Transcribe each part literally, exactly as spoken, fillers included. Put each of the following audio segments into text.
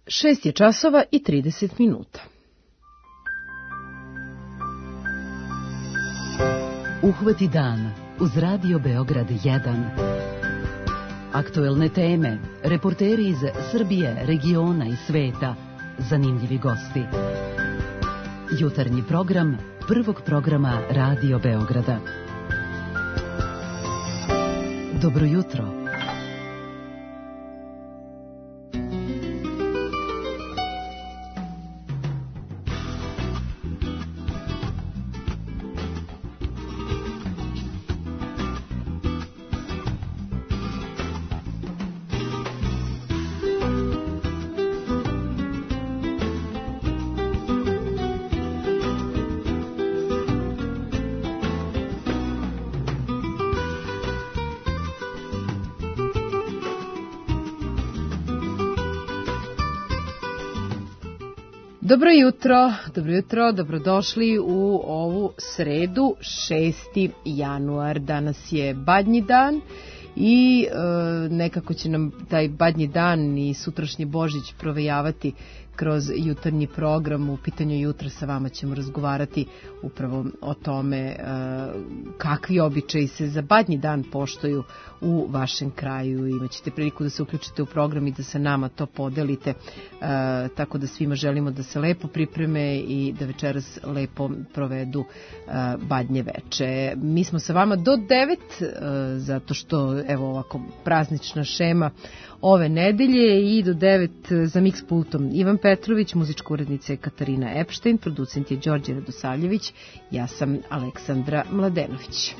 Šest je časova i trideset minuta. Uhvati dan uz Radio Beograd jedan. Aktuelne teme, reporteri iz Srbije, regiona i sveta, zanimljivi gosti. Jutarnji program prvog programa Radio Beograda. Dobro jutro. Dobro jutro, dobro jutro, dobrodošli u ovu sredu, šesti januar. Danas je Badnji dan i e, nekako će nam taj Badnji dan i sutrašnji Božić provejavati kroz jutarnji program. U pitanju jutra sa vama ćemo razgovarati upravo o tome e, kakvi običaji se za Badnji dan poštuju u vašem kraju. Imaćete priliku da se uključite u program i da sa nama to podelite, e, tako da svima želimo da se lepo pripreme i da večeras lepo provedu e, Badnje veče. Mi smo sa vama do devet, e, zato što evo ovako praznična šema ove nedelje, i do devet za miks pultom Ivan Petrović, muzička urednica je Katarina Epštajn, producent je Đorđe Radosavljević, ja sam Aleksandra Mladenović.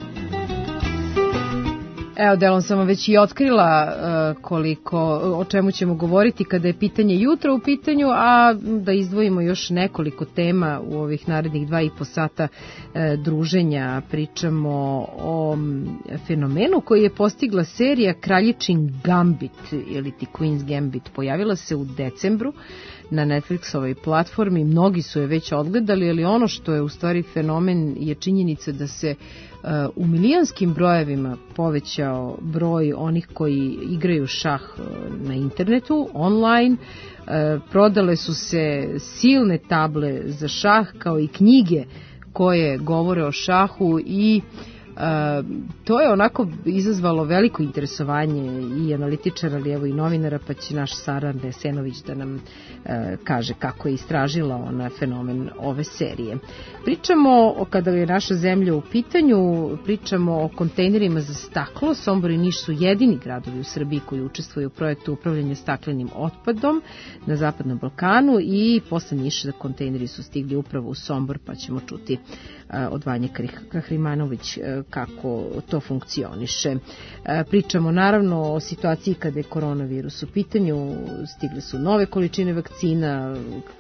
Evo, delom sam vam već i otkrila uh, koliko, o čemu ćemo govoriti kada je pitanje jutra u pitanju, a da izdvojimo još nekoliko tema u ovih narednih dva i po sata uh, druženja. Pričamo o fenomenu koji je postigla serija Kraljičin Gambit ili ti Queen's Gambit. Pojavila se u decembru na Netflixovoj platformi, mnogi su je već odgledali, ali ono što je u stvari fenomen je činjenica da se uh, u milionskim brojevima povećao broj onih koji igraju šah na internetu, online. Uh, prodale su se silne table za šah kao i knjige koje govore o šahu i Uh, to je onako izazvalo veliko interesovanje i analitičara, ali evo i novinara, pa će naš Sara Nesenović da nam uh, kaže kako je istražila ona fenomen ove serije. Pričamo, o, kada je naša zemlja u pitanju, pričamo o kontejnerima za staklo. Sombor i Niš su jedini gradovi u Srbiji koji učestvuju u projektu upravljanja staklenim otpadom na Zapadnom Balkanu, i posle Niša kontejneri su stigli upravo u Sombor, pa ćemo čuti uh, od Vanje Kahrimanović uh, kako to funkcioniše. Pričamo naravno o situaciji kada je koronavirus u pitanju, stigle su nove količine vakcina,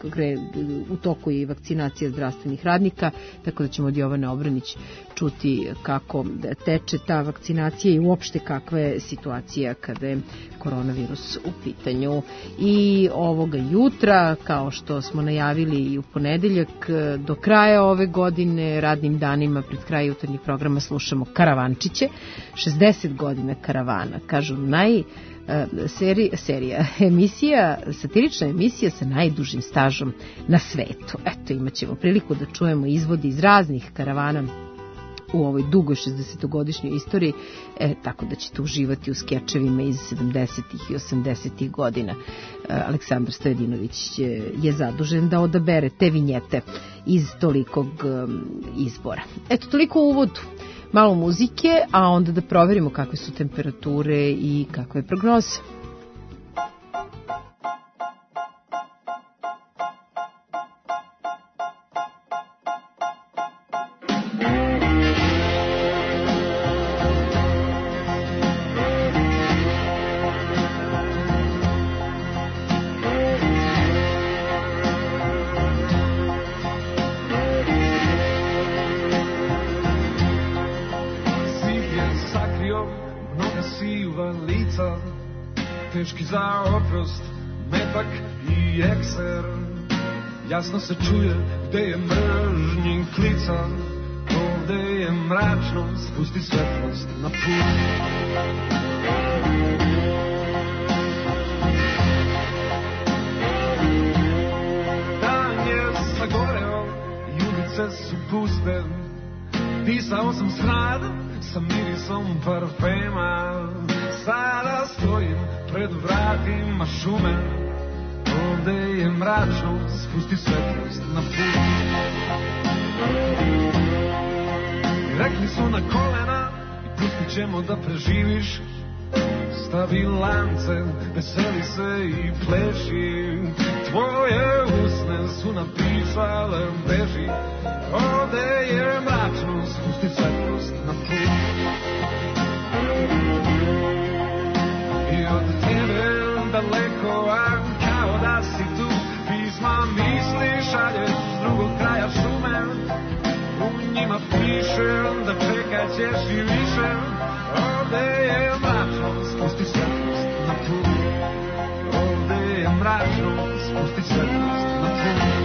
u toku je i vakcinacija zdravstvenih radnika, tako da ćemo od Jovane Obranić čuti kako teče ta vakcinacija i uopšte kakva je situacija kada je koronavirus u pitanju. I ovoga jutra, kao što smo najavili i u ponedeljak, do kraja ove godine, radnim danima pred kraj jutarnjih programa, slušamo Karavančiće, šezdeset godina karavana, kažu naj seri, serija, emisija, satirična emisija sa najdužim stažom na svetu. Eto, imat ćemo priliku da čujemo izvode iz raznih karavana u ovoj dugoj šezdesetogodišnjoj istoriji, e, tako da ćete uživati u skečevima iz sedamdesetih i osamdesetih godina. E, Aleksandar Stojadinović je, je zadužen da odabere te vinjete iz tolikog um, izbora. Eto, toliko u uvodu. Malo muzike, a onda da proverimo kakve su temperature i kakva je prognoza. Teški za oprost, metak i ekser. Jasno se čuje gde je mržnjin klica. Ovde je mračno, spusti svetlost na put. puste. Disao sam smrad sa mirisom parfema. Sada stojim pred vratima šume. Ovde je mračno, spusti svetlost na put. Rekli su na kolena i pustit ćemo da preživiš. Stavi lance, veseli se i pleši. Tvoje usne su napisale beži. Ovde je mračno, spusti svetlost na put. I od tebe daleko, a kao da si tu. Pisma misli šalješ s drugog kraja šume. U njima piše da čekat ćeš i više. Ovde je mračno, spusti svetlost na put. Ovde je mračno, spusti svetlost na put.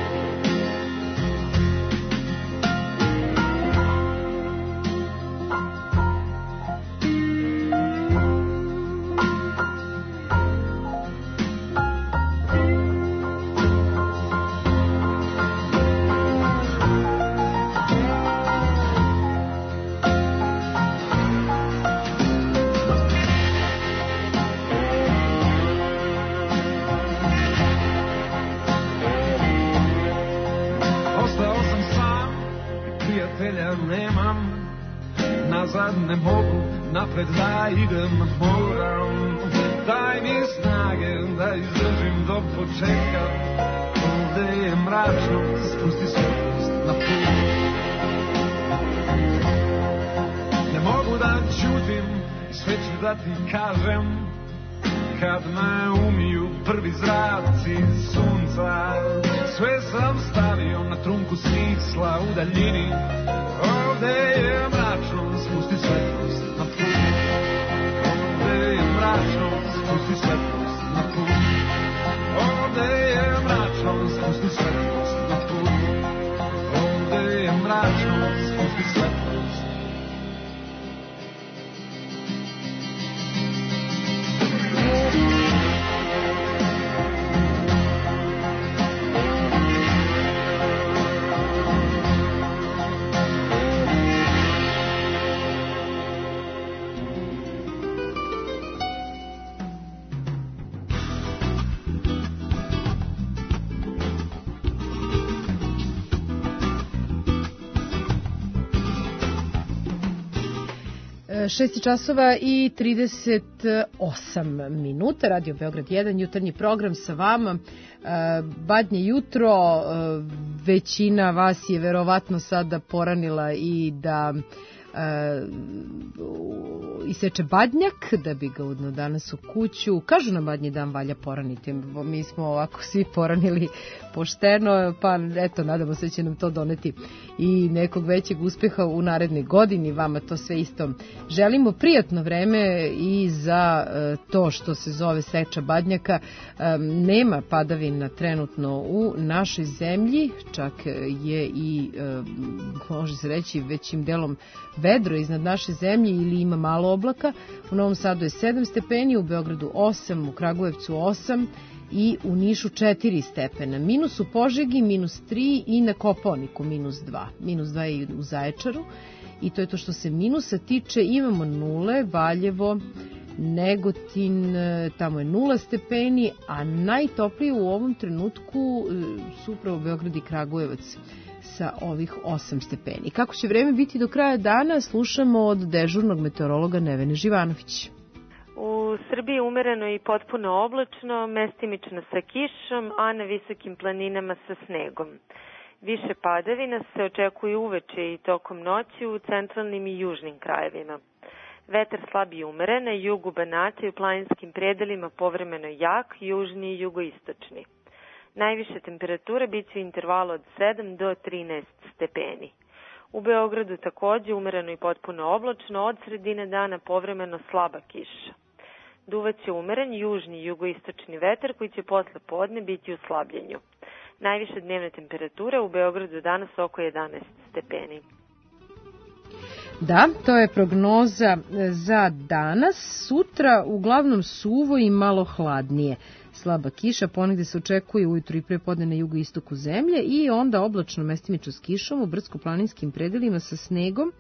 Ne mogu napred da idem, moram. Daj mi snage da izdržim do početka. Ovde je mračno, spusti svetlost na put. Ne mogu da ćutim i sve ću da ti kažem. Kad me umiju prvi zraci sunca. Sve sam stavio na trunku smisla u daljini. Ovde je mračno, spusti svetlost na put. Ovde je mračno, spusti svetlost na put. Ovde je mračno, spusti svetlost na put. Ovde je mračno, spusti svetlost. šest časova i trideset osam minuta, Radio Beograd jedan, jutarnji program sa vama. Badnje jutro, većina vas je verovatno sada poranila i da iseče badnjak da bi ga udno danas u kuću. Kažu na badnji dan valja poraniti. Mi smo ovako svi poranili pošteno, pa eto, nadamo se će nam to doneti i nekog većeg uspeha u narednoj godini. Vama to sve isto želimo. Prijatno vreme i za to što se zove seča badnjaka. Nema padavina trenutno u našoj zemlji, čak je i, može se reći, većim delom vedro iznad naše zemlje ili ima malo oblaka. U Novom Sadu je sedam stepeni, u Beogradu osam, u Kragujevcu osam i u Nišu četiri stepena. Minus u Požegi, minus tri i na Kopaoniku minus dva. Minus dva je i u Zaječaru i to je to što se minusa tiče. Imamo nule, Valjevo, Negotin, tamo je nula stepeni, a najtoplije u ovom trenutku su upravo Beograd i Kragujevac sa ovih osam stepeni. Kako će vreme biti do kraja dana, slušamo od dežurnog meteorologa Nevene Živanović. U Srbiji umereno i potpuno oblačno, mestimično sa kišom, a na visokim planinama sa snegom. Više padavina se očekuje uveče i tokom noći u centralnim i južnim krajevima. Vetar slab i umeren, na jugu Banata i u planinskim predelima povremeno jak, južni i jugoistočni. Najviše temperature bit će u intervalu od sedam do trinaest stepeni. U Beogradu takođe umereno i potpuno oblačno, od sredine dana povremeno slaba kiša. Duvaće umeren južni i jugoistočni vetar koji će posle podne biti u slabljenju. Najviše dnevne temperature u Beogradu danas oko jedanaest stepeni. Da, to je prognoza za danas. Sutra uglavnom suvo i malo hladnije. slaba kiša, ponegde se očekuje ujutru i prepodne na jugoistoku zemlje i onda oblačno mestimično s kišom u brdsko-planinskim predelima sa snegom.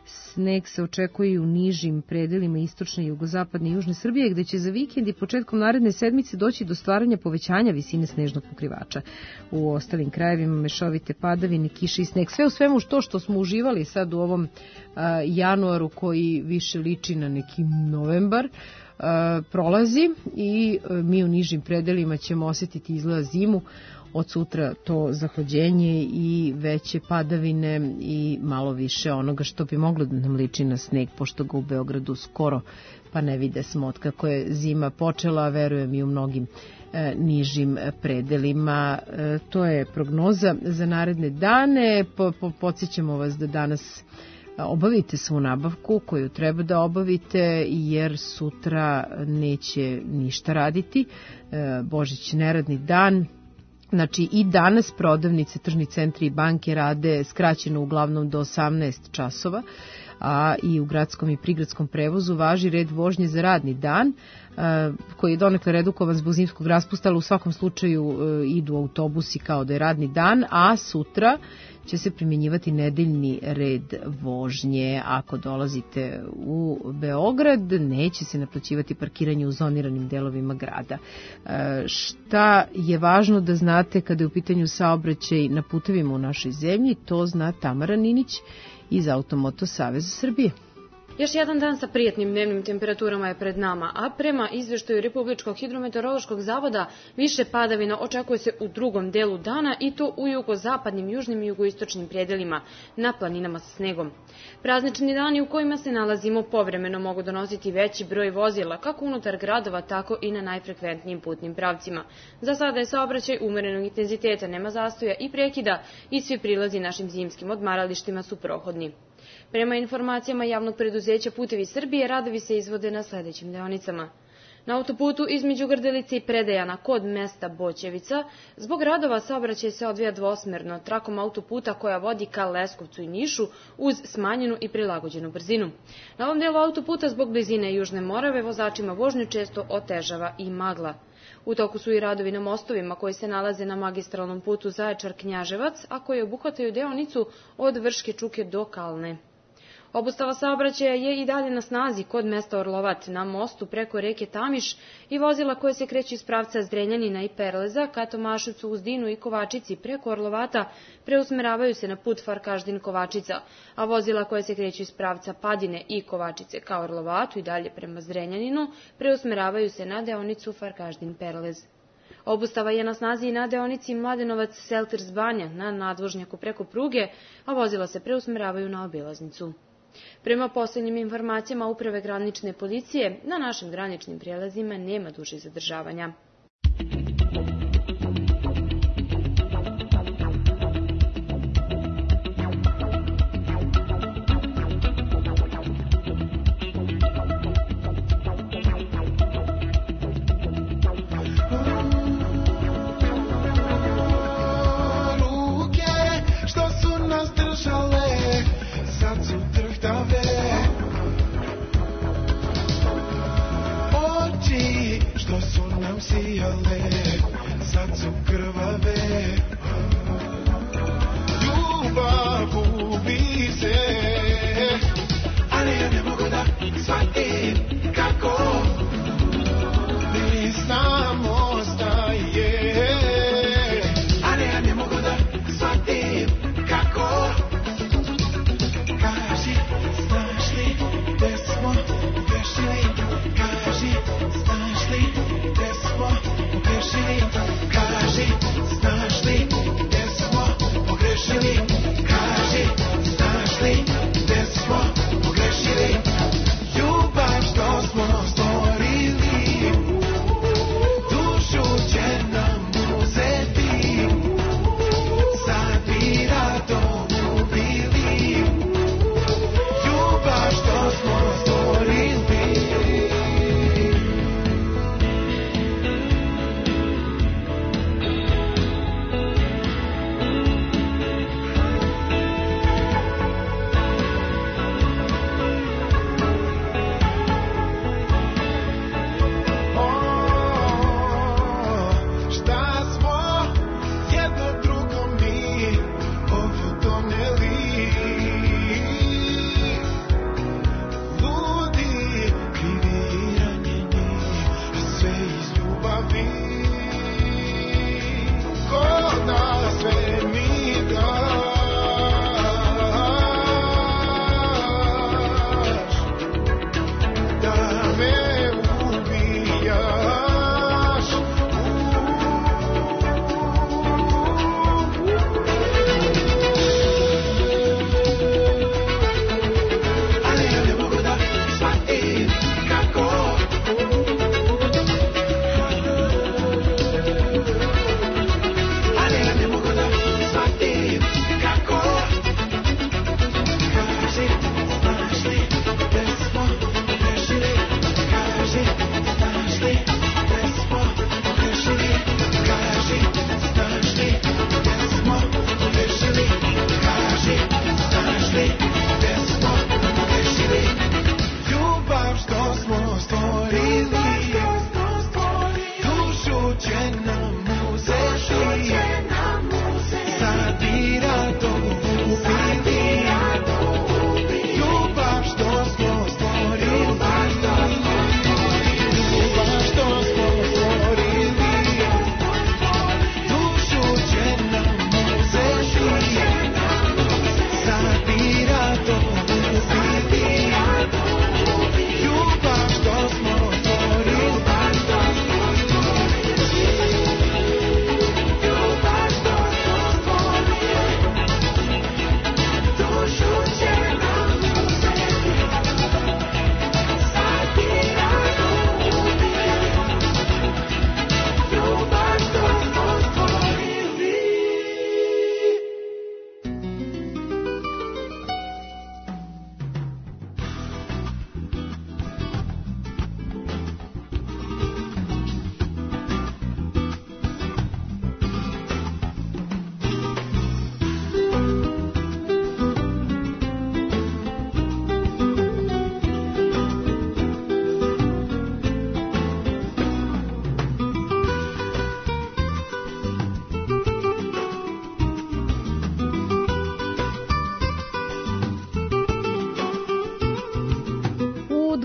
Sneg se očekuje i u nižim predelima istočne, jugozapadne i južne Srbije, gde će za vikend i početkom naredne sedmice doći do stvaranja povećanja visine snežnog pokrivača. U ostalim krajevima mešovite padavine, kiše i sneg. Sve u svemu što što smo uživali sad u ovom a, januaru koji više liči na neki novembar, a, prolazi i a, mi u nižim predelima ćemo osetiti izgleda zimu. Od sutra to zahlađenje i veće padavine i malo više onoga što bi moglo da nam liči na sneg, pošto ga u Beogradu skoro pa ne vide smo od kako je zima počela, a verujem i u mnogim e, nižim predelima. E, to je prognoza za naredne dane. Po, po, podsjećamo vas da danas obavite svu nabavku koju treba da obavite, jer sutra neće ništa raditi. E, Božić neradni dan. Znači i danas prodavnice, tržni centri i banke rade skraćeno uglavnom do osamnaest časova, a i u gradskom i prigradskom prevozu važi red vožnje za radni dan, koji je donekle redukovan zbog zimskog raspusta, ali u svakom slučaju idu autobusi kao da je radni dan, a sutra će se primjenjivati nedeljni red vožnje. Ako dolazite u Beograd, neće se naplaćivati parkiranje u zoniranim delovima grada. E, šta je važno da znate kada je u pitanju saobraćaj na putevima u našoj zemlji, to zna Tamara Ninić iz Automoto Saveza Srbije. Još jedan dan sa prijatnim dnevnim temperaturama je pred nama, a prema izveštaju Republičkog hidrometeorološkog zavoda više padavina očekuje se u drugom delu dana i to u jugozapadnim, južnim i jugoistočnim predelima, na planinama sa snegom. Praznični dani u kojima se nalazimo povremeno mogu donositi veći broj vozila, kako unutar gradova, tako i na najfrekventnijim putnim pravcima. Za sada je saobraćaj umerenog intenziteta, nema zastoja i prekida i svi prilazi našim zimskim odmaralištima su prohodni. Prema informacijama javnog preduzeća Putevi Srbije, radovi se izvode na sledećim deonicama. Na autoputu između Grdelice i Predejana kod mesta Boćevica, zbog radova saobraćaj se odvija dvosmerno trakom autoputa koja vodi ka Leskovcu i Nišu uz smanjenu i prilagođenu brzinu. Na ovom delu autoputa zbog blizine Južne Morave vozačima vožnju često otežava i magla. U toku su i radovi na mostovima koji se nalaze na magistralnom putu Zaječar-Knjaževac, a koji obuhvataju deonicu od Vrške Čuke do Kalne. Obustava saobraćaja je i dalje na snazi kod mesta Orlovat na mostu preko reke Tamiš i vozila koje se kreću iz pravca Zrenjanina i Perleza ka Tomaševcu, Uzdinu i Kovačici preko Orlovata preusmeravaju se na put Farkaždin-Kovačica, a vozila koje se kreću iz pravca Padine i Kovačice ka Orlovatu i dalje prema Zrenjaninu preusmeravaju se na deonicu Farkaždin-Perlez. Obustava je na snazi i na deonici Mladenovac-Selters-Banja na nadvožnjaku preko pruge, a vozila se preusmeravaju na obilaznicu. Prema posljednjim informacijama Uprave granične policije, na našim graničnim prijelazima nema dužih zadržavanja. Sad su krvave, ljubav gubi se, ali ja ne mogu da shvatim kako nis nam ostaje, ali ja ne mogu da shvatim kako. Kaži, znaš li gde smo grešili, kaži, znaš li gde smo grešili, kaži, znaš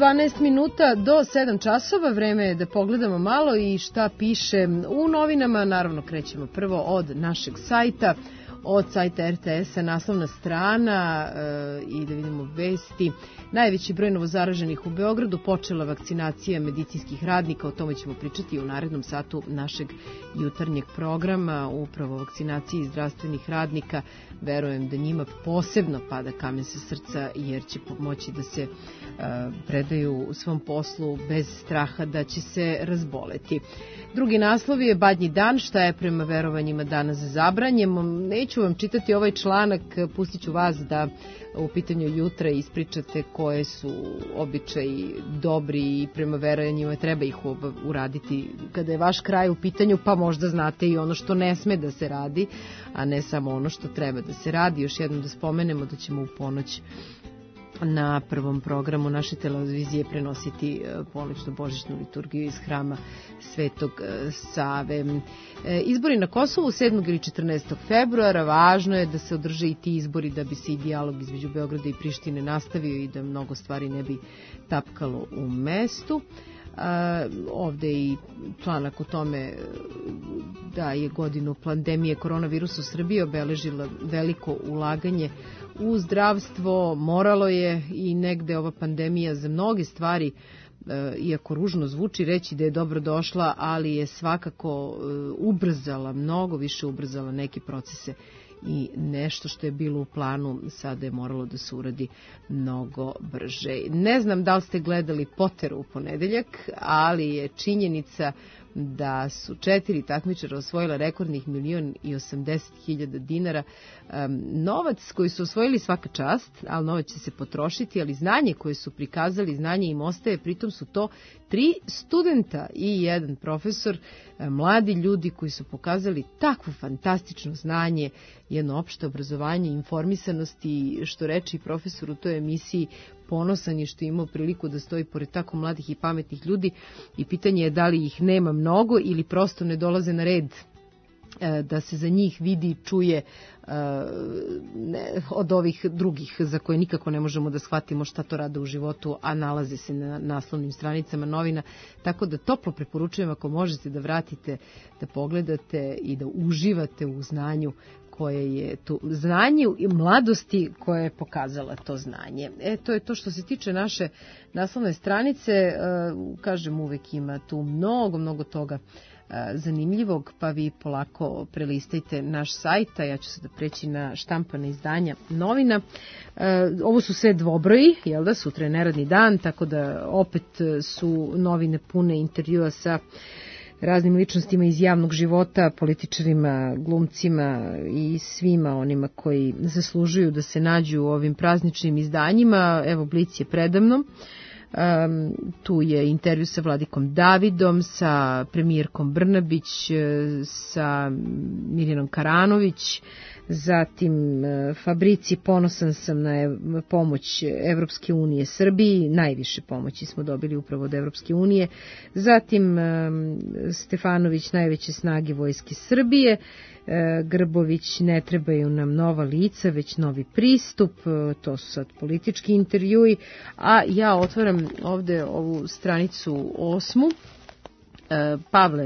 dvanaest minuta do sedam časova, vreme je da pogledamo malo i šta piše u novinama. Naravno, krećemo prvo od našeg sajta, od sajta er te es-a, naslovna strana e, i da vidimo vesti. Najveći broj novozaraženih u Beogradu, počela vakcinacija medicinskih radnika, o tome ćemo pričati u narednom satu našeg jutarnjeg programa, upravo vakcinaciji zdravstvenih radnika. Verujem da njima posebno pada kamen sa srca, jer će pomoći da se e, predaju u svom poslu bez straha da će se razboleti. Drugi naslov je Badnji dan, šta je prema verovanjima danas zabranjen. Neću vam čitati ovaj članak, pustit ću vas da u pitanju jutra ispričate koje su običaji dobri i prema verovanjima treba ih uraditi kada je vaš kraj u pitanju, pa možda znate i ono što ne sme da se radi, a ne samo ono što treba da se radi. Još jednom da spomenemo da ćemo u ponoć na prvom programu naše televizije prenositi ponoćnu božićnu liturgiju iz hrama Svetog Save. Izbori na Kosovu sedmog ili četrnaestog februara, važno je da se održe i ti izbori da bi se i dijalog između Beograda i Prištine nastavio i da mnogo stvari ne bi tapkalo u mestu. A, ovde i članak o tome da je godinu pandemije koronavirusa u Srbiji obeležila veliko ulaganje u zdravstvo. Moralo je i negde ova pandemija za mnoge stvari, e, iako ružno zvuči reći da je dobro došla, ali je svakako e, ubrzala, mnogo više ubrzala neke procese i nešto što je bilo u planu sada je moralo da se uradi mnogo brže. Ne znam da li ste gledali Potteru u ponedeljak, ali je činjenica da su četiri takmičara osvojila rekordnih milion i osamdeset hiljada dinara. Um, novac koji su osvojili svaka čast, ali novac će se potrošiti, ali znanje koje su prikazali, znanje im ostaje, pritom su to tri studenta i jedan profesor, mladi ljudi koji su pokazali takvo fantastično znanje, jedno opšte obrazovanje, informisanost i što reče i profesor u toj emisiji, ponosan je što je imao priliku da stoji pored tako mladih i pametnih ljudi i pitanje je da li ih nema mnogo ili prosto ne dolaze na red da se za njih vidi i čuje ne, od ovih drugih za koje nikako ne možemo da shvatimo šta to rade u životu, a nalaze se na naslovnim stranicama novina. Tako da toplo preporučujem ako možete da vratite, da pogledate i da uživate u znanju koje je tu, znanje i mladosti koje je pokazala to znanje. E, to je to što se tiče naše naslovne stranice. E, kažem, uvek ima tu mnogo, mnogo toga zanimljivog, pa vi polako prelistajte naš sajt, a ja ću sada preći na štampana izdanja novina. E, ovo su sve dvobroji, jel da, sutra je neradni dan, tako da opet su novine pune intervjua sa raznim ličnostima iz javnog života, političarima, glumcima i svima onima koji zaslužuju da se nađu u ovim prazničnim izdanjima. Evo, Blic je predamno. Um, tu je intervju sa Vladikom Davidom, sa premijerkom Brnabić, sa Mirjanom Karanović, zatim Fabrici, ponosan sam na pomoć Evropske unije Srbiji, najviše pomoći smo dobili upravo od Evropske unije, zatim um, Stefanović, najveće snage vojske Srbije, Grbović, ne trebaju nam nova lica, već novi pristup, to su sad politički intervjui, a ja otvaram ovde ovu stranicu osmu. Pavle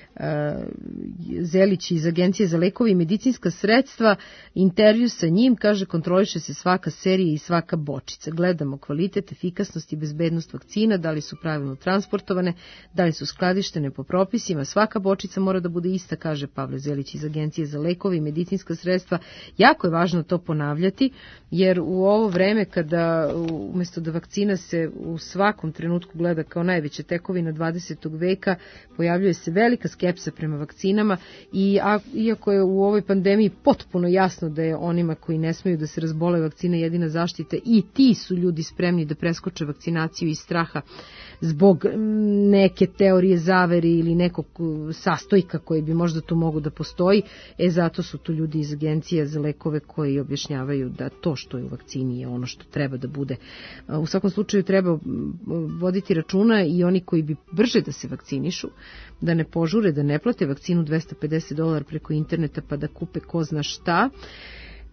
Zelić iz Agencije za lekove i medicinska sredstva, intervju sa njim, kaže, kontroliše se svaka serija i svaka bočica. Gledamo kvalitet, efikasnost i bezbednost vakcina, da li su pravilno transportovane, da li su skladištene po propisima, svaka bočica mora da bude ista, kaže Pavle Zelić iz Agencije za lekove i medicinska sredstva. Jako je važno to ponavljati, jer u ovo vreme kada umjesto da vakcina se u svakom trenutku gleda kao najveća tekovina dvadesetog veka, pojavljuje se velika skepsa prema vakcinama i a, iako je u ovoj pandemiji potpuno jasno da je onima koji ne smeju da se razbole vakcina jedina zaštita, i ti su ljudi spremni da preskoče vakcinaciju iz straha zbog neke teorije zavere ili nekog sastojka koji bi možda tu mogu da postoji, e zato su tu ljudi iz Agencije za lekove koji objašnjavaju da to što je u vakcini je ono što treba da bude. U svakom slučaju treba voditi računa i oni koji bi brže da se vakcinišu, da ne požure, da ne plate vakcinu dvesta pedeset dolara preko interneta pa da kupe ko zna šta.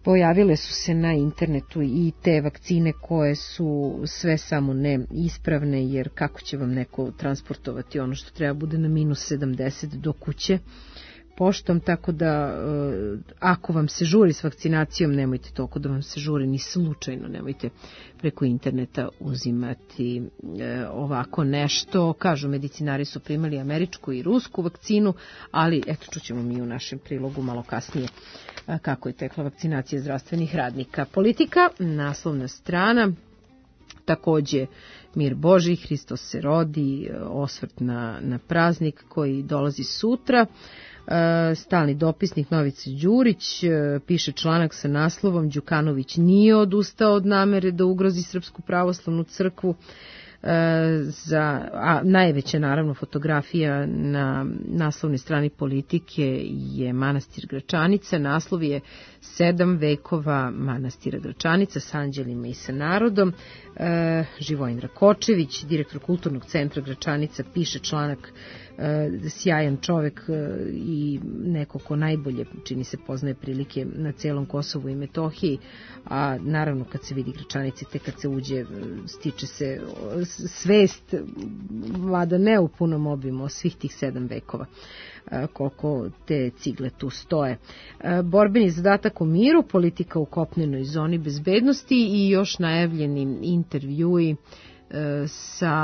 Pojavile su se na internetu i te vakcine koje su sve samo ne ispravne, jer kako će vam neko transportovati ono što treba bude na minus sedamdeset do kuće poštom, tako da ako vam se žuri s vakcinacijom, nemojte toliko da vam se žuri ni slučajno, nemojte preko interneta uzimati ovako nešto. Kažu, medicinari su primali američku i rusku vakcinu, ali eto, čućemo mi u našem prilogu malo kasnije kako je tekla vakcinacija zdravstvenih radnika. Politika, naslovna strana, takođe mir Božji, Hristos se rodi, osvrt na, na praznik koji dolazi sutra. Stalni dopisnik Novica Đurić piše članak sa naslovom Đukanović nije odustao od namere da ugrozi Srpsku pravoslavnu crkvu. Za, a najveća naravno fotografija na naslovnoj strani Politike je manastir Gračanica. Naslov je sedam vekova manastira Gračanica s anđelima i sa narodom. E, Živojin Rakočević, direktor Kulturnog centra Gračanica, piše članak, e, sjajan čovek e, i neko ko najbolje, čini se, poznaje prilike na celom Kosovu i Metohiji, a naravno kad se vidi Gračanice, te kad se uđe, stiče se svest, mada ne u punom obimu, o svih tih sedam vekova koliko te cigle tu stoje. Borbeni zadatak u miru, politika u kopnenoj zoni bezbednosti i još najavljeni intervjui sa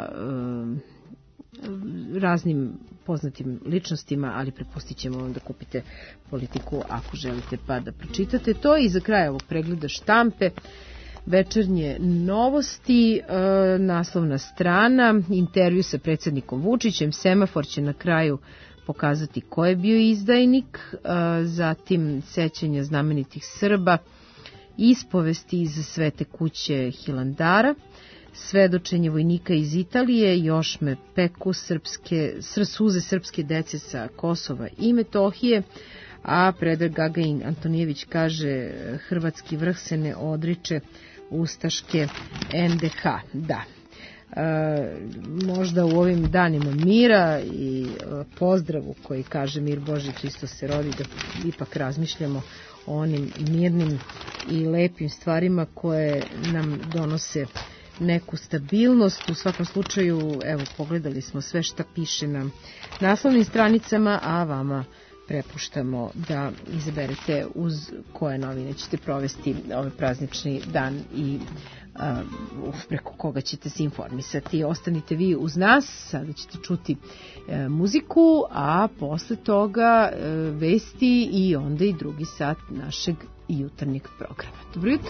raznim poznatim ličnostima, ali prepustit ćemo vam da kupite Politiku ako želite pa da pročitate to. I za kraj ovog pregleda štampe, Večernje novosti, e, naslovna strana, intervju sa predsjednikom Vučićem, semafor će na kraju pokazati ko je bio izdajnik, e, zatim sećanja znamenitih Srba, ispovesti iz Svete kuće Hilandara, svedočenje vojnika iz Italije, još me peku srpske, suze srpske dece sa Kosova i Metohije, a Predrag Gagain Antonijević kaže hrvatski vrh se ne odriče ustaške en de ha. Da, e, možda u ovim danima mira i pozdravu koji kaže mir Božji, Hristos se rodi, da ipak razmišljamo o onim mirnim i lepim stvarima koje nam donose neku stabilnost. U svakom slučaju, evo, pogledali smo sve šta piše na naslovnim stranicama, a vama prepuštamo da izaberete uz koje novine ćete provesti ovaj praznični dan i uh, preko koga ćete se informisati. Ostanite vi uz nas, sada ćete čuti uh, muziku, a posle toga uh, vesti i onda i drugi sat našeg jutarnjeg programa. Dobro jutro!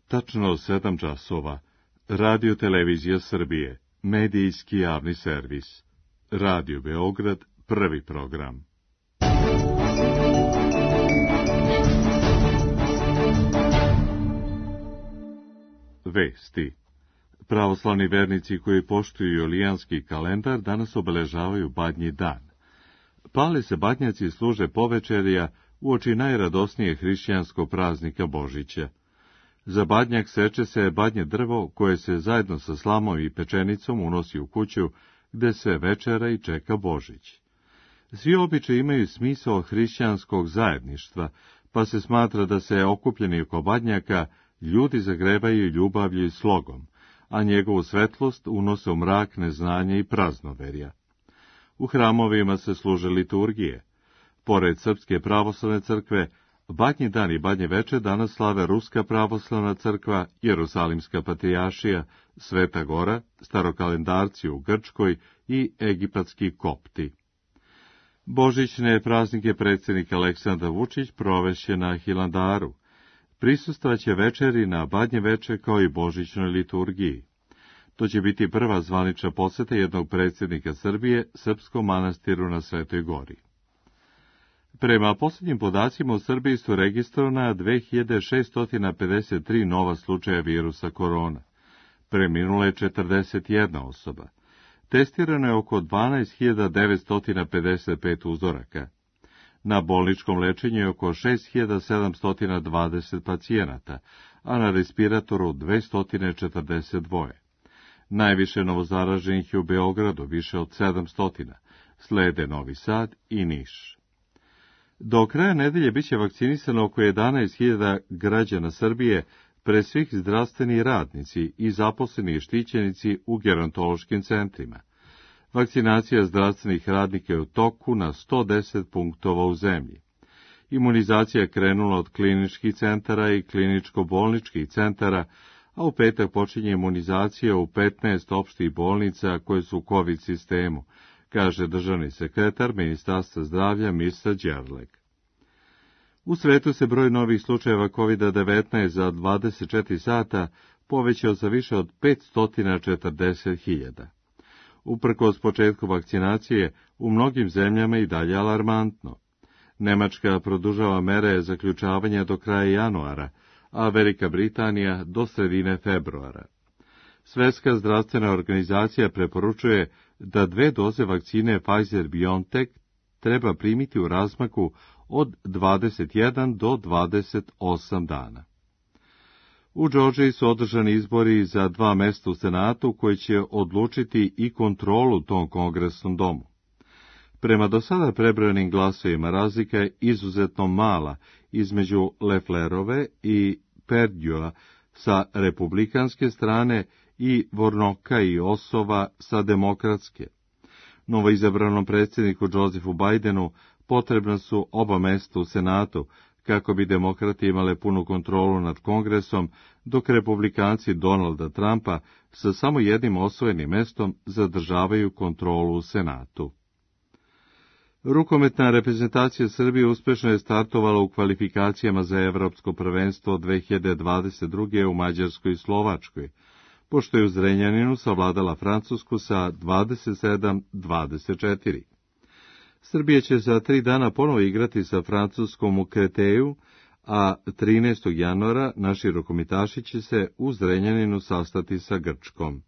Tačno sedam časova. Radio Televizija Srbije, medijski javni servis. Radio Beograd, prvi program. Vesti. Pravoslavni vernici koji poštuju julijanski kalendar danas obeležavaju Badnji dan. Pale se badnjaci služe povečerja uoči najradosnije hrišćanskog praznika Božića. Za badnjak seče se badnje drvo koje se zajedno sa slamom i pečenicom unosi u kuću gde se večera i čeka Božić. Svi običaji imaju smisao hrišćanskog zajedništva, pa se smatra da se okupljeni oko badnjaka ljudi zagrevaju ljubavlju i slogom, a njegovu svetlost unose u mrak neznanja i praznoverja. U hramovima se služe liturgije. Pored Srpske pravoslavne crkve, Badnji dan i Badnje veče danas slave Ruska pravoslavna crkva, Jerusalimska patrijaršija, Sveta Gora, starokalendarci u Grčkoj i egipatski kopti. Božićne praznike predsjednik Aleksandar Vučić provešće na Hilandaru. Prisustvaće večeri na Badnje veče kao i božićnoj liturgiji. To će biti prva zvanična poseta jednog predsjednika Srbije srpskom manastiru na Svetoj Gori. Prema posljednjim podacima u Srbiji su registrovana dve hiljade šesto pedeset tri nova slučaja virusa korona. Preminula je četrdeset jedna osoba. Testirano je oko dvanaest hiljada devetsto pedeset pet uzoraka. Na bolničkom lečenju je oko šest hiljada sedamsto dvadeset pacijenata, a na respiratoru dvesta četrdeset dva. Najviše novozaraženih je u Beogradu, više od sedamsto, slede Novi Sad i Niš. Do kraja nedelje biće vakcinisano oko jedanaest hiljada građana Srbije, pre svih zdravstveni radnici i zaposleni štićenici u gerontološkim centrima. Vakcinacija zdravstvenih radnika je u toku na sto deset punktova u zemlji. Imunizacija je krenula od kliničkih centara i kliničko-bolničkih centara, a u petak počinje imunizacija u petnaest opštih bolnica koje su u COVID sistemu, kaže državni sekretar Ministarstva zdravlja Mirsa Đerlek. U svetu se broj novih slučajeva kovid devetnaest za dvadeset četiri sata povećao za više od petsto četrdeset hiljada. Uprkos početku vakcinacije, u mnogim zemljama i dalje alarmantno. Nemačka produžava mere zaključavanja do kraja januara, a Velika Britanija do sredine februara. Svetska zdravstvena organizacija preporučuje da dve doze vakcine Pfizer-BioNTech treba primiti u razmaku od dvadeset jedan do dvadeset osam dana. U Džordžiji su održani izbori za dva mesta u Senatu koji će odlučiti i kontrolu tom kongresnom domu. Prema do sada prebrojanim glasovima razlika je izuzetno mala između Leflerove i Perdjua sa republikanske strane i Vornoka i Osova sa demokratske. Novoizabranom predsjedniku Josefu Bidenu potrebna su oba mesta u Senatu, kako bi demokrati imale punu kontrolu nad kongresom, dok republikanci Donalda Trumpa sa samo jednim osvojenim mestom zadržavaju kontrolu u Senatu. Rukometna reprezentacija Srbije uspešno je startovala u kvalifikacijama za Evropsko prvenstvo dve hiljade dvadeset druge u Mađarskoj i Slovačkoj, pošto je u Zrenjaninu savladala Francusku sa dvadeset sedam dvadeset četiri. Srbija će za tri dana ponovo igrati sa Francuskom u Kreteju, a trinaestog januara naši rukometaši će se u Zrenjaninu sastati sa Grčkom.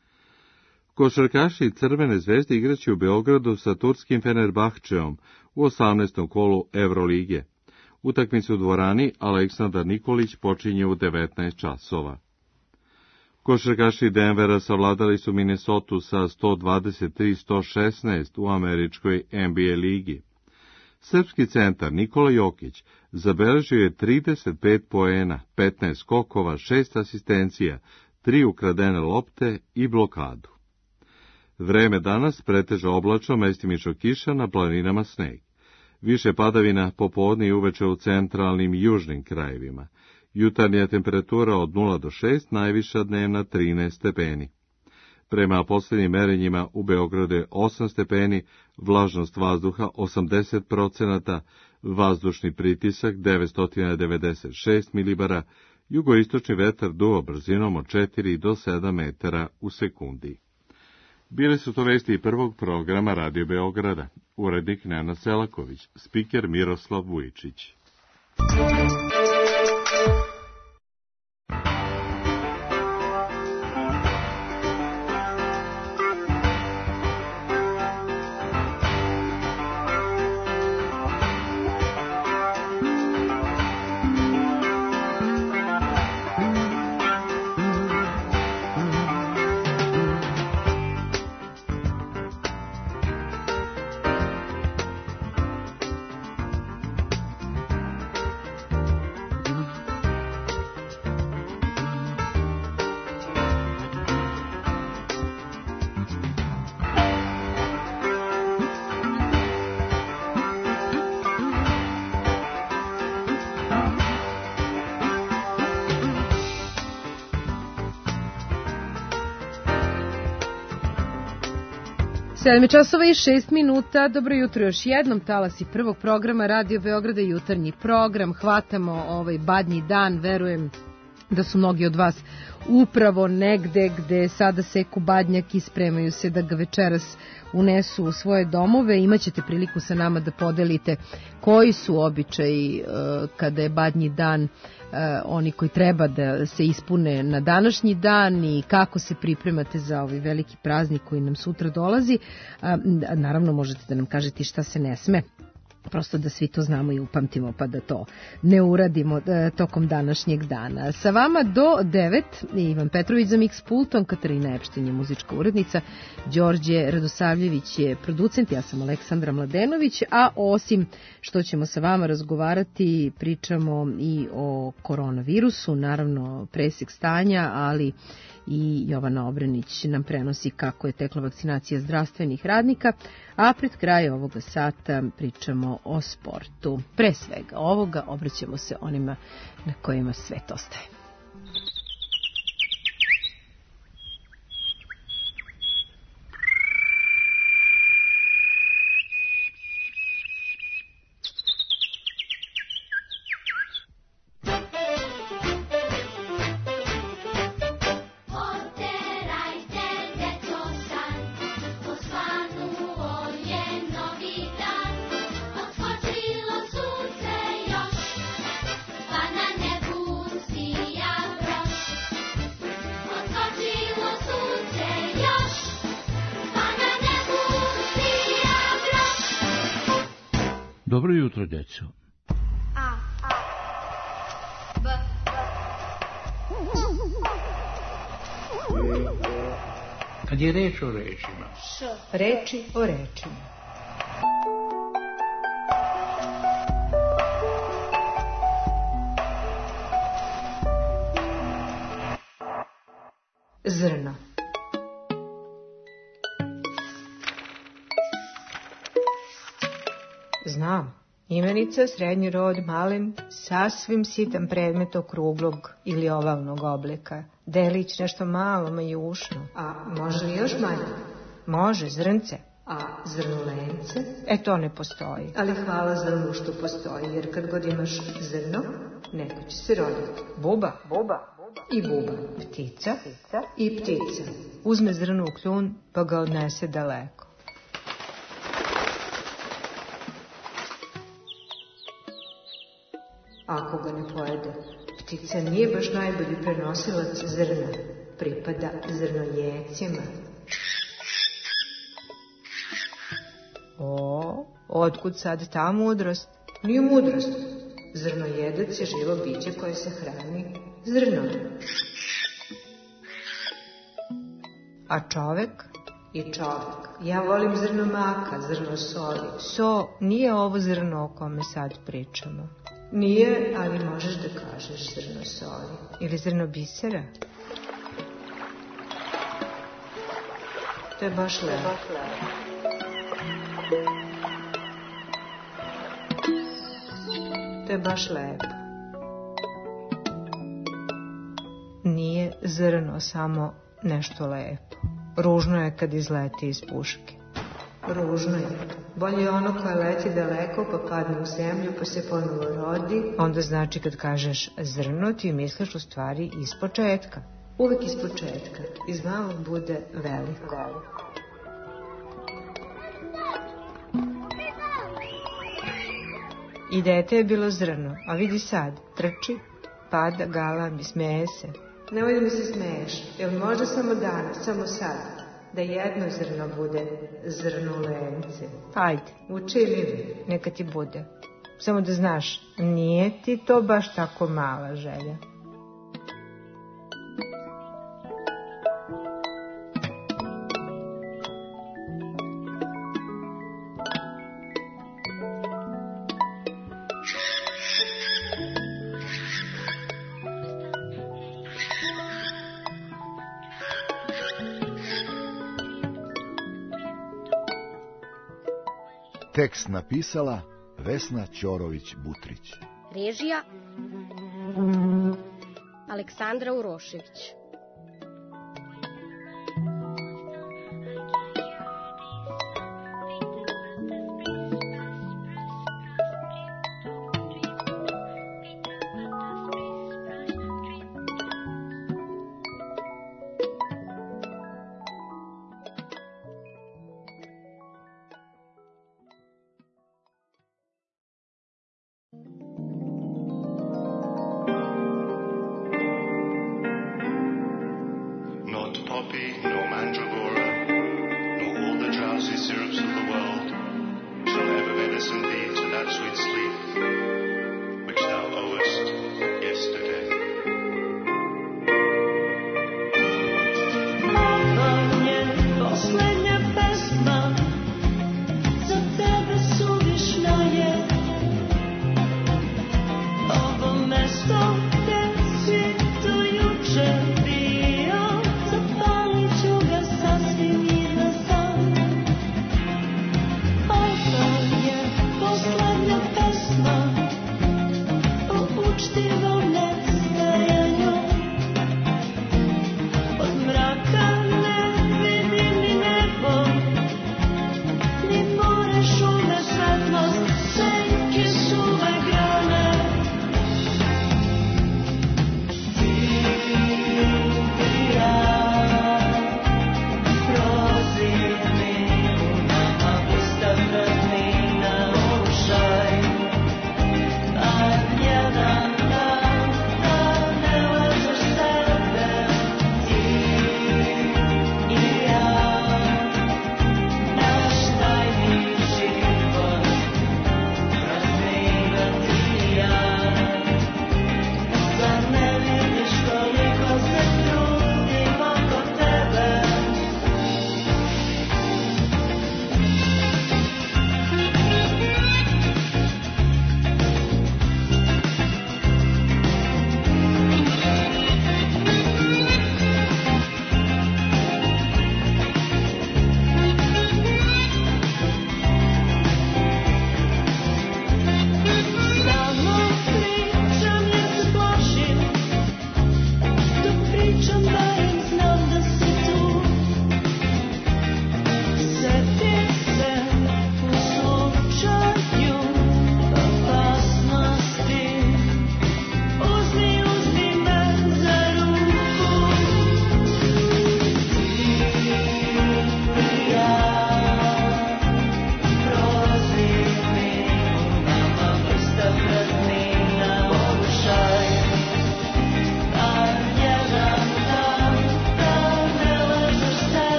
Košarkaši Crvene zvezde igraće u Beogradu sa turskim Fenerbahčeom u osamnaestom kolu Evrolige. Utakmica u dvorani Aleksandar Nikolić počinje u devetnaest časova. Košarkaši Denvera savladali su Minnesotu sa sto dvadeset tri sto šesnaest u američkoj N B A ligi. Srpski centar Nikola Jokić zabeležio je trideset pet poena, petnaest skokova, šest asistencija, tri ukradene lopte i blokadu. Vreme danas pretežno oblačno, mestimično kiša, na planinama sneg. Više padavina popodne i uveče u centralnim i južnim krajevima. Jutarnja temperatura od nula do šest, najviša dnevna trinaest stepeni. Prema posljednjim merenjima u Beogradu je osam stepeni, vlažnost vazduha osamdeset procenata, vazdušni pritisak devetsto devedeset šest milibara, Jugoistočni vetar duo brzinom od četiri do sedam metara u sekundi. Bile su to vesti i prvog programa Radio Beograda. Urednik Nenad Selaković, spiker Miroslav Vujičić. sedam časova i šest minuta, dobro jutro još jednom, talasi prvog programa Radio Beograda, jutarnji program, hvatamo ovaj badnji dan, verujem da su mnogi od vas upravo negde gde sada seku badnjak i spremaju se da ga večeras unesu u svoje domove. Imaćete priliku sa nama da podelite koji su običaji uh, kada je badnji dan, uh, oni koji treba da se ispune na današnji dan i kako se pripremate za ovaj veliki praznik koji nam sutra dolazi. Uh, naravno možete da nam kažete šta se ne sme, prosto da svi to znamo i upamtimo pa da to ne uradimo e, tokom današnjeg dana. Sa vama do devet, Ivan Petrović za Mix pultom, Katarina Epštin je muzička urednica, Đorđe Radosavljević je producent, ja sam Aleksandra Mladenović, a osim što ćemo sa vama razgovarati, pričamo i o koronavirusu, naravno presek stanja, ali i Jovana Obrenić nam prenosi kako je tekla vakcinacija zdravstvenih radnika, a pred kraj ovoga sata pričamo o sportu. Pre svega ovoga obraćamo se onima na kojima svet ostaje. Dobro jutro, djeco. A, A, B, B. Kad je reč o rečima. Š. Reči o rečima. Zrno. Znam. Imenica, srednji rod, malen, sasvim sitan predmet okruglog ili ovalnog oblika. Delić nešto malo, majušno. A može li još manje? Može, zrnce. A zrnolence? E, to ne postoji. Ali hvala zrnu što postoji, jer kad god imaš zrno, neko će se roditi. Buba, buba, i buba. Ptica, ptica i ptica. Uzme zrno u kljun, pa ga odnese daleko. Ako ga ne pojede, ptica nije baš najbolji prenosilac zrna. Pripada zrnojecima. O, otkud sad ta mudrost? Nije mudrost. Zrnojedac je živo biće koje se hrani zrnom. A čovek? I čovek. Ja volim zrno maka, zrno soli. So nije ovo zrno o kome sad pričamo. Nije, ali možeš da kažeš zrno soli. Ili zrno bisera. To je baš lepo. To je baš lepo. Nije zrno samo nešto lepo. Ružno je kad izleti iz puške. ružno je. Bolje je ono koje leti daleko pa padne u zemlju pa se ponovo rodi. Onda znači kad kažeš zrno ti misliš u stvari iz početka. Uvek iz početka. Iz malog bude veliko. I dete je bilo zrno, a vidi sad, trči, pada, galami, smeje se. Nemoj da mi se smeješ, jer možda samo danas, samo sad, da jedno zrno bude zrnulence. Ajde, učini mi, neka ti bude. Samo da znaš, nije ti to baš tako mala želja. Tekst napisala Vesna Ćorović-Butrić. Režija Aleksandra Urošević.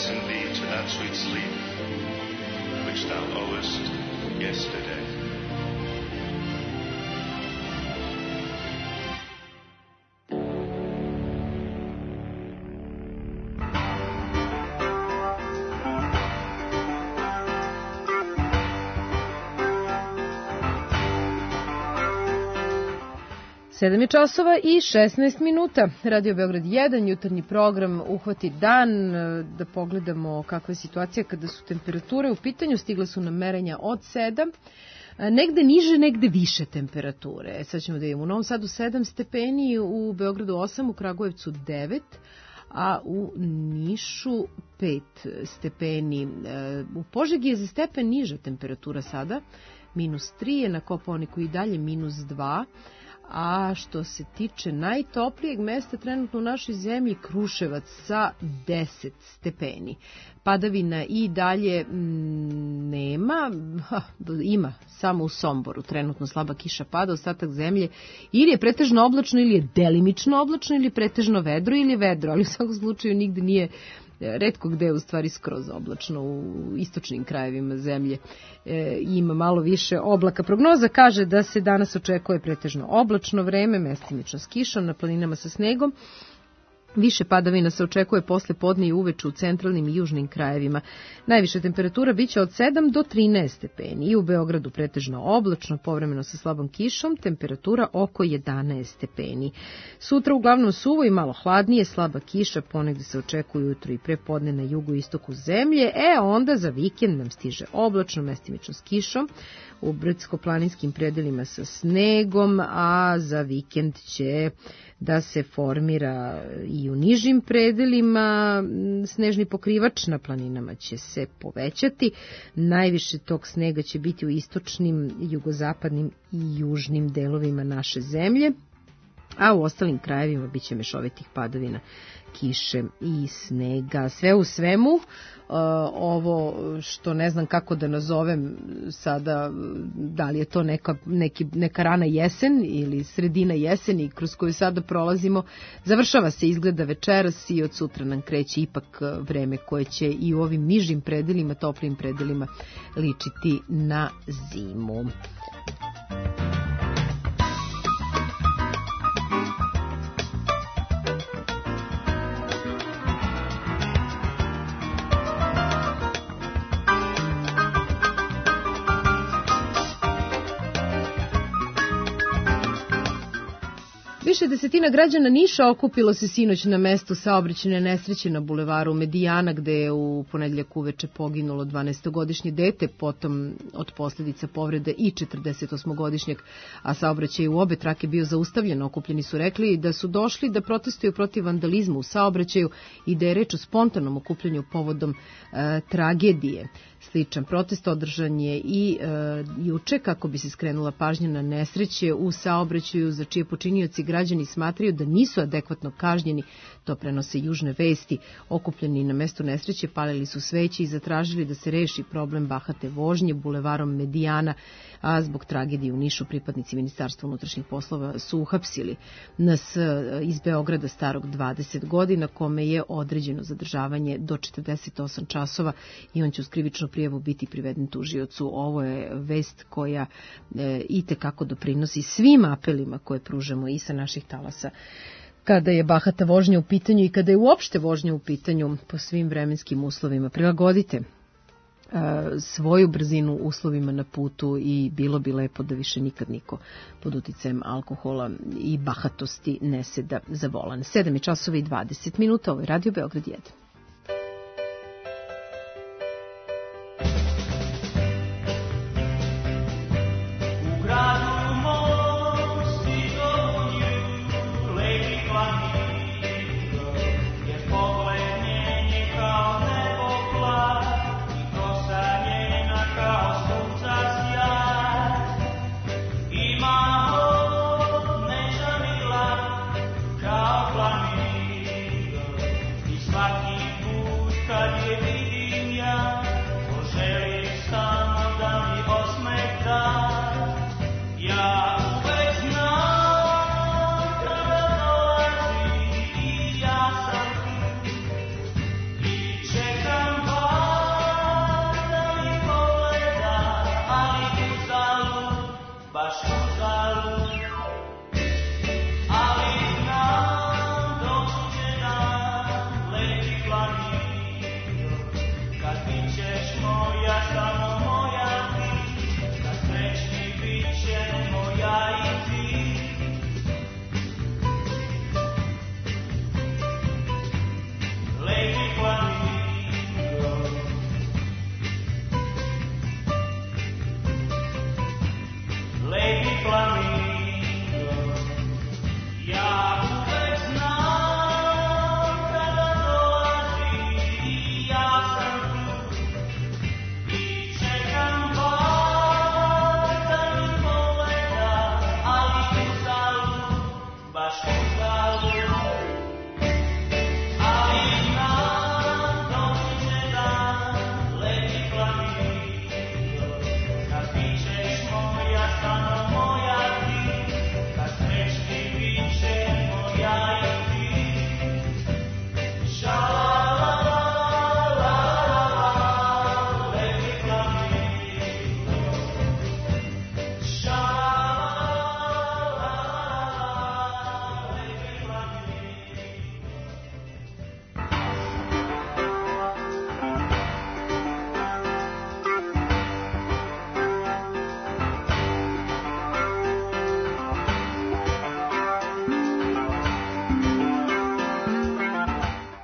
ransom thee to that sweet sleep which thou owest yesterday. sedam je časova i šesnaest minuta. Radio Beograd jedan, jutarnji program Uhvati dan, da pogledamo kakva je situacija kada su temperature u pitanju. Stigle su nam merenja od sedam, negde niže, negde više temperature. Sad ćemo da imamo u Novom Sadu sedam stepeni, u Beogradu osam, u Kragujevcu devet, a u Nišu pet stepeni. U Požegi je za stepen niža temperatura sada, minus tri je, na Kopaoniku i dalje minus dva. A što se tiče najtoplijeg mesta trenutno u našoj zemlji, Kruševac sa deset stepeni. Padavina i dalje nema, ha, ima samo u Somboru, trenutno slaba kiša pada, ostatak zemlje ili je pretežno oblačno ili je delimično oblačno ili je pretežno vedro ili je vedro, ali u svakom slučaju nigde nije, retko gde je u stvari skroz oblačno, u istočnim krajevima zemlje e, ima malo više oblaka. Prognoza kaže da se danas očekuje pretežno oblačno vreme, mestimično s kišom, na planinama sa snegom. Više padavina se očekuje posle podne i uveče u centralnim i južnim krajevima. Najviša temperatura biće od sedam do trinaest stepeni i u Beogradu pretežno oblačno, povremeno sa slabom kišom, temperatura oko jedanaest stepeni. Sutra uglavnom suvo i malo hladnije, slaba kiša, ponegde se očekuje ujutro i prepodne na jugu i istoku zemlje, e onda za vikend nam stiže oblačno, mestimično s kišom, u brdsko-planinskim predelima sa snegom, a za vikend će da se formira i u nižim predelima snežni pokrivač, na planinama će se povećati. Najviše tog snega će biti u istočnim, jugozapadnim i južnim delovima naše zemlje, a u ostalim krajevima bit će mešovitih padavina, kiše i snega. Sve u svemu, ovo što ne znam kako da nazovem sada, da li je to neka, neki, neka rana jesen ili sredina jeseni kroz koju sada prolazimo, završava se izgleda večeras i od sutra nam kreće ipak vreme koje će i u ovim nižim predelima, toplim predelima ličiti na zimu. Više desetina građana Niša okupilo se sinoć na mestu saobraćajne nesreće na bulevaru Medijana, gde je u ponedeljak uveče poginulo dvanaestogodišnje dete, potom od posljedica povrede i četrdesetosmogodišnjeg, a saobraćaj u obe trake bio zaustavljen. Okupljeni su rekli da su došli da protestuju protiv vandalizma u saobraćaju i da je reč o spontanom okupljanju povodom e, tragedije. Sličan protest održan je i e, juče kako bi se skrenula pažnja na nesreće u saobraćaju za čije počinioci građani smatraju da nisu adekvatno kažnjeni. To prenose južne vesti. Okupljeni na mestu nesreće palili su sveće i zatražili da se reši problem bahate vožnje bulevarom Medijana, a zbog tragedije u Nišu pripadnici Ministarstva unutrašnjih poslova su uhapsili nas iz Beograda starog dvadeset godina, kome je određeno zadržavanje do četrdeset osam časova i on će uz krivičnu prijavu biti priveden tužiocu. Ovo je vest koja e, itekako doprinosi svim apelima koje pružamo i sa naših talasa kada je bahata vožnja u pitanju i kada je uopšte vožnja u pitanju po svim vremenskim uslovima. Prilagodite e, svoju brzinu uslovima na putu i bilo bi lepo da više nikad niko pod uticajem alkohola i bahatosti ne seda za volan. sedam je časova i dvadeset minuta, ovo je Radio Beograd jedan. Check out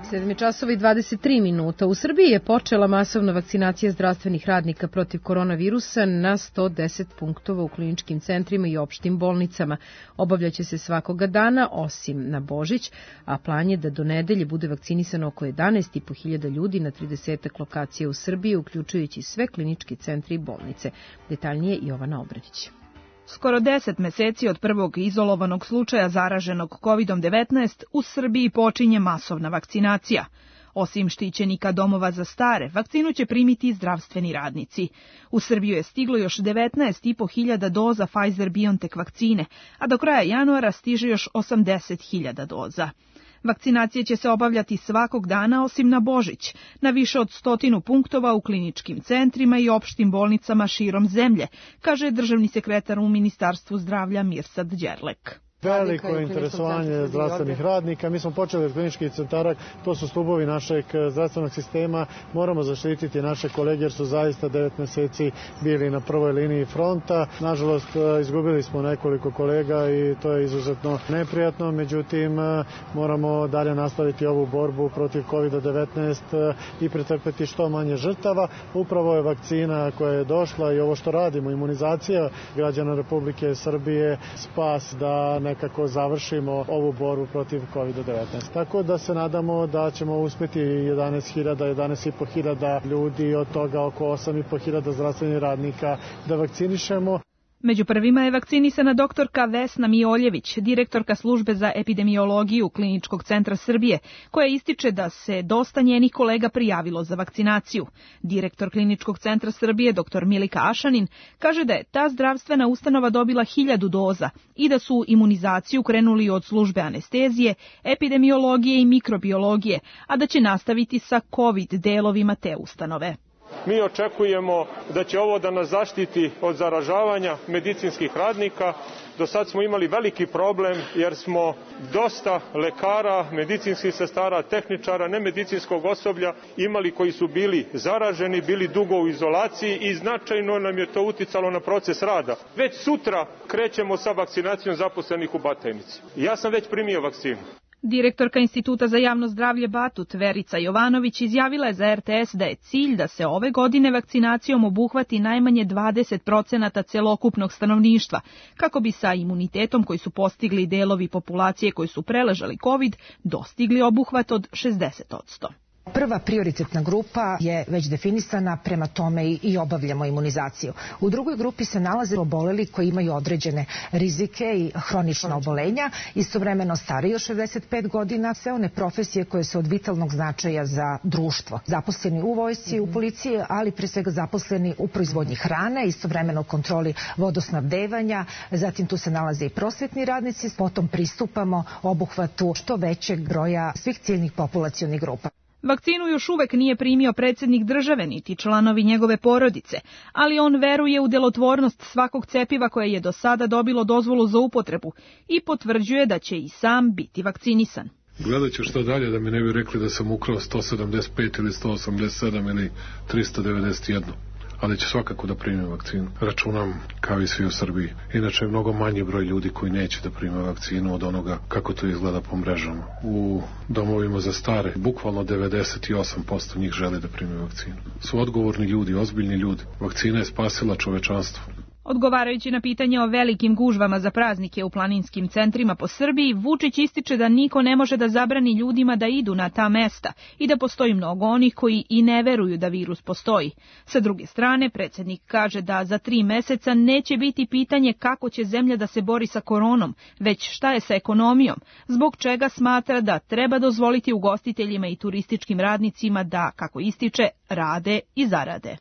sedam časova i dvadeset tri minuta. U Srbiji je počela masovna vakcinacija zdravstvenih radnika protiv koronavirusa na sto deset punktova u kliničkim centrima i opštim bolnicama. Obavljaće se svakoga dana, osim na Božić, a plan je da do nedelje bude vakcinisano oko jedanaest i po hiljada ljudi na trideset lokacija u Srbiji, uključujući sve kliničke centre i bolnice. Detaljnije Jovana Obradić. Skoro deset meseci od prvog izolovanog slučaja zaraženog kovidom devetnaest u Srbiji počinje masovna vakcinacija. Osim štićenika domova za stare, vakcinu će primiti zdravstveni radnici. U Srbiju je stiglo još devetnaest i po hiljada doza Pfizer-BioNTech vakcine, a do kraja januara stiže još osamdeset hiljada doza. Vakcinacije će se obavljati svakog dana osim na Božić, na više od stotinu punktova u kliničkim centrima i opštim bolnicama širom zemlje, kaže državni sekretar u Ministarstvu zdravlja Mirsad Đerlek. Veliko interesovanje zdravstvenih radnika. Mi smo počeli od kliničkih centara, to su stubovi našeg zdravstvenog sistema. Moramo zaštititi naše kolege jer su zaista devet meseci bili na prvoj liniji fronta. Nažalost, izgubili smo nekoliko kolega i to je izuzetno neprijatno. Međutim, moramo dalje nastaviti ovu borbu protiv kovid devetnaest i pretrpeti što manje žrtava. Upravo je vakcina koja je došla i ovo što radimo, imunizacija građana Republike Srbije, spas da nekako završimo ovu borbu protiv kovid devetnaest. Tako da se nadamo da ćemo uspeti jedanaest hiljada, jedanaest i po hiljada ljudi, od toga oko osam i po hiljada zdravstvenih radnika da vakcinišemo. Među prvima je vakcinisana doktorka Vesna Mijoljević, direktorka službe za epidemiologiju Kliničkog centra Srbije, koja ističe da se dosta njenih kolega prijavilo za vakcinaciju. Direktor Kliničkog centra Srbije, doktor Milika Ašanin, kaže da je ta zdravstvena ustanova dobila hiljadu doza i da su u imunizaciju krenuli od službe anestezije, epidemiologije i mikrobiologije, a da će nastaviti sa COVID delovima te ustanove. Mi očekujemo da će ovo da nas zaštiti od zaražavanja medicinskih radnika. Do sad smo imali veliki problem jer smo dosta lekara, medicinskih sestara, tehničara, nemedicinskog osoblja imali koji su bili zaraženi, bili dugo u izolaciji i značajno nam je to uticalo na proces rada. Već sutra krećemo sa vakcinacijom zaposlenih u Batajnici. Ja sam već primio vakcinu. Direktorka Instituta za javno zdravlje Batut, Verica Jovanović, izjavila je za R T S da je cilj da se ove godine vakcinacijom obuhvati najmanje dvadeset procenata celokupnog stanovništva, kako bi sa imunitetom koji su postigli delovi populacije koji su preležali COVID dostigli obuhvat od šezdeset posto. Prva prioritetna grupa je već definisana, prema tome i obavljamo imunizaciju. U drugoj grupi se nalaze oboleli koji imaju određene rizike i hronična obolenja, istovremeno stariji od šezdeset pet godina, sve one profesije koje su od vitalnog značaja za društvo. Zaposleni u vojsci, u policiji, ali pre svega zaposleni u proizvodnji hrane, istovremeno u kontroli vodosnabdevanja, zatim tu se nalaze i prosvetni radnici, potom pristupamo obuhvatu što većeg broja svih ciljnih populacionih grupa. Vakcinu još uvek nije primio predsjednik države niti članovi njegove porodice, ali on veruje u delotvornost svakog cepiva koje je do sada dobilo dozvolu za upotrebu i potvrđuje da će i sam biti vakcinisan. Gledat ću što dalje da mi ne bi rekli da sam ukrao sto sedamdeset pet ili sto osamdeset sedam ili trista devedeset jedan. Ali ću svakako da primim vakcinu. Računam kao i svi u Srbiji. Inače je mnogo manji broj ljudi koji neće da prime vakcinu od onoga kako to izgleda po mrežama. U domovima za stare, bukvalno devedeset osam posto njih želi da prime vakcinu. Su odgovorni ljudi, ozbiljni ljudi. Vakcina je spasila čovečanstvo. Odgovarajući na pitanje o velikim gužvama za praznike u planinskim centrima po Srbiji, Vučić ističe da niko ne može da zabrani ljudima da idu na ta mesta i da postoji mnogo onih koji i ne veruju da virus postoji. Sa druge strane, predsjednik kaže da za tri meseca neće biti pitanje kako će zemlja da se bori sa koronom, već šta je sa ekonomijom, zbog čega smatra da treba dozvoliti ugostiteljima i turističkim radnicima da, kako ističe, rade i zarade.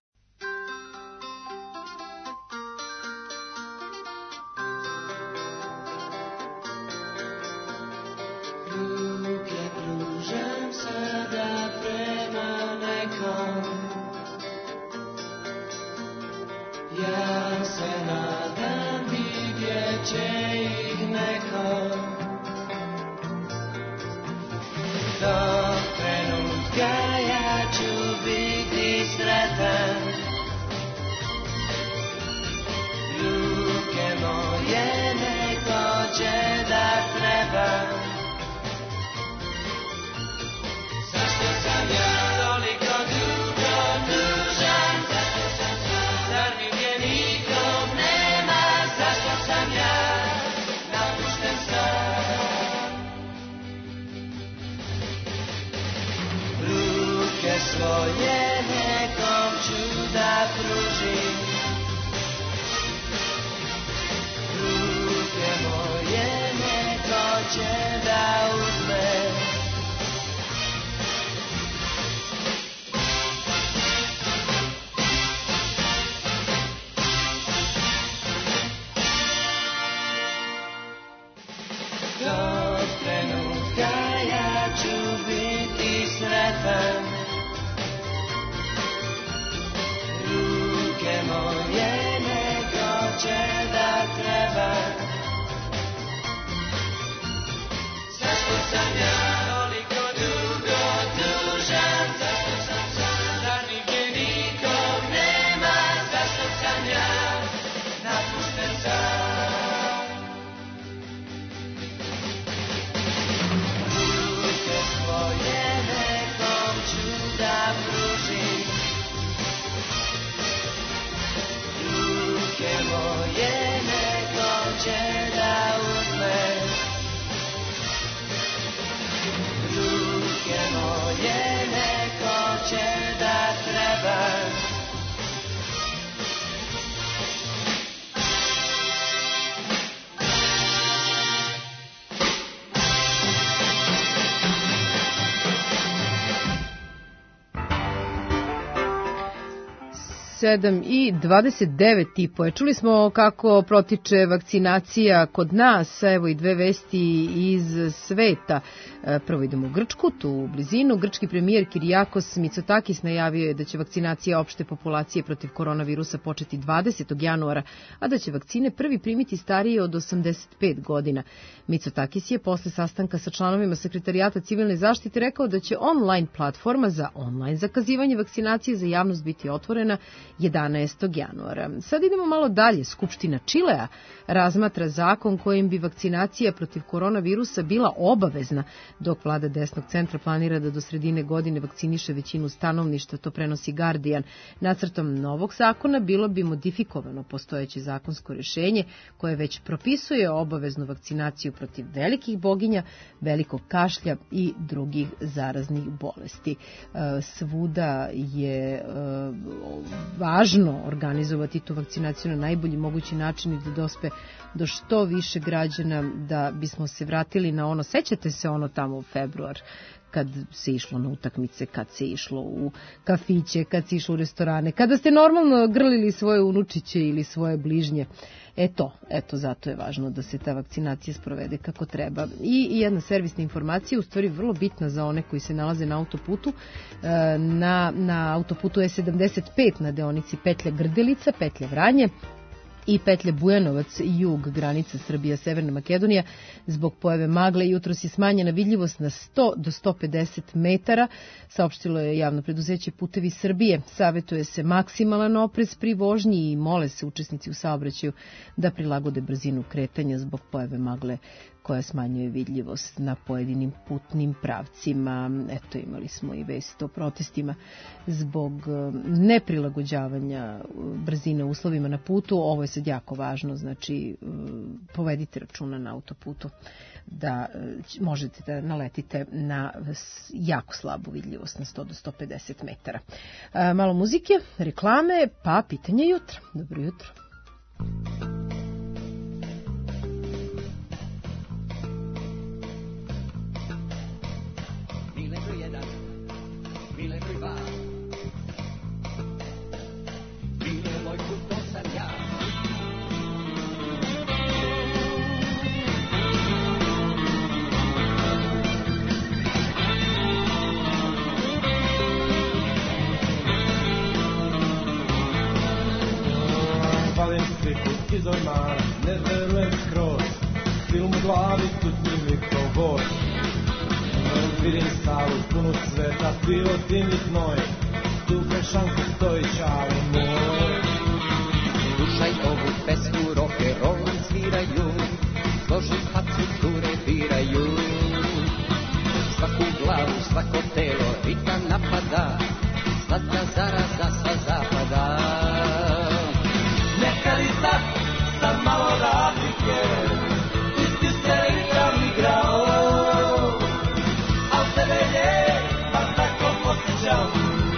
Ja se nadam vidjet će ih neko. Do trenutka ja ću biti sretan. Ruke moje neko će da treba. svoje nekom ću da pružim. Ruke moje neko će da uzme. Do trenutka ja ću biti sretan. Ruke moje neko će da treba. Zašto sam ja toliko dugo tužan? Zašto sam sam da nigdje nikog nema? Zašto sam ja napušten sam? Ruke svoje nekom ću da pružim. Ruke moje neko će da uzme. Ruke moje neko će da treba. sedam i dvadeset devet i po. Čuli smo kako protiče vakcinacija kod nas, evo i dve vesti iz sveta. Prvo idemo u Grčku, tu u blizinu. Grčki premijer Kirijakos Mitsotakis najavio je da će vakcinacija opšte populacije protiv koronavirusa početi dvadesetog januara, a da će vakcine prvi primiti stariji od osamdeset pet godina. Mitsotakis je posle sastanka sa članovima Sekretarijata civilne zaštite rekao da će online platforma za online zakazivanje vakcinacije za javnost biti otvorena jedanaestog januara. Sad idemo malo dalje. Skupština Čilea razmatra zakon kojim bi vakcinacija protiv koronavirusa bila obavezna, dok vlada desnog centra planira da do sredine godine vakciniše većinu stanovništva, to prenosi Guardian. Nacrtom novog zakona bilo bi modifikovano postojeće zakonsko rješenje koje već propisuje obaveznu vakcinaciju protiv velikih boginja, velikog kašlja i drugih zaraznih bolesti. Svuda je važno organizovati tu vakcinaciju na najbolji mogući način i da dospe do što više građana, da bismo se vratili na ono, sećate se ono tamo u februar, kad se išlo na utakmice, kad se išlo u kafiće, kad se išlo u restorane, kada ste normalno grlili svoje unučiće ili svoje bližnje. Eto, eto, zato je važno da se ta vakcinacija sprovede kako treba. I jedna servisna informacija, u stvari vrlo bitna za one koji se nalaze na autoputu, na, na autoputu E sedamdeset pet na deonici petlja Grdelica, petlja Vranje i petlje Bujanovac, jug, granica Srbija-Severna Makedonija. Zbog pojave magle jutros je smanjena vidljivost na sto do sto pedeset metara, saopštilo je javno preduzeće Putevi Srbije. Savetuje se maksimalan oprez pri vožnji i mole se učesnici u saobraćaju da prilagode brzinu kretanja zbog pojave magle koja smanjuje vidljivost na pojedinim putnim pravcima. Eto, imali smo i vest o protestima zbog neprilagođavanja brzine uslovima na putu. Ovo je sad jako važno, znači povedite računa na autoputu da možete da naletite na jako slabu vidljivost na sto do sto pedeset metara. Malo muzike, reklame, pa pitanje jutra. Dobro jutro. Mile broj jedan, mile broj dva, mile moj put, to sam ja. Palim striku iz ormana, ne verujem skroz, film u glavi, tu snimi kao voz. Vidim stavu punu cveta, pivo dimni knoj, tu krešanku stoji čale moj. Slušaj ovu pesmu, rock'n'roll sviraju, složi facu, cure biraju. Svaku glavu, svako telo, ritam napada, slatka zaraza sa zapada. Nekad i sad sam malo razlike, isti se ritam igrao. Tebe je, pa tako posjećam,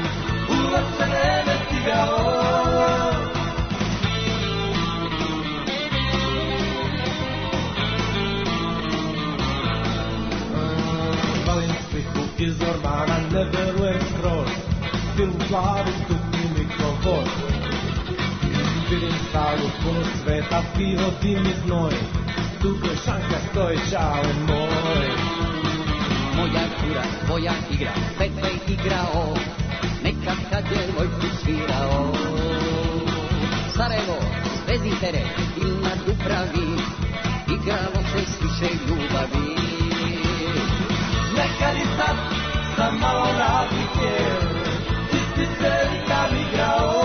ne verujem skroz, stilu plavi stupni mikrofon. Vidim salu puno sveta, pivo, dim i znoj, dugo šanka stoji, čale moj. Moja cura, tvoja igra, Pepe igrao, nekad kad je Vojku svirao. Sarajevo, Zvezditere, il na Dubravi, igralo se s više ljubavi. Nekad i sad sam malo razlike, ti si se i tam igrao,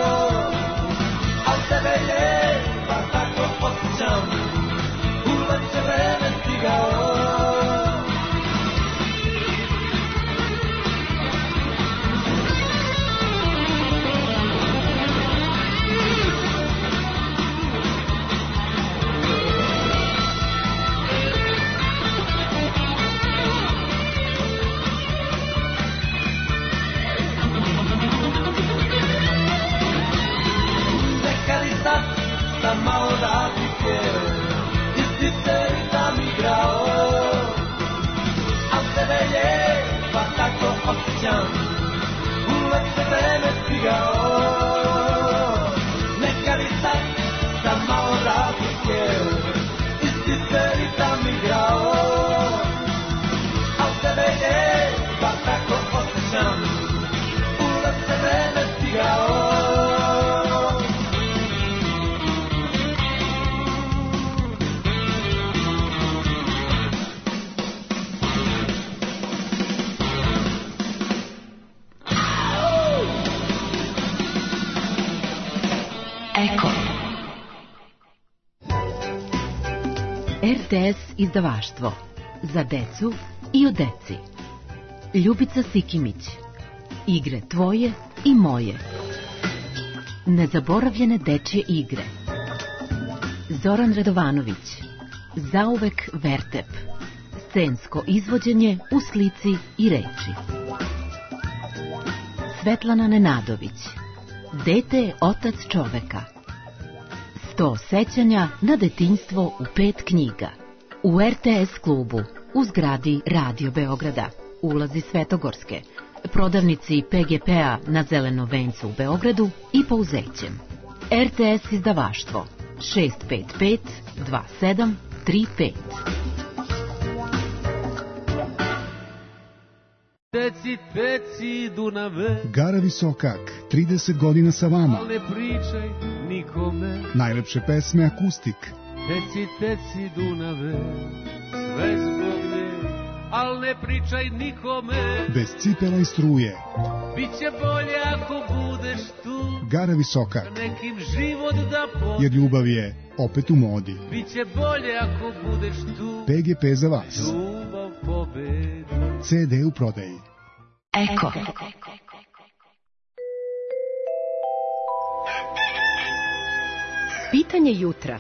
al tebe je, pa tako osjećam, uvek će vreme stigao. Sam malo razlike, ti si se i tam igrao, al tebe je, pa tako osjećam, uvek se vreme stigao. Nekad i sad sam malo razlike, ti si se i tam igrao, al tebe je, pa tako osjećam, uvek se vreme stigao. Eko. er te es izdavaštvo. Za decu i o deci. Ljubica Sikimić. Igre tvoje i moje. Nezaboravljene dečje igre. Zoran Radovanović. Zauvek Vertep. Scensko izvođenje u slici i reči. Svetlana Nenadović. Dete je otac čoveka. Sto sećanja na detinjstvo u pet knjiga. U er te es klubu, u zgradi Radio Beograda, ulazi Svetogorske, prodavnici pe ge pe-a na Zelenom vencu u Beogradu i Pouzećem. er te es izdavaštvo šest pet pet dva sedam tri pet. Teci, teci, Dunave. Gara Visokak, trideset godina sa vama. Ne pričaj nikome. Najlepše pesme akustik. Teci, teci, Dunave, sve zbog nje, al ne pričaj nikome. Bez cipela i struje. Biće bolje ako budeš tu. Gara Visokak. Nekim život da pobedi. Jer ljubav je opet u modi. Biće bolje ako budeš tu. pe ge pe za vas. Ljubav pobedi. ce de u prodaji. Eko. Pitanje jutra.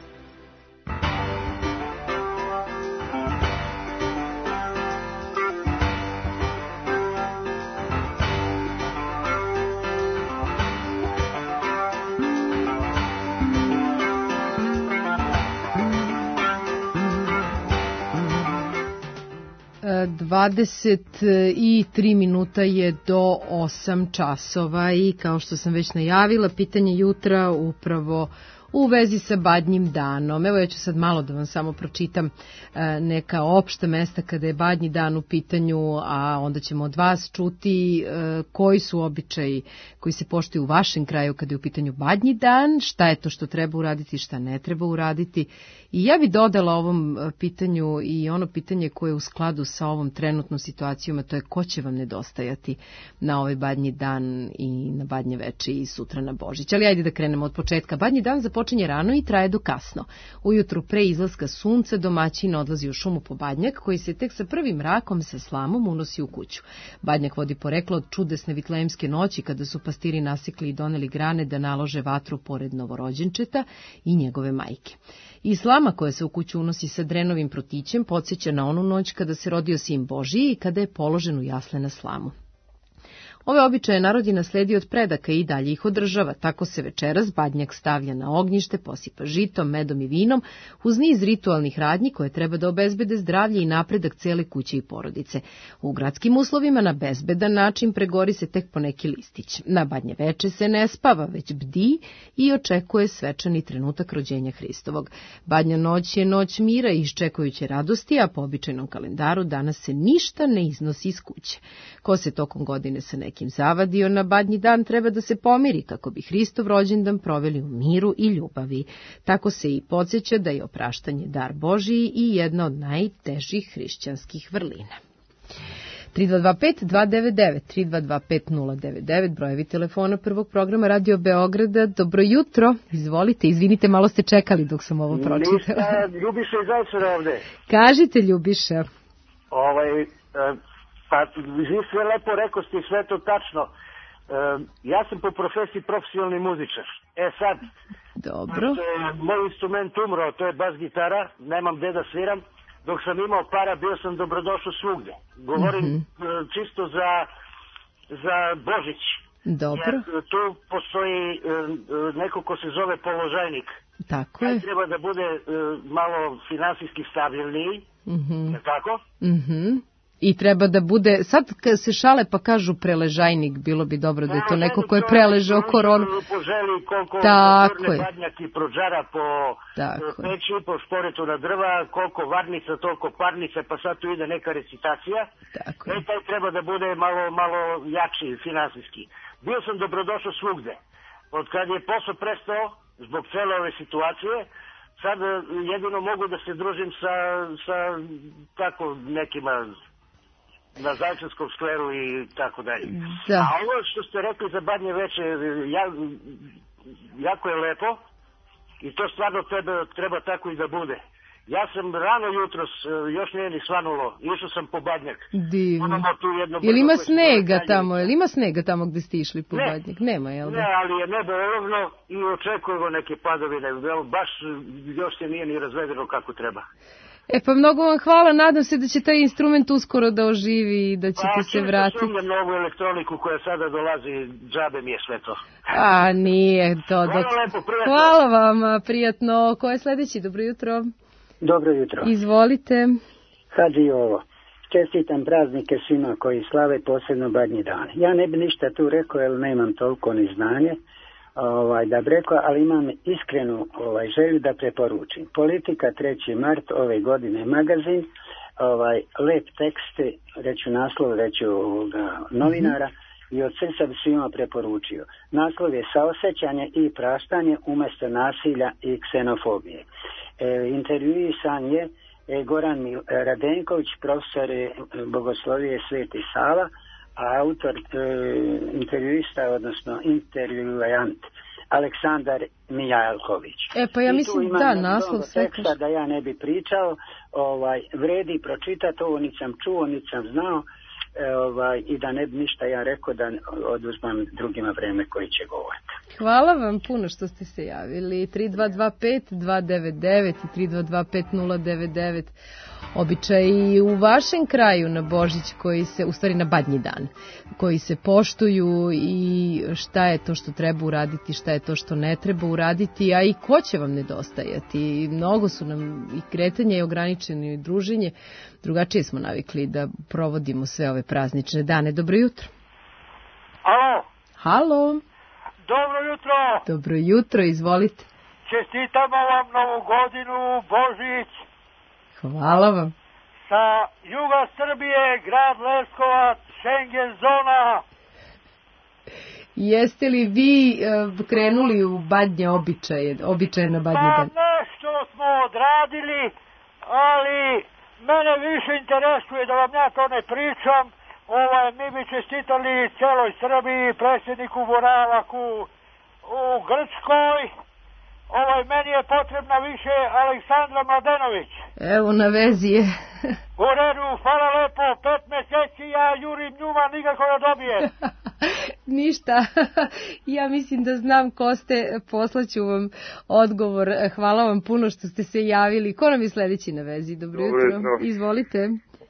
dvadeset tri minuta je do osam časova i kao što sam već najavila, pitanje jutra upravo u vezi sa Badnjim danom. Evo ja ću sad malo da vam samo pročitam neka opšta mesta kada je Badnji dan u pitanju, a onda ćemo od vas čuti koji su običaji koji se poštuju u vašem kraju kada je u pitanju Badnji dan, šta je to što treba uraditi, šta ne treba uraditi. I ja bih dodala ovom pitanju i ono pitanje koje je u skladu sa ovom trenutnom situacijom, a to je ko će vam nedostajati na ovaj Badnji dan i na Badnje veče i sutra na Božić. Ali ajde da krenemo od početka. Badnji dan započinje rano i traje do kasno. Ujutru pre izlaska sunca domaćin odlazi u šumu po badnjak koji se tek sa prvim mrakom sa slamom unosi u kuću. Badnjak vodi poreklo od čudesne vitlejemske noći kada su pastiri nasekli i doneli grane da nalože vatru pored novorođenčeta i njegove majke. I slama koja se u kuću unosi sa drenovim protićem podsjeća na onu noć kada se rodio sin Božiji i kada je položen u jasle na slamu. Ove običaje narod je nasledio od predaka i dalje ih održava. Tako se večeras badnjak stavlja na ognjište, posipa žitom, medom i vinom, uz niz ritualnih radnji koje treba da obezbede zdravlje i napredak cele kuće i porodice. U gradskim uslovima na bezbedan način pregori se tek poneki listić. Na badnje veče se ne spava, već bdi i očekuje svečani trenutak rođenja Hristovog. Badnja noć je noć mira i iščekujuće radosti, a po običajnom kalendaru danas se ništa ne iznosi iz kuće. Ko se tokom godine sa nekim zavadio na badnji dan treba da se pomiri kako bi Hristov rođendan proveli u miru i ljubavi. Tako se i podsjeća da je opraštanje dar Božiji i jedna od najtežih hrišćanskih vrlina. tri dva dva pet dva devet devet, tri dva dva pet nula devet devet, brojevi telefona prvog programa Radio Beograda. Dobro jutro, izvolite, izvinite, malo ste čekali dok sam ovo pročitala. Ništa, Ljubiša iz Zaječara ovde. Kažite, Ljubiša. Ovaj, e, pa vi sve lepo rekao ste sve to tačno. E, ja sam po profesiji profesionalni muzičar. E sad, dobro. Moj instrument umro, to je bas gitara, nemam gde da sviram. Dok sam imao para, bio sam dobrodošao svugde. Govorim mm-hmm. čisto za, za Božić. Dobro. Jer tu postoji neko ko se zove položajnik. Tako je. Treba da bude malo finansijski stabilniji. Mm-hmm. Tako? Mhm. I treba da bude, sad kad se šale pa kažu preležajnik, bilo bi dobro da je to neko ko je preležao koronu. Poželi koliko vrne badnjaki prođara po Tako peći, po šporetu na drva, koliko varnica, toliko parnica, pa sad tu ide neka recitacija. Tako je. E, taj treba da bude malo, malo jači finansijski. Bio sam dobrodošao svugde. Od kad je posao prestao, zbog cele ove situacije, sad jedino mogu da se družim sa, sa tako nekima na Zaječarskom skveru i tako dalje. Da. A ovo što ste rekli za badnje veče, ja, jako je lepo i to stvarno treba, treba tako i da bude. Ja sam rano jutros, još nije ni svanulo, išao sam po badnjak. Divno. Jel ima snega tamo, jel ima snega tamo gde ste išli po ne. badnjak? Nema, jel da? Ne, ali je nebo olovno i očekujemo neke padovine, baš još se nije ni razvedeno kako treba. E pa mnogo vam hvala, nadam se da će taj instrument uskoro da oživi i da ćete pa, se vratiti. Pa sumnjam na ovu elektroniku koja sada dolazi, džabe mi je sve to. A, nije to. Hvala dok... lepo, prijatno. Hvala vam, prijatno. Ko je sledeći? Dobro jutro. Dobro jutro. Izvolite. Hadži ovo. Čestitam praznike svima koji slave, posebno badnji dan. Ja ne bi ništa tu rekao, jer nemam toliko ni znanje. Ovaj, da bi rekao, ali imam iskrenu ovaj, želju da preporučim. Politika treći mart ove godine magazin, ovaj, lep tekst, reću naslov, reću ovoga, novinara mm-hmm. i od srca bi svima preporučio. Naslov je Saosećanje i praštanje umjesto nasilja i ksenofobije. E, intervjuisan je e, Goran Radenković, profesor e, bogoslovije Sveti Sava, a autor e, intervjuista, odnosno intervjuajant, Aleksandar Mijajlković. E pa ja mislim da naslov sve teksta da ja ne bi pričao, ovaj, vredi pročitati, ovo nisam čuo, nisam znao, e, ovaj, i da ne bi ništa ja rekao da oduzmam drugima vreme koji će govoriti. Hvala vam puno što ste se javili. tri dva dva pet dva devet devet i tri dva dva pet nula devet devet. Običaj u vašem kraju na Božić koji se, u stvari na badnji dan, koji se poštuju i šta je to što treba uraditi, šta je to što ne treba uraditi, a i ko će vam nedostajati. Mnogo su nam i kretanje i ograničeno i druženje. Drugačije smo navikli da provodimo sve ove praznične dane. Dobro jutro. Alo. Halo. Dobro jutro. Dobro jutro, izvolite. Čestitamo vam Novu godinu, Božić. Hvala vam. Sa juga Srbije, grad Leskovac, Schengen zona. Jeste li vi uh, krenuli u badnje običaje, običaje na badnji dan? Pa nešto smo odradili, ali mene više interesuje da vam ja to ne pričam. Ovaj, mi bi čestitali celoj Srbiji, predsjedniku Voravaku u Grčkoj. Ovaj, meni je potrebna više Aleksandra Mladenović. Evo, na vezi je. U redu, hvala lepo, pet meseci ja jurim njuma, nikako da dobije. Ništa, ja mislim da znam ko ste, poslaću vam odgovor. Hvala vam puno što ste se javili. Ko nam je sledeći na vezi? Dobro jutro. Izvolite.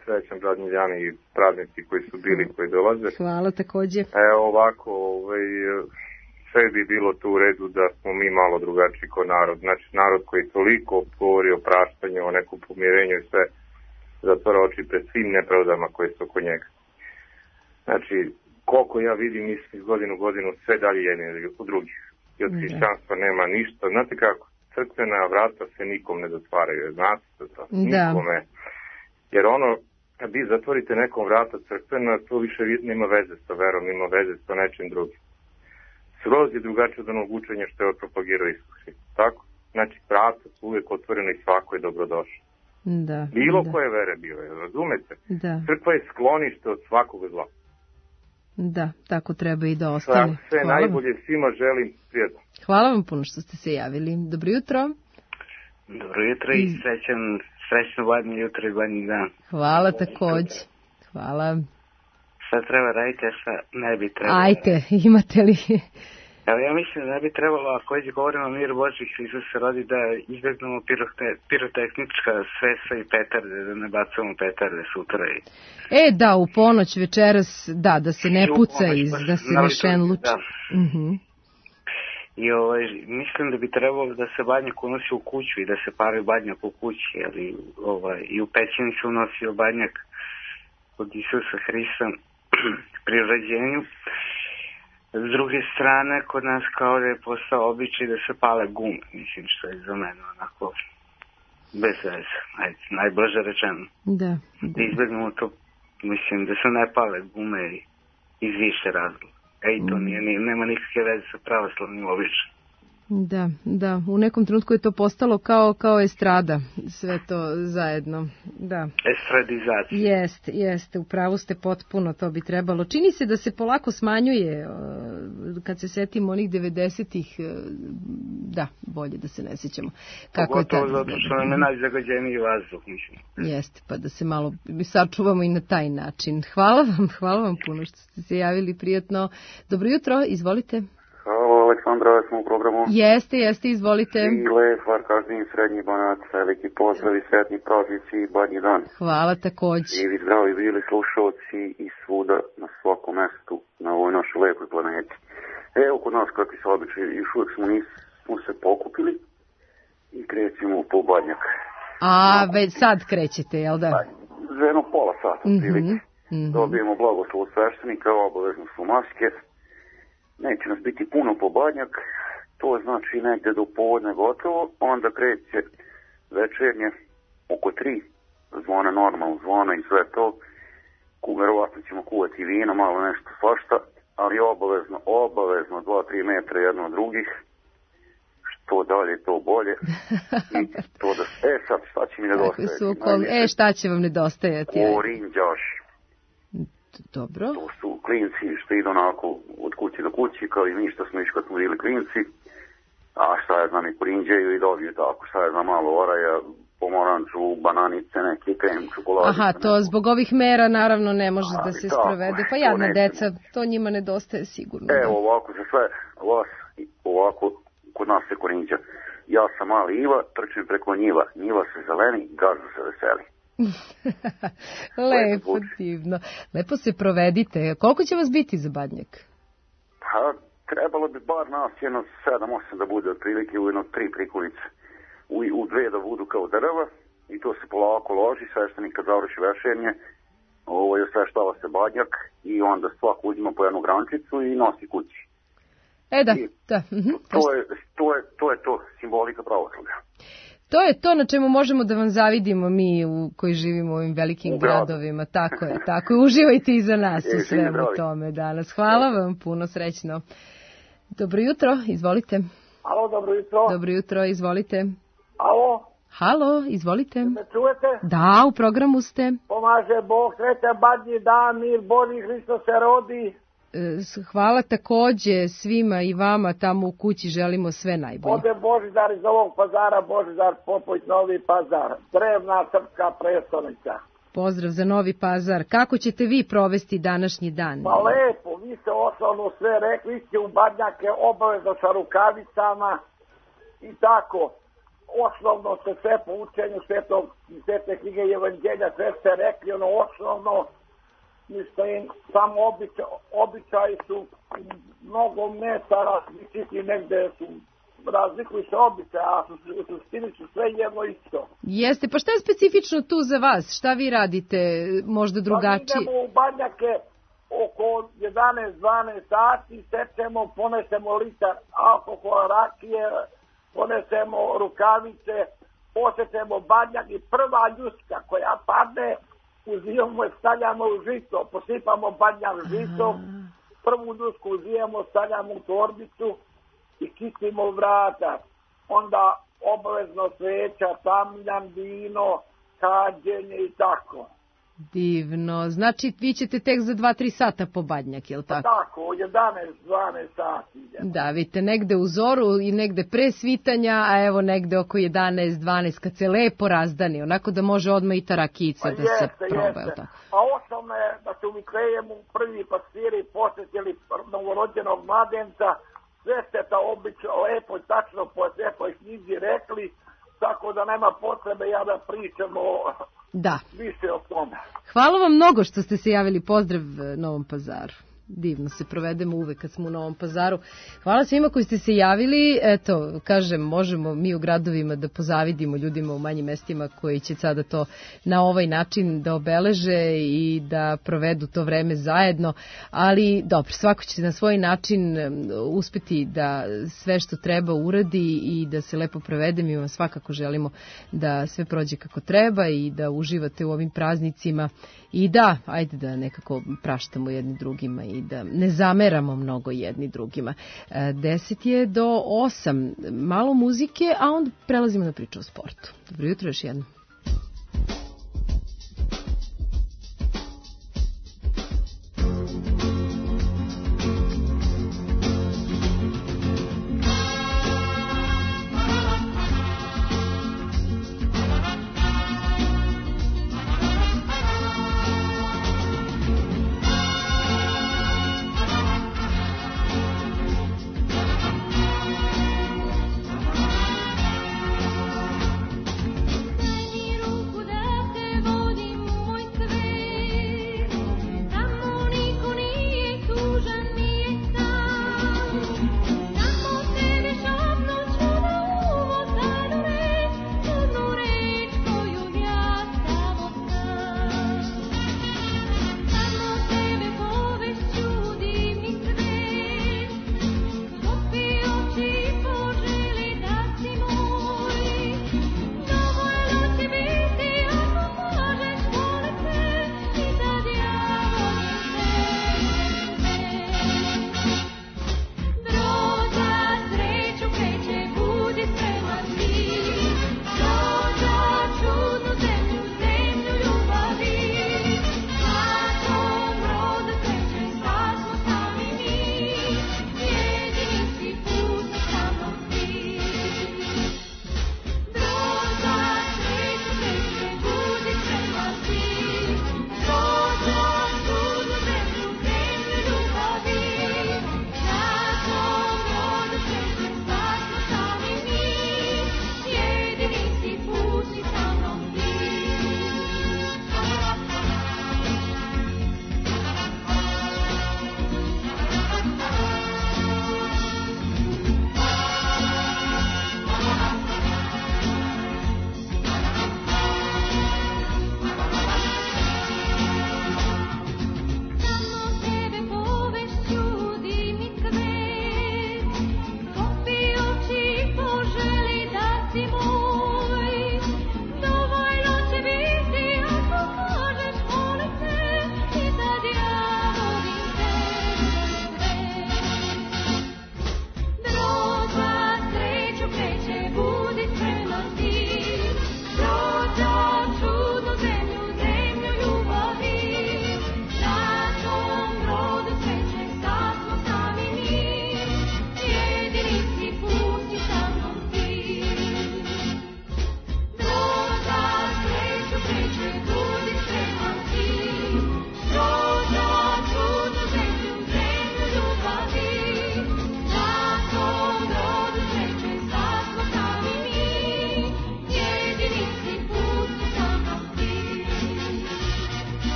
srećan Badnji dan i praznici koji su bili, koji dolaze. Hvala takođe. Evo ovako, ovaj, sve bi bilo tu u redu da smo mi malo drugačiji ko narod. Znači, narod koji toliko govori o praštanju, o nekom pomirenju i sve, zatvara oči pred svim nepravdama koje su oko njega. Znači, koliko ja vidim, mi iz godinu u godinu sve dalje jedni u drugih. I od hrišćanstva nema ništa. Znate kako, crkvena vrata se nikom ne zatvaraju, znate to, nikome. Jer ono, kad vi zatvorite nekom vrata crkvena, to više nema veze sa verom, ima veze sa nečim drugim. Skroz je drugačije od onog učenja što je propagirao Isus. Tako? Znači, vrata su uvijek otvorena i svako je dobrodošao. Da, Bilo da. koje vere bilo, razumete? Da. Crkva je sklonište od svakog zla. Da, tako treba i da ostane. Sve, sve najbolje svima želim, prijatno. Hvala vam puno što ste se javili. Dobro jutro. Dobro jutro i srećan, srećno Badnje jutro i Badnji dan. Hvala takođe. Hvala. Šta treba raditi, a šta ne bi trebalo? Ajte, imate li? Evo ja mislim da ne bi trebalo, ako već govorimo o miru Božih, Isus se rodi, da izbjegnemo pirote, pirotehnička svesa i petarde, da ne bacamo petarde sutra. I... E, da, u ponoć večeras, da, da se ne puca iz, da se ne šenluči. Da. Uh-huh. I ovaj, mislim da bi trebalo da se badnjak unosi u kuću i da se pari badnjak u kući, ali ovaj, i u pećini se unosio badnjak od Isusa Hrista pri rođenju. S druge strane, kod nas kao da je postao običaj da se pale gume, mislim što je za mene onako bez veze, ajde, najblaže rečeno. Da, da. Izbjegnemo to, mislim da se ne pale gume iz više razloga. Ej, to nije, nije, nema nikakve veze sa pravoslavnim običajem. Da, da, u nekom trenutku je to postalo kao, kao estrada, sve to zajedno, da. Estradizacija. Jeste, jeste, u pravu ste potpuno, to bi trebalo. Čini se da se polako smanjuje, kad se setimo onih devedesetih, da, bolje da se ne sjećamo. Kako pogotovo je zato što nam je najzagađeniji vazduh, mislim. Jeste, pa da se malo sačuvamo i na taj način. Hvala vam, hvala vam puno što ste se javili, prijatno. Dobro jutro, izvolite. Halo, Aleksandra, ja smo u programu. Jeste, jeste, izvolite. I Levar, kažem, Srednji Banat, veliki pozdrav i sretni praznici i Badnji dan. Hvala takođe. Živi zdravi bili slušalci i svuda na svakom mestu na ovoj našoj lepoj planeti. Evo kod nas kakvi su običaj, još uvijek smo, nis, smo se pokupili i krećemo po Badnjak. A, već sad krećete, jel da? Za jedno pola sata, mm-hmm, prilike. Mm-hmm. Dobijemo blagoslov sveštenika, obavezno su maske. Neće nas biti puno po Badnjak, to znači negdje do povodne gotovo, onda kreće večernje oko tri, zvone normalno, zvone i sve to, verovatno ćemo kuvati vino, malo nešto svašta, ali obavezno, obavezno dva do tri metra jedno od drugih, što dalje to bolje, i to da, e sad šta će mi nedostajati? E šta će vam nedostajati? Orinđaš. Dobro. To su klinci što idu onako od kuće do kući, kao i mi što smo išli kad smo bili klinci, a šta je znam i porinđaju i dobiju tako, šta je znam malo oraja, pomoranču, bananice, neki krem, čokoladice. Aha, to neko. Zbog ovih mera naravno ne može ali da se tako, sprovede, pa jadna to deca, to njima nedostaje sigurno. Evo ovako za sve vas, ovako kod nas se korinđa. Ja sam mali Iva, trčim preko njiva, njiva se zeleni, gazda se veseli. Lepo, divno. Lepo se provedite. Koliko će vas biti za Badnjak? Pa, trebalo bi bar nas jedno sedam osam da bude otprilike u jedno tri prikolice. U, u dve da budu kao drva i to se polako loži, sveštenik kad završi večernje, ovo je osveštava se Badnjak i onda svako uzima po jednu grančicu i nosi kući. E da, I da. Mhm. To, je, to, je, to je to, simbolika pravoslavlja. To je to na čemu možemo da vam zavidimo mi u koji živimo u ovim velikim gradovima. Tako je, tako je. Uživajte i za nas u svemu tome danas. Hvala vam puno, srećno. Dobro jutro, izvolite. Alo, dobro jutro. Dobro jutro, izvolite. Alo. Halo, izvolite. Me čujete? Da, u programu ste. Pomaže Bog, srećan Badnji dan, mir Božji, Hristos se rodi. Hvala takođe svima i vama tamo u kući, želimo sve najbolje. Ode Božidar iz ovog Pazara, Božidar Popović, Novi Pazar, drevna srpska prestonica. Pozdrav za Novi Pazar. Kako ćete vi provesti današnji dan? Pa lepo, vi ste osnovno sve rekli, ste u Badnjake obavezno sa rukavicama i tako. osnovno se sve po učenju svetog, svete knjige i evanđelja, sve ste rekli, ono osnovno, mislim, samo običaj, običaji su mnogo mesta različiti, negde su razlikuju se običaje, a u suštini su sve jedno isto. Jeste, pa šta je specifično tu za vas? Šta vi radite možda drugačije? Pa idemo u Badnjake oko jedanaest dvanaest sati, sečemo, ponesemo litar alkohola, rakije, ponesemo rukavice, posečemo Badnjak i prva ljuska koja padne, uzimamo i stavljamo u žito, posipamo Badnjak žitom, prvu ljusku uzimamo, stavljamo u torbicu i kitimo vrata. Onda obavezno sveća, tamljan, vino, kađenje i tako. Divno. Znači, vi ćete tek za dva tri sata po Badnjak, je li tako? Tako, u jedanaest dvanaest sati. Da, vidite, negde u zoru i negde pre svitanja, a evo negde oko jedanaest dvanaest kad se lepo razdani, onako da može odmah i ta rakica pa da jeste, se proba, je li tako? A osnovno je da su mi krejemu prvi pastiri posjetili novorođenog mladenca, sve ste ta obično lepo i tačno po svetoj knjizi rekli, tako da nema potrebe ja da pričam o... Da. više o tome. Hvala vam mnogo što ste se javili. Pozdrav Novom Pazaru. Divno se provedemo uvek kad smo u Novom Pazaru. Hvala svima koji ste se javili. Eto, kažem, možemo mi u gradovima da pozavidimo ljudima u manjim mestima koji će sada to na ovaj način da obeleže i da provedu to vreme zajedno, ali dobro, svako će na svoj način uspeti da sve što treba uradi i da se lepo provede. Mi vam svakako želimo da sve prođe kako treba i da uživate u ovim praznicima i da, ajde da nekako praštamo jedni drugima i da ne zameramo mnogo jedni drugima. Deset je do osam, malo muzike, a onda prelazimo na priču o sportu. Dobro jutro još jedno.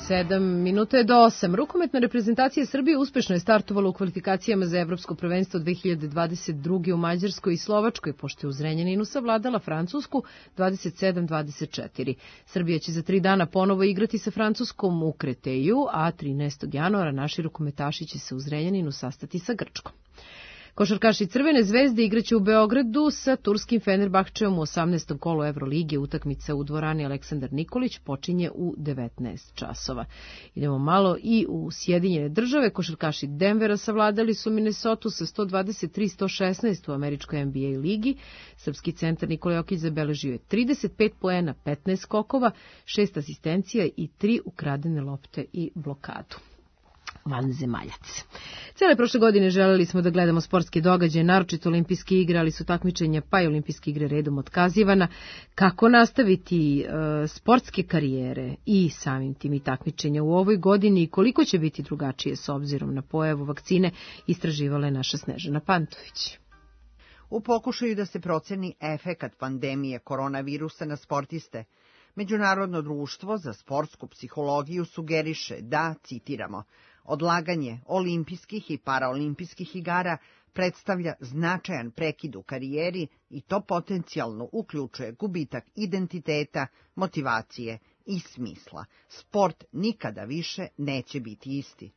sedam minuta je do osam. Rukometna reprezentacija Srbije uspešno je startovala u kvalifikacijama za Evropsko prvenstvo dve hiljade dvadeset druge. u Mađarskoj i Slovačkoj, pošto je u Zrenjaninu savladala Francusku dvadeset sedam dvadeset četiri. Srbija će za tri dana ponovo igrati sa Francuskom u Kreteju, a trinaestog januara naši rukometaši će se u Zrenjaninu sastati sa Grčkom. Košarkaši Crvene zvezde igraće u Beogradu sa turskim Fenerbahčeom u osamnaestom kolu Evrolige. Utakmica u dvorani Aleksandar Nikolić počinje u devetnaest časova. Idemo malo i u Sjedinjene države. Košarkaši Denvera savladali su Minnesotu sa sto dvadeset tri sto šesnaest u američkoj N B A ligi. Srpski centar Nikola Jokić zabeležio je trideset pet poena, petnaest skokova, šest asistencija i tri ukradene lopte i blokadu. Vanzemaljac. Cele prošle godine želeli smo da gledamo sportske događaje, naročito olimpijske igre, ali su takmičenja pa i olimpijske igre redom otkazivana. Kako nastaviti e, sportske karijere i samim tim i takmičenja u ovoj godini i koliko će biti drugačije s obzirom na pojavu vakcine, istraživala je naša Snežana Pantović. U pokušaju da se proceni efekat pandemije koronavirusa na sportiste, Međunarodno društvo za sportsku psihologiju sugeriše da, citiramo, odlaganje olimpijskih i paraolimpijskih igara predstavlja značajan prekid u karijeri i to potencijalno uključuje gubitak identiteta, motivacije i smisla. Sport nikada više neće biti isti.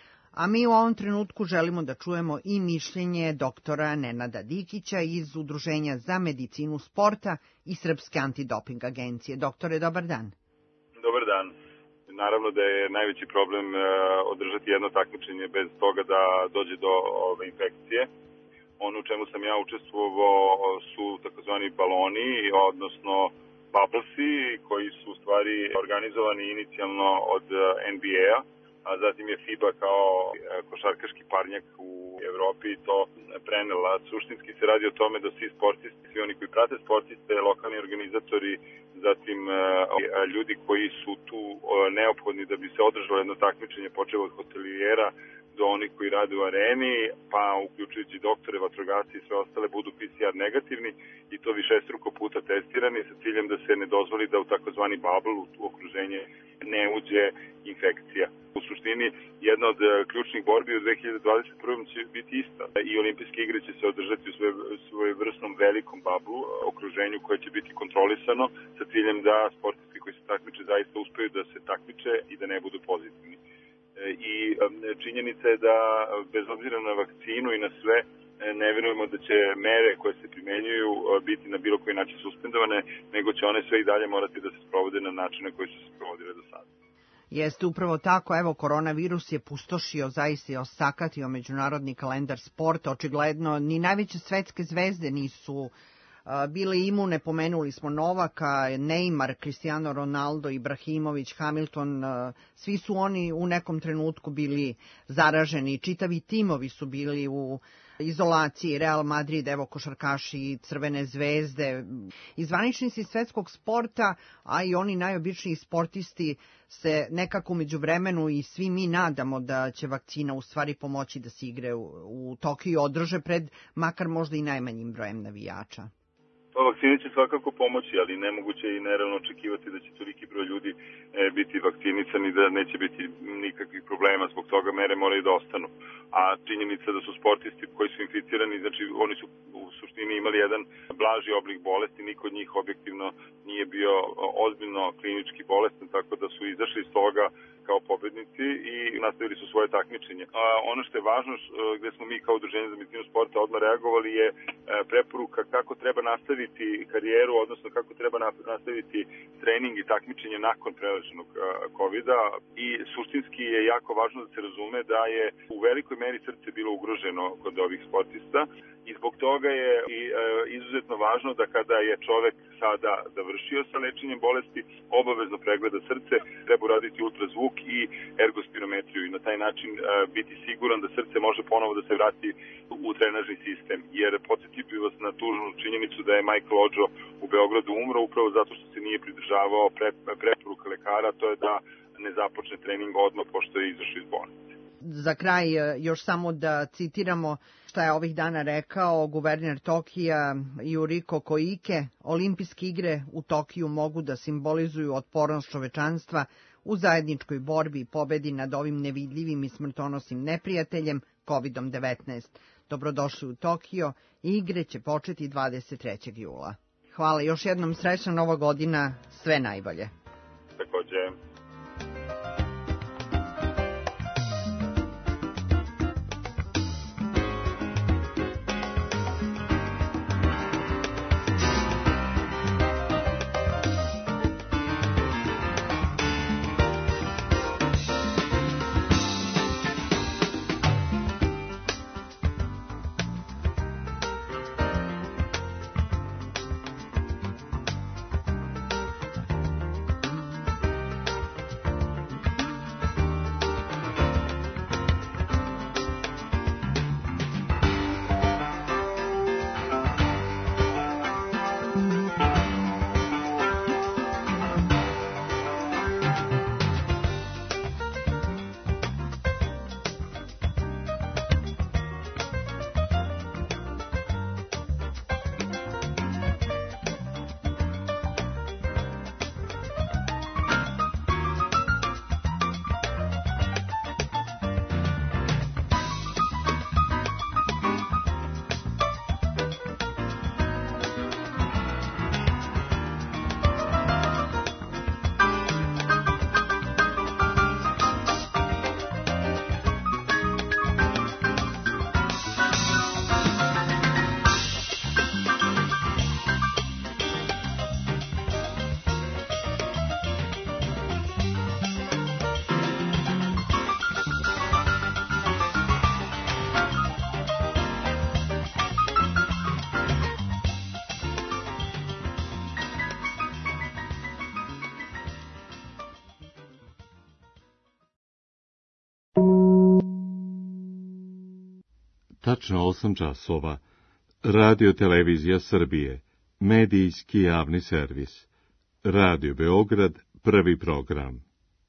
A mi u ovom trenutku želimo da čujemo i mišljenje doktora Nenada Dikića iz Udruženja za medicinu sporta i Srpske antidoping agencije. Doktore, dobar dan. Dobar dan. Naravno da je najveći problem održati jedno takmičenje bez toga da dođe do ove infekcije. Ono u čemu sam ja učestvovao su takozvani baloni, odnosno bubblesi, koji su u stvari organizovani inicijalno od N B A-a, a zatim je FIBA kao košarkaški parnjak u Evropi to prenela. Suštinski se radi o tome da svi sportisti, svi oni koji prate sportiste, lokalni organizatori, zatim ljudi koji su tu neophodni da bi se održalo jedno takmičenje, počeo od hotelijera do onih koji rade u areni, pa uključujući doktore, vatrogasci i sve ostale, budu P C R negativni i to višestruko puta testirani sa ciljem da se ne dozvoli da u takozvani bubble, u okruženje, ne uđe infekcija. U suštini, jedna od ključnih borbi u dve hiljade dvadeset prve. će biti ista. I olimpijske igre će se održati u svojevrsnom velikom bublu, okruženju koje će biti kontrolisano sa ciljem da sportisti koji se takmiče zaista uspeju da se takmiče i da ne budu pozitivni. I činjenica je da bez obzira na vakcinu i na sve ne vjerujemo da će mere koje se primenjuju biti na bilo koji način suspendovane, nego će one sve i dalje morati da se sprovode na načine koji su se sprovodile do sada. Jeste upravo tako, evo koronavirus je pustošio, zaista je osakatio međunarodni kalendar sporta, očigledno ni najveće svetske zvezde nisu bile imune, pomenuli smo Novaka, Neymar, Cristiano Ronaldo, Ibrahimović, Hamilton, svi su oni u nekom trenutku bili zaraženi, čitavi timovi su bili u izolaciji, Real Madrid, evo košarkaši Crvene zvezde, i zvaničnici svetskog sporta, a i oni najobičniji sportisti se nekako među vremenu i svi mi nadamo da će vakcina u stvari pomoći da se igre u, u Tokiju održe pred makar možda i najmanjim brojem navijača. Pa vakcine će svakako pomoći, ali nemoguće i nerealno očekivati da će toliki broj ljudi e, biti vakcinisani, da neće biti nikakvih problema, zbog toga mere moraju da ostanu. A činjenica da su sportisti koji su inficirani, znači oni su u suštini imali jedan blaži oblik bolesti, niko od njih objektivno nije bio ozbiljno klinički bolestan, tako da su izašli iz toga kao pobednici i nastavili su svoje takmičenje. A ono što je važno, gde smo mi kao Udruženje za medicinu sporta odmah reagovali, je preporuka kako treba nastaviti karijeru, odnosno kako treba nastaviti trening i takmičenje nakon preleženog kovida. I suštinski je jako važno da se razume da je u velikoj meri srce bilo ugroženo kod ovih sportista i zbog toga je i izuzetno važno da kada je čovek sada završio sa lečenjem bolesti, obavezno pregleda srce, treba uraditi ultrazvuk i ergospirometriju i na taj način biti siguran da srce može ponovo da se vrati u trenažni sistem. Jer podsjetio bih vas na tužnu činjenicu da je Michael Odžo u Beogradu umro upravo zato što se nije pridržavao preporuka lekara, to je da ne započne trening odmah pošto je izašao iz bolnice. Za kraj još samo da citiramo šta je ovih dana rekao guverner Tokija Yuriko Koike. Olimpijske igre u Tokiju mogu da simbolizuju otpornost čovečanstva u zajedničkoj borbi i pobedi nad ovim nevidljivim i smrtonosnim neprijateljem kovid devetnaest. Dobrodošli u Tokio i igre će početi dvadeset trećeg jula. Hvala još jednom, srećna nova godina, sve najbolje. Takođe. Tačno osam časova. Radio Televizija Srbije. Medijski javni servis. Radio Beograd, prvi program.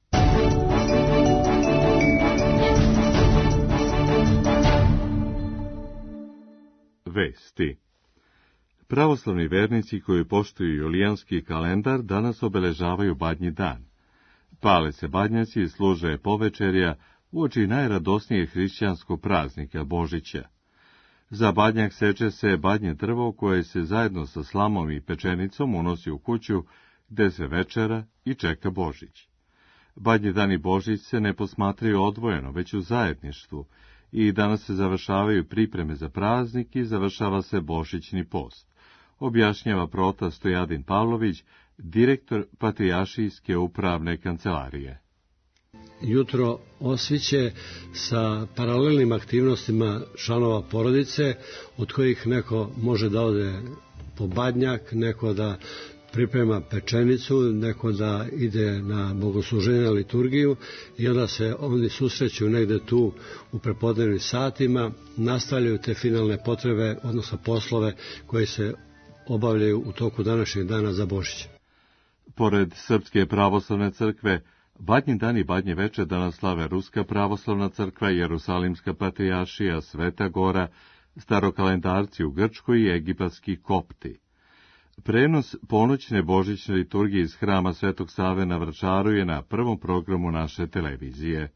Vesti. Pravoslavni vernici koji poštuju julijanski kalendar danas obeležavaju Badnji dan. Pale se badnjaci i služe povečerja uoči najradosnijeg hrišćanskog praznika Božića. Za badnjak seče se badnje drvo koje se zajedno sa slamom i pečenicom unosi u kuću gde se večera i čeka Božić. Badnji dan i Božić se ne posmatraju odvojeno, već u zajedništvu i danas se završavaju pripreme za praznik i završava se Božićni post, objašnjava prota Stojadin Pavlović, direktor Patrijaršijske upravne kancelarije. Jutro osviće sa paralelnim aktivnostima članova porodice, od kojih neko može da ode po badnjak, neko da priprema pečenicu, neko da ide na bogosluženje, liturgiju i onda se oni susreću negde tu u prepodnevnim satima, nastavljaju te finalne potrebe, odnosno poslove koje se obavljaju u toku današnjeg dana za Božić. Pored Srpske pravoslavne crkve, Badnji dan i Badnje veče danas slave Ruska pravoslavna crkva, Jerusalimska patrijaršija, Sveta Gora, starokalendarci u Grčkoj i egipatski kopti. Prenos ponoćne božićne liturgije iz hrama Svetog Save na Vračaru je na prvom programu naše televizije.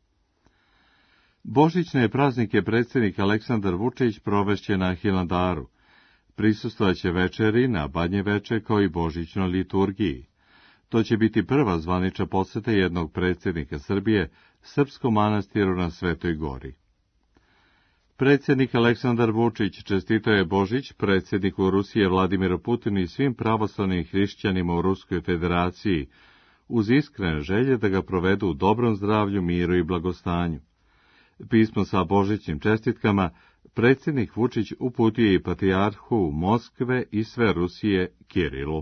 Božićne praznike predsjednik Aleksandar Vučić provešće na Hilandaru. Prisustvojaće večeri na Badnje veče kao i božićnoj liturgiji. To će biti prva zvanična poseta jednog predsjednika Srbije srpskom manastiru na Svetoj Gori. Predsjednik Aleksandar Vučić čestitao je Božić predsjedniku Rusije Vladimiru Putinu i svim pravoslavnim hrišćanima u Ruskoj federaciji, uz iskrene želje da ga provedu u dobrom zdravlju, miru i blagostanju. Pismo sa božićnim čestitkama predsjednik Vučić uputio i patrijarhu Moskve i sve Rusije Kirilu.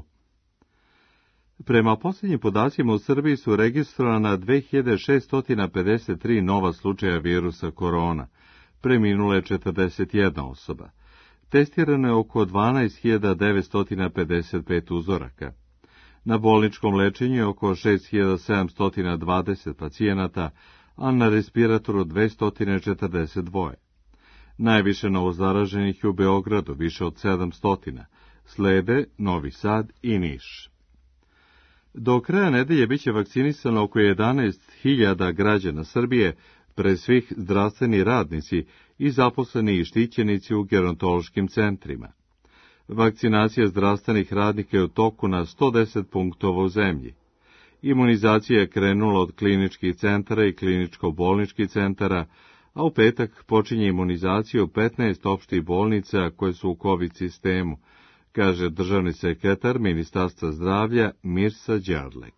Prema posljednjim podacima u Srbiji su registrovana dve hiljade šesto pedeset tri nova slučaja virusa korona, preminula je četrdeset jedna osoba. Testirano je oko dvanaest hiljada devetsto pedeset pet uzoraka. Na bolničkom lečenju je oko šest hiljada sedamsto dvadeset pacijenata, a na respiratoru dvesta četrdeset dva. Najviše novozaraženih je u Beogradu, više od sedamsto, slede Novi Sad i Niš. Do kraja nedelje biće vakcinisano oko jedanaest hiljada građana Srbije, pre svih zdravstveni radnici i zaposleni i štićenici u gerontološkim centrima. Vakcinacija zdravstvenih radnika je u toku na sto deset punktova u zemlji. Imunizacija je krenula od kliničkih centara i kliničko-bolničkih centara, a u petak počinje imunizacija u petnaest opštih bolnica koje su u COVID sistemu, kaže državni sekretar Ministarstva zdravlja Mirsa Đarlek.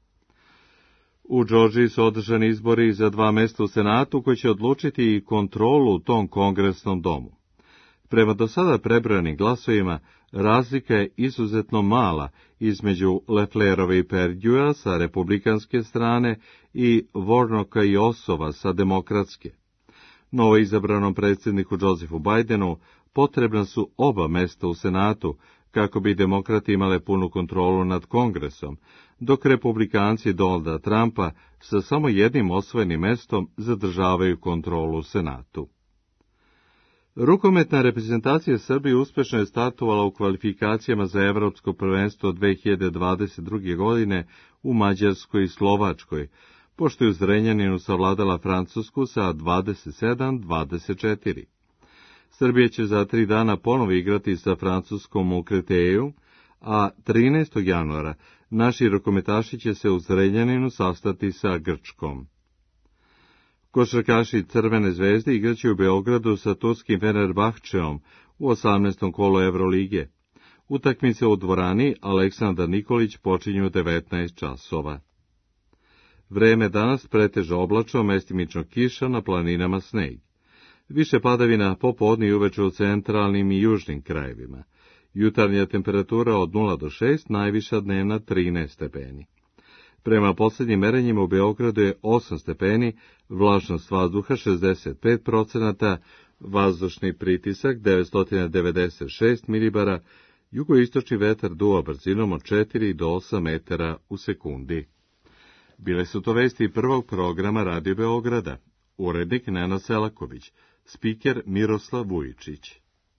U Džordžiji su održani izbori za dva mesta u Senatu koji će odlučiti i kontrolu u tom kongresnom domu. Prema do sada prebranim glasovima, razlika je izuzetno mala između Leflerove i Perdjua sa republikanske strane i Warnocka i Ossova sa demokratske. Novo izabranom predsjedniku Josephu Bidenu potrebna su oba mesta u Senatu kako bi demokrati imale punu kontrolu nad kongresom, dok republikanci Donalda Trumpa sa samo jednim osvojenim mestom zadržavaju kontrolu u Senatu. Rukometna reprezentacija Srbije uspešno je startovala u kvalifikacijama za Evropsko prvenstvo dve hiljade dvadeset druge. godine u Mađarskoj i Slovačkoj, pošto je u Zrenjaninu savladala Francusku sa dvadeset sedam dvadeset četiri. Srbija će za tri dana ponovo igrati sa Francuskom u Kreteju, a trinaestog januara naši rukometaši će se u Zrenjaninu sastati sa Grčkom. Košarkaši Crvene zvezde igraće u Beogradu sa turskim Fenerbahčeom u osamnaestom kolu Evrolige. Utakmice u dvorani Aleksandar Nikolić počinju u devetnaest časova. Vreme danas pretežno oblačno, mestimično kiša, na planinama sneg. Više padavina popodne i uveče u centralnim i južnim krajevima. Jutarnja temperatura od nula do šest, najviša dnevna trinaest stepeni. Prema posljednjim merenjima u Beogradu je osam stepeni, vlažnost vazduha šezdeset pet procenata, vazdušni pritisak devetsto devedeset šest milibara, jugoistočni vetar duva brzinom od četiri do osam metara u sekundi. Bile su to vesti prvog programa Radio Beograda. Urednik Nenad Selaković, spiker Miroslav Vujičić.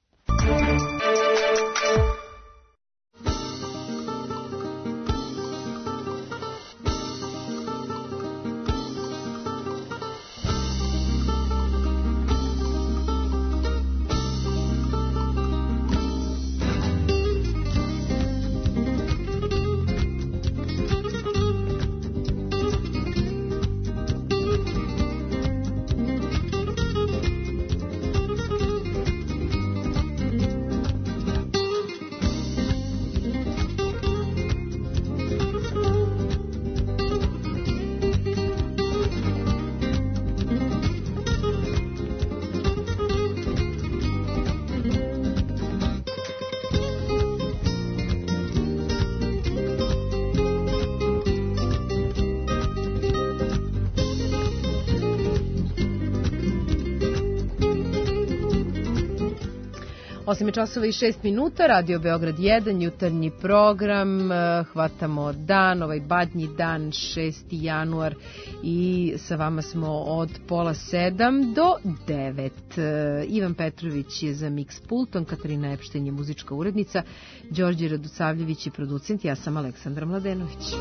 osam časova i šest minuta, Radio Beograd jedan, jutarnji program, hvatamo dan, ovaj badnji dan, šesti januar i sa vama smo od pola sedam do devet. Ivan Petrović je za Mix pultom, Katarina Epšten je muzička urednica, Đorđe Radosavljević je producent, ja sam Aleksandra Mladenović.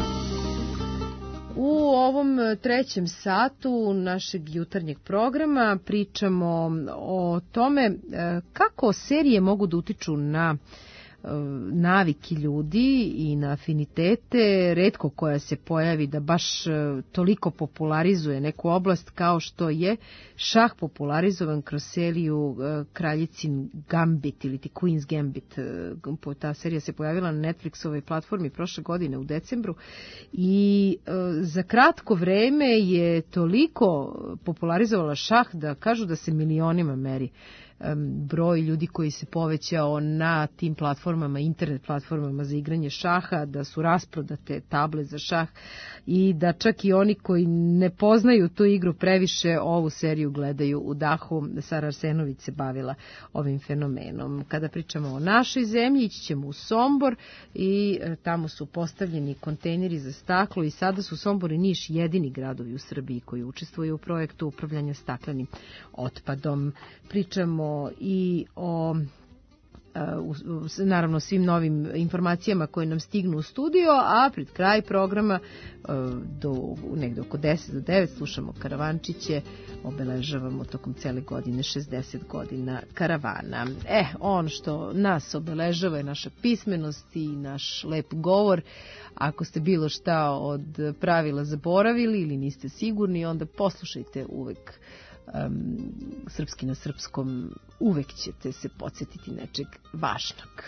U ovom trećem satu našeg jutarnjeg programa pričamo o tome kako serije mogu da utiču na naviki ljudi i na afinitete, retko koja se pojavi da baš toliko popularizuje neku oblast kao što je šah popularizovan kroz seriju Kraljicin Gambit ili ti Queen's Gambit. Ta serija se pojavila na Netflixovoj platformi prošle godine u decembru i za kratko vreme je toliko popularizovala šah da kažu da se milionima meri broj ljudi koji se povećao na tim platformama, internet platformama za igranje šaha, da su rasprodate table za šah i da čak i oni koji ne poznaju tu igru previše ovu seriju gledaju u dahu. Sara Arsenović se bavila ovim fenomenom. Kada pričamo o našoj zemlji, ići ćemo u Sombor i tamo su postavljeni kontejneri za staklo i sada su Sombor i Niš jedini gradovi u Srbiji koji učestvuju u projektu upravljanja staklenim otpadom. Pričamo i o naravno svim novim informacijama koje nam stignu u studio, a pred kraj programa do negde oko deset do devet slušamo Karavančiće, obeležavamo tokom cele godine šezdeset godina karavana. E, on što nas obeležava je naša pismenost i naš lep govor. Ako ste bilo šta od pravila zaboravili ili niste sigurni, onda poslušajte uvek Um, Srpski na srpskom, uvek ćete se podsjetiti nečeg važnog.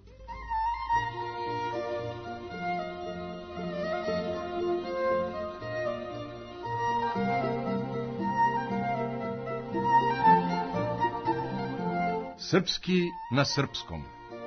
Srpski na srpskom.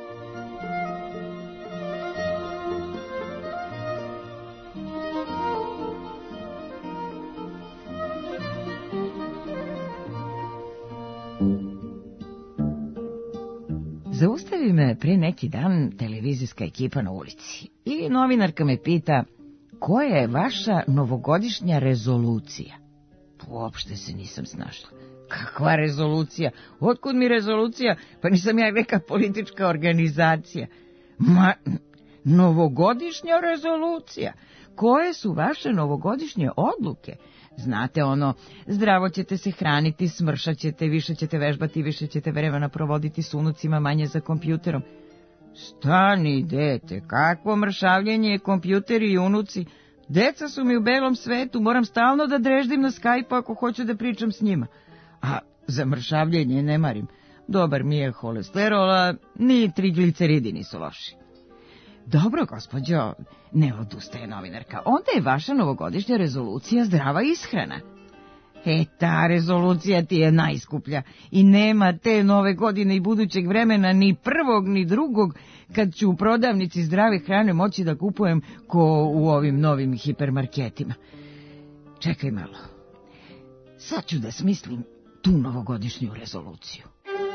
Zaustavi me pre neki dan televizijska ekipa na ulici i novinarka me pita koja je vaša novogodišnja rezolucija. Uopšte se nisam snašla. Kakva rezolucija? Otkud mi rezolucija? Pa nisam ja neka politička organizacija. Ma, novogodišnja rezolucija? Koje su vaše novogodišnje odluke? Znate ono, zdravo ćete se hraniti, smršat ćete, više ćete vežbati, više ćete vremena provoditi s unucima, manje za kompjuterom. Stani, dete, kakvo mršavljenje, kompjuteri i unuci. Deca su mi u belom svetu, moram stalno da dreždim na Skype-u ako hoću da pričam s njima. A za mršavljenje ne marim. Dobar mi je holesterola, ni trigliceridi nisu loši. Dobro, gospođo, ne odustaje novinarka. Onda je vaša novogodišnja rezolucija zdrava ishrana. E, ta rezolucija ti je najskuplja i nema te nove godine i budućeg vremena ni prvog ni drugog kad ću u prodavnici zdrave hrane moći da kupujem ko u ovim novim hipermarketima. Čekaj malo. Sad ću da smislim tu novogodišnju rezoluciju.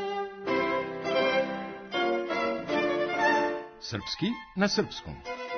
Srpski na srpskom.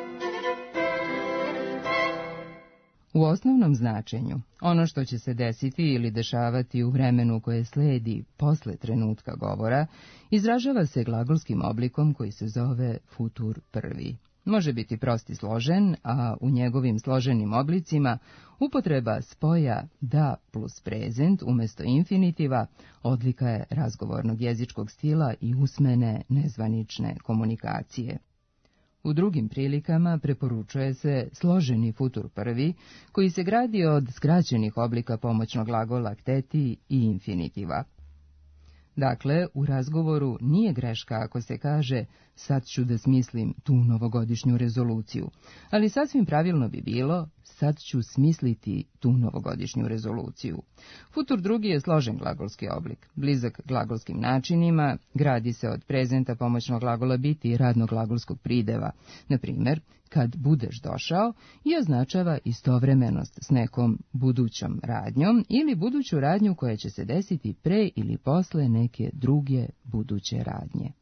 U osnovnom značenju, ono što će se desiti ili dešavati u vremenu koje sledi posle trenutka govora, izražava se glagolskim oblikom koji se zove futur prvi. Može biti prost i složen, a u njegovim složenim oblicima upotreba spoja da plus prezent umjesto infinitiva odlika je razgovornog jezičkog stila i usmene nezvanične komunikacije. U drugim prilikama preporučuje se složeni futur prvi, koji se gradi od skraćenih oblika pomoćnog glagola kteti i infinitiva. Dakle, u razgovoru nije greška ako se kaže sad ću da smislim tu novogodišnju rezoluciju, ali sasvim pravilno bi bilo sad ću smisliti tu novogodišnju rezoluciju. Futur drugi je složen glagolski oblik, blizak glagolskim načinima, gradi se od prezenta pomoćnog glagola biti i radnog glagolskog prideva, na primjer, kad budeš došao, i označava istovremenost s nekom budućom radnjom ili buduću radnju koja će se desiti pre ili posle neke druge buduće radnje.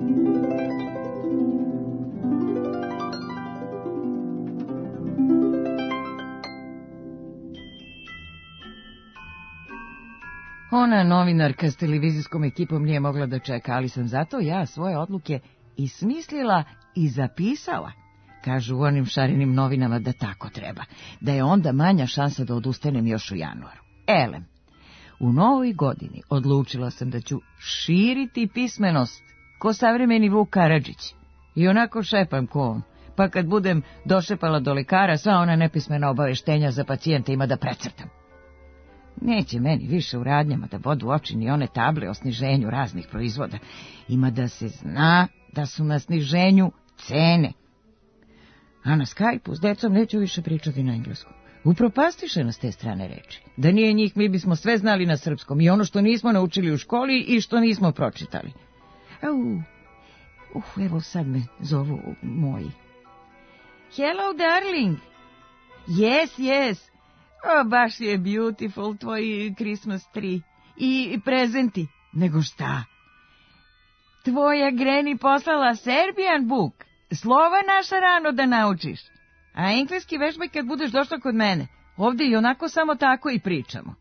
Ona novinarka s televizijskom ekipom nije mogla da čeka, ali sam zato ja svoje odluke i smislila i zapisala. Kažu u onim šarenim novinama da tako treba, da je onda manja šansa da odustanem još u januaru. Elem, u novoj godini odlučila sam da ću širiti pismenost ko savremeni Vuk Karadžić. I onako šepam ko on, pa kad budem došepala do lekara, sva ona nepismena obaveštenja za pacijente ima da precrtam. Neće meni više u radnjama da bodu oči ni one table o sniženju raznih proizvoda. Ima da se zna da su na sniženju cene. A na Skype-u s decom neću više pričati na engleskom. Upropastiše nas te strane reči. Da nije njih, mi bismo sve znali na srpskom. I ono što nismo naučili u školi i što nismo pročitali. Au, uh, evo sad me zovu moji. Hello, darling. Yes, yes. O, baš je beautiful tvoj Christmas tree. I prezenti. Nego šta? Tvoja Granny poslala Serbian book. Slova naša rano da naučiš. A engleski vežbaj kad budeš došla kod mene. Ovdje i onako samo tako i pričamo.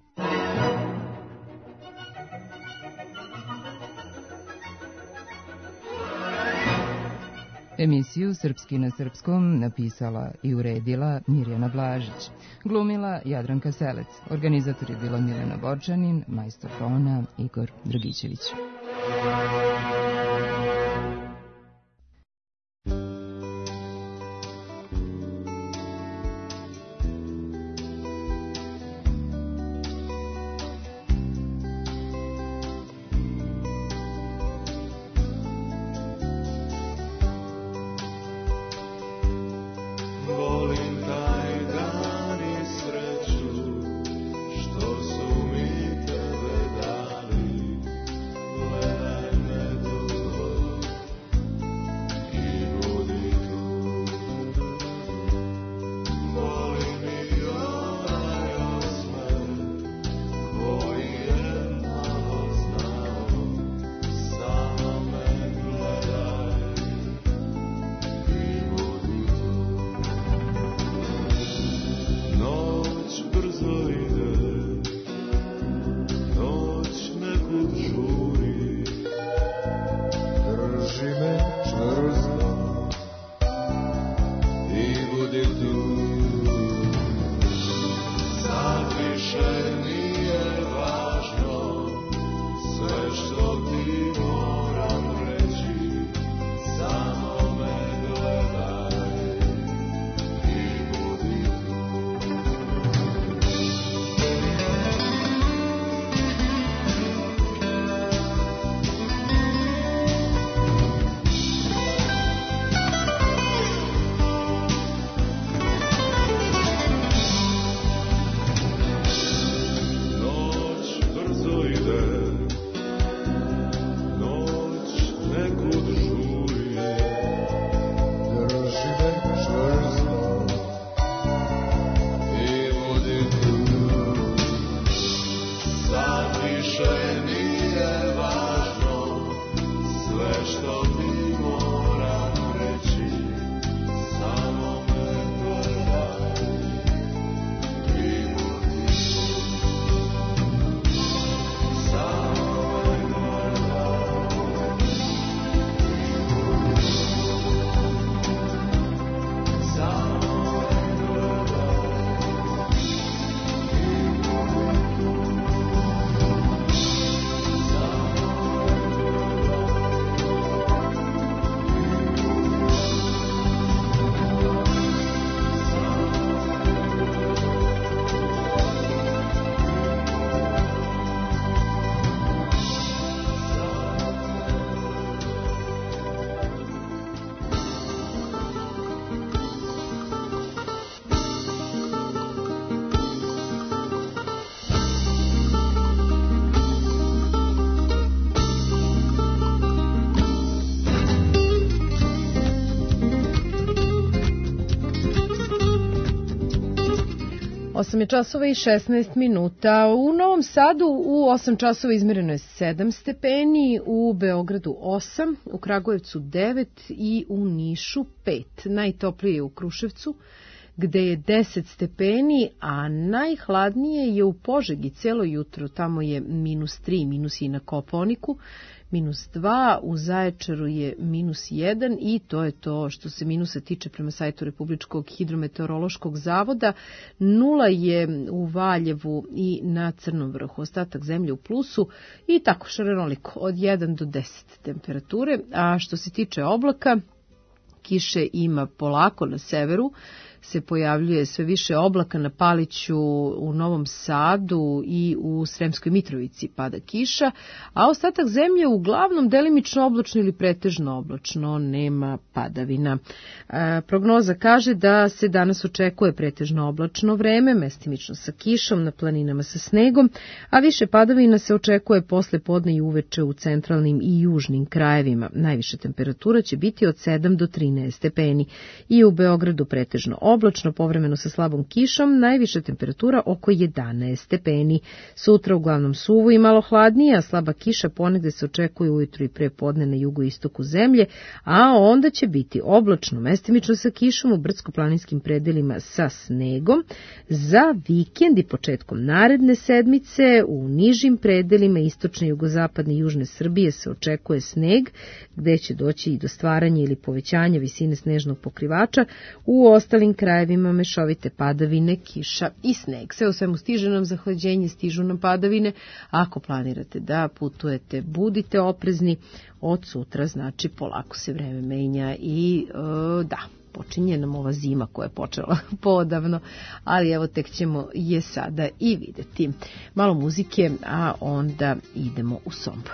Emisiju Srpski na srpskom napisala i uredila Mirjana Blažić. Glumila Jadranka Selec. Organizator je bila Milena Borčanin, majstor tona Igor Dragićević. osam je časova i šesnaest minuta. U Novom Sadu u osam časova izmereno je sedam stepeni, u Beogradu osam, u Kragujevcu devet i u Nišu pet. Najtoplije je u Kruševcu, gde je deset stepeni, a najhladnije je u Požegi celo jutro. Tamo je minus tri, minus i na Kopaoniku, minus dva, u Zaječaru je minus jedan i to je to što se minusa tiče prema sajtu Republičkog hidrometeorološkog zavoda. Nula je u Valjevu i na Crnom Vrhu. Ostatak zemlje u plusu i tako šarenoliko od jedan do deset temperature. A što se tiče oblaka, kiše ima polako na severu, se pojavljuje sve više oblaka na Paliću, u Novom Sadu i u Sremskoj Mitrovici pada kiša, a ostatak zemlje uglavnom delimično oblačno ili pretežno oblačno, nema padavina. E, prognoza kaže da se danas očekuje pretežno oblačno vreme, mestimično sa kišom, na planinama sa snegom, a više padavina se očekuje posle podne i uveče u centralnim i južnim krajevima. Najviša temperatura će biti od sedam do trinaest stepeni i u Beogradu pretežno oblačno, povremeno sa slabom kišom, najviša temperatura oko jedanaest stepeni. Sutra uglavnom suvo i malo hladnije, a slaba kiša ponegde se očekuje ujutru i pre podne na jugoistoku zemlje, a onda će biti oblačno, mestimično sa kišom u brdsko-planinskim predelima sa snegom. Za vikend i početkom naredne sedmice u nižim predelima istočne, jugozapadne i južne Srbije se očekuje sneg, gde će doći i do stvaranja ili povećanja visine snežnog pokrivača. U ostalim krajevima mešovite padavine, kiša i sneg. Sve u svemu stiže nam zahlađenje, stižu nam padavine. Ako planirate da putujete, budite oprezni. Od sutra, znači, polako se vreme menja i e, da, počinje nam ova zima koja je počela poodavno, ali evo tek ćemo je sada i videti. Malo muzike, a onda idemo u Sombor.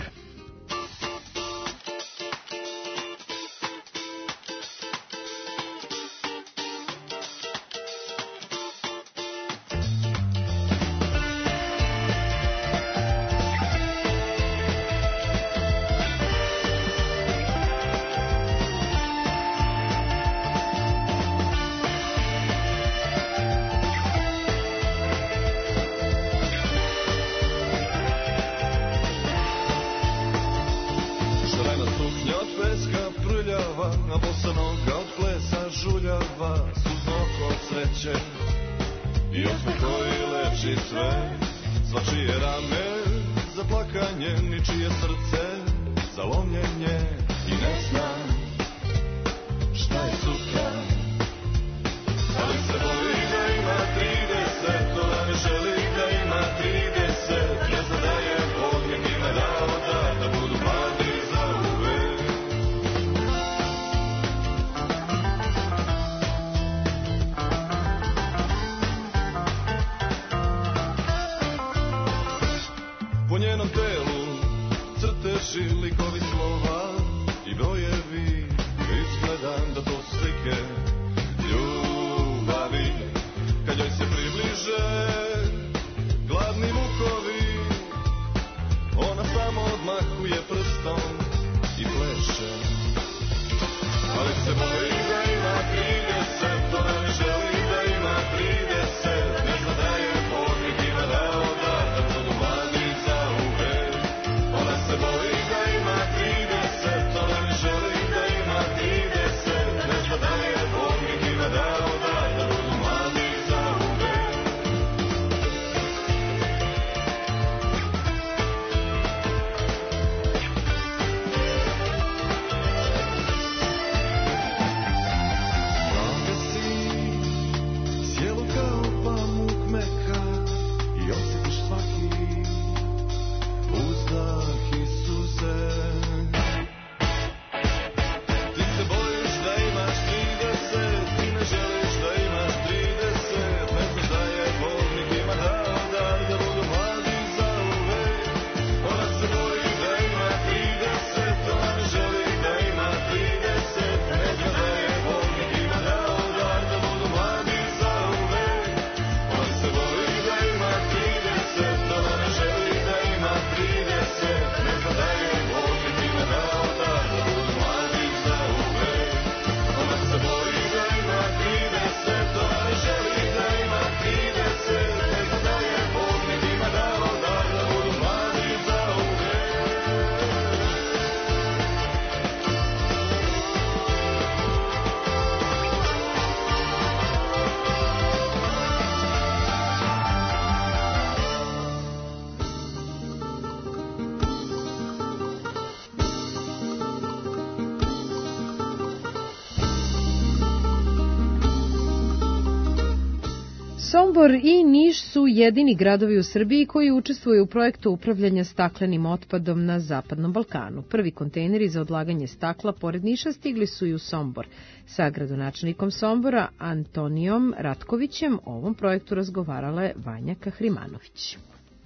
Sombor i Niš su jedini gradovi u Srbiji koji učestvuju u projektu upravljanja staklenim otpadom na Zapadnom Balkanu. Prvi kontejneri za odlaganje stakla pored Niša stigli su i u Sombor. Sa gradonačelnikom Sombora Antonijom Ratkovićem o ovom projektu razgovarala je Vanja Kahrimanović.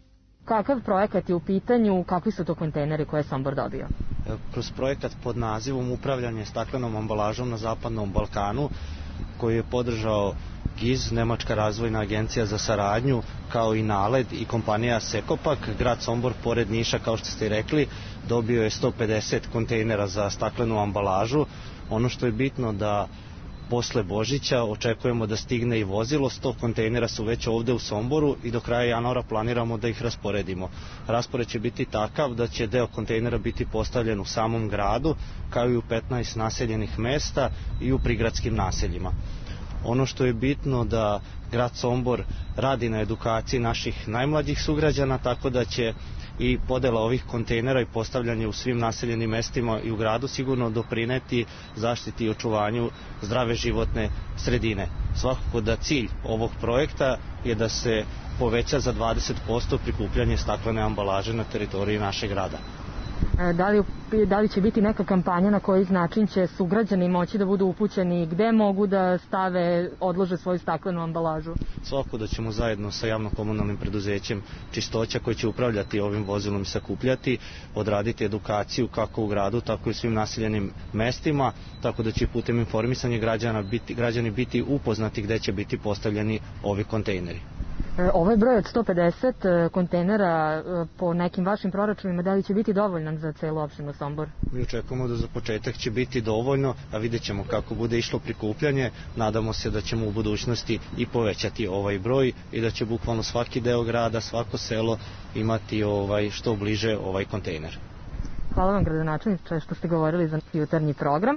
Kakav projekat je u pitanju, kakvi su to kontejneri koje je Sombor dobio? Kroz projekat pod nazivom Upravljanje staklenom ambalažom na Zapadnom Balkanu, koji je podržao G I Z, Nemačka razvojna agencija za saradnju, kao i NALED i kompanija Sekopak, grad Sombor pored Niša, kao što ste i rekli, dobio je sto pedeset kontejnera za staklenu ambalažu. Ono što je bitno da posle Božića. Očekujemo da stigne i vozilo, sto kontejnera su već ovde u Somboru i do kraja januara planiramo da ih rasporedimo. Raspored će biti takav da će deo kontejnera biti postavljen u samom gradu, kao i u petnaest naseljenih mesta i u prigradskim naseljima. Ono što je bitno da grad Sombor radi na edukaciji naših najmlađih sugrađana, tako da će i podela ovih kontejnera i postavljanje u svim naseljenim mestima i u gradu sigurno doprineti zaštiti i očuvanju zdrave životne sredine. Svakako da cilj ovog projekta je da se poveća za dvadeset posto prikupljanje staklene ambalaže na teritoriji našeg grada. Da li, da li će biti neka kampanja na koji način će sugrađani moći da budu upućeni, gde mogu da stave, odlože svoju staklenu ambalažu? Svako da ćemo zajedno sa javno-komunalnim preduzećem Čistoća koji će upravljati ovim vozilom i sakupljati, odraditi edukaciju kako u gradu, tako i u svim naseljenim mestima, tako da će putem informisanja građana biti, građani biti upoznati gde će biti postavljeni ovi kontejneri. Ovaj broj od sto pedeset kontejnera po nekim vašim proračunima, da li će biti dovoljan za celu opštinu Sombor? Mi očekujemo da za početak će biti dovoljno, a vidjet ćemo kako bude išlo prikupljanje. Nadamo se da ćemo u budućnosti i povećati ovaj broj i da će bukvalno svaki deo grada, svako selo imati ovaj što bliže ovaj kontejner. Hvala vam, gradonačelniče, što ste govorili za jutarnji program.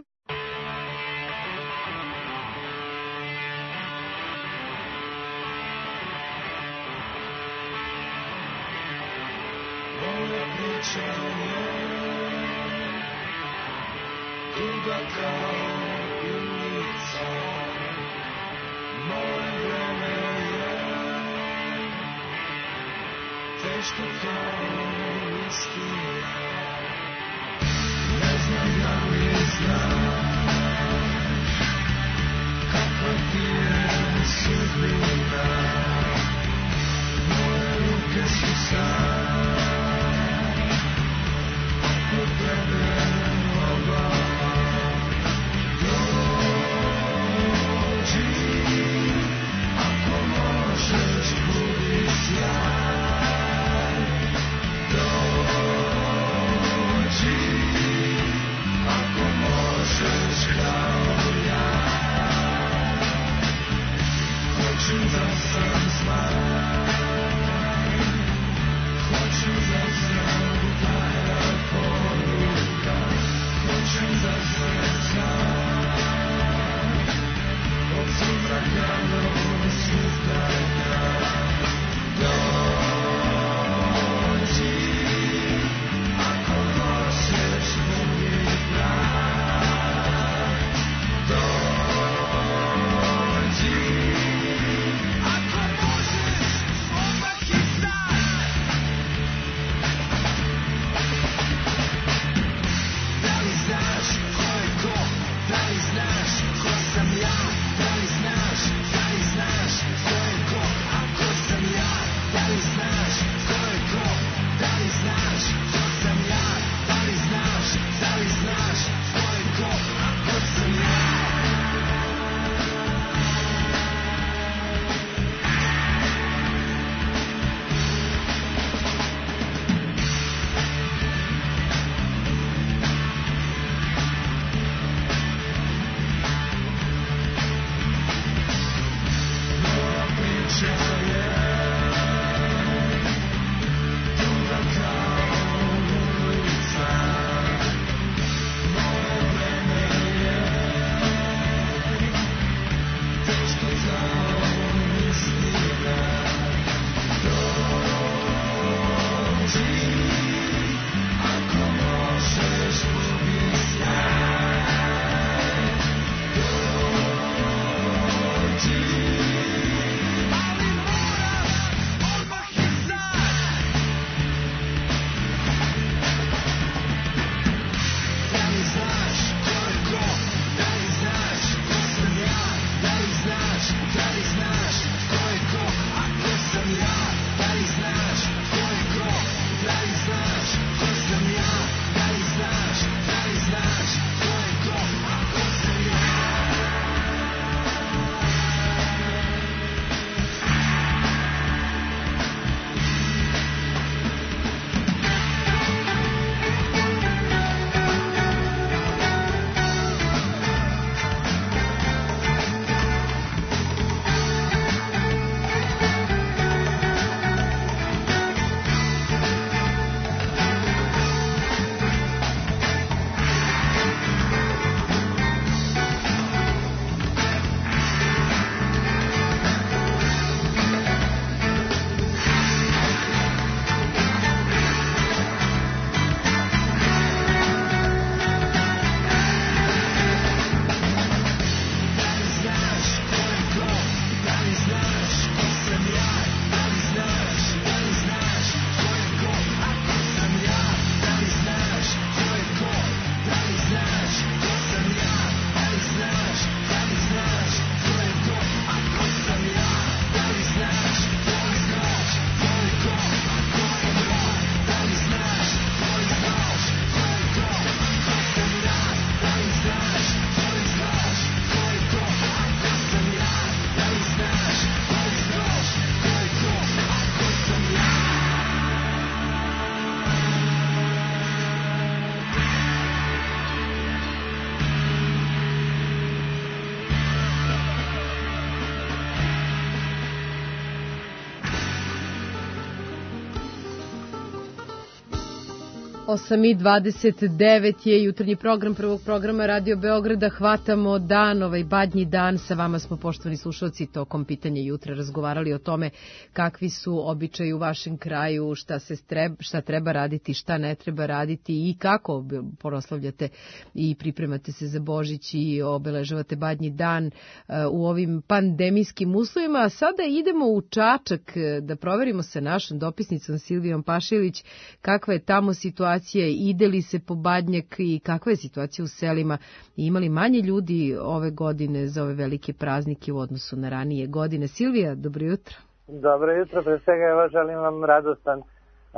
Duga kao ulica, moje vreme je teško kao istina. Ne znam da li znaš kakva ti je sudbina. Moje ruke su sad oko tebe oba. Ako možeš budi sjaj, dođi. osam i dvadeset devet je jutarnji program prvog programa Radio Beograda. Hvatamo dan, ovaj badnji dan. Sa vama smo, poštovani slušalci, tokom pitanja jutra razgovarali o tome kakvi su običaji u vašem kraju, šta, se treba, šta treba raditi, šta ne treba raditi i kako proslavljate i pripremate se za Božić i obeležavate badnji dan u ovim pandemijskim uslovima. A sada idemo u Čačak da proverimo sa našom dopisnicom Silvijom Pašilić kakva je tamo situacija, ide li se po badnjak i kakva je situacija u selima. Imali manje ljudi ove godine za ove velike praznike u odnosu na ranije godine. Silvija, dobro jutro. Dobro jutro, pre svega evo želim vam radostan uh,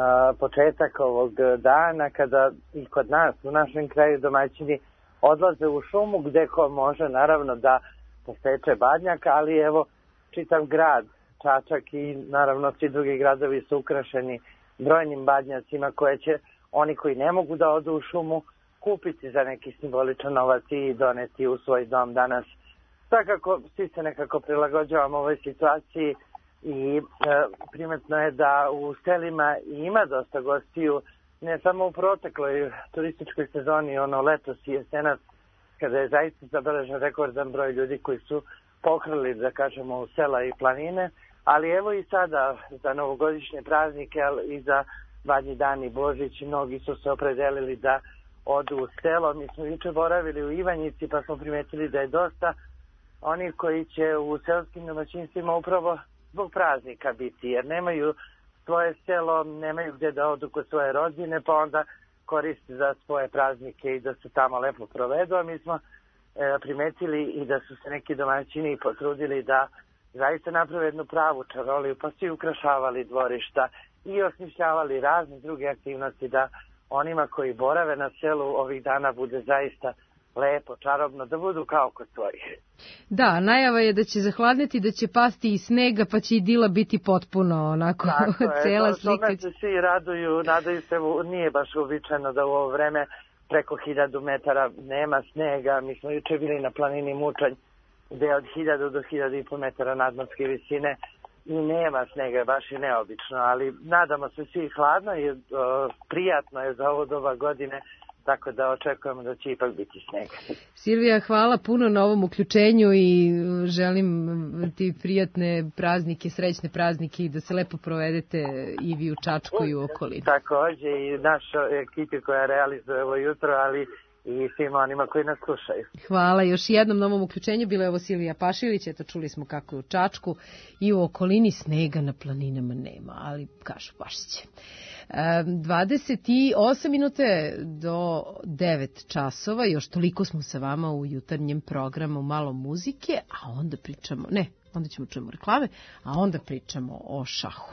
početak ovog dana kada i kod nas u našem kraju domaćini odlaze u šumu gde ko može naravno da poseče badnjak, ali evo čitav grad Čačak i naravno svi drugi gradovi su ukrašeni brojnim badnjacima koje će oni koji ne mogu da odu u šumu kupiti za neki simboličan novac i doneti u svoj dom danas. Svakako svi se nekako prilagođavamo ovoj situaciji i e, primetno je da u selima ima dosta gostiju, ne samo u protekloj turističkoj sezoni, ono letos i jesenas, kada je zaista zabeležen rekordan broj ljudi koji su pokrili, da kažemo, u sela i planine, ali evo i sada za novogodišnje praznike, ali i za badnji dan i Božić, mnogi su se opredelili da odu u selo. Mi smo juče boravili u Ivanjici pa smo primetili da je dosta oni koji će u selskim domaćinstvima upravo zbog praznika biti, jer nemaju svoje selo, nemaju gde da odu kod svoje rodine, pa onda koriste za svoje praznike i da se tamo lepo provedu, a mi smo e, primetili i da su se neki domaćini potrudili da zaista naprave jednu pravu čaroliju, pa su ukrašavali dvorišta i osmišljavali razne druge aktivnosti da onima koji borave na selu ovih dana bude zaista lepo, čarobno, da budu kao kod svojih. Da, najava je da će zahladneti, da će pasti i snega, pa će i dila biti potpuno onako cela slika. Tome se svi raduju, nadaju se, nije baš uobičajeno da u ovo vreme preko hiljadu metara nema snega. Mi smo juče bili na planini Mučanj, gde je od hiljadu do hiljadu i po metara nadmorske visine i nema snega, baš i neobično, ali nadamo se svi hladno i o, prijatno je za ovo doba godine, tako da očekujemo da će ipak biti snega. Silvija, hvala puno na ovom uključenju i želim ti prijatne praznike, srećne praznike i da se lepo provedete i vi u Čačku i u okolini. Takođe i našoj ekipi koja realizuje ovo jutro, ali i svima onima koji nas slušaju. Hvala još jednom na ovom uključenju. Bila je ovo Silvija Pašilić, eto čuli smo kako je u Čačku i u okolini, snega na planinama nema, ali kažu baš će. dvadeset osam minute do devet časova, još toliko smo sa vama u jutarnjem programu malo muzike, a onda pričamo, ne, onda ćemo čujemo reklame, a onda pričamo o šahu.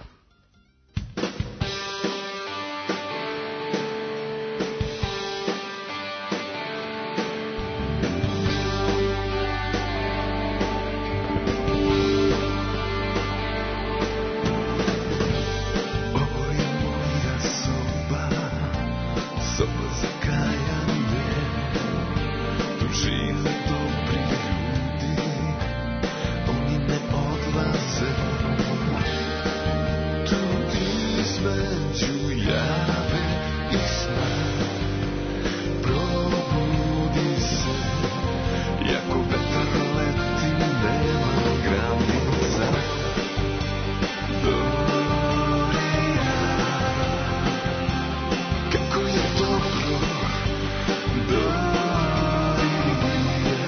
Kako je dobro, Dorija.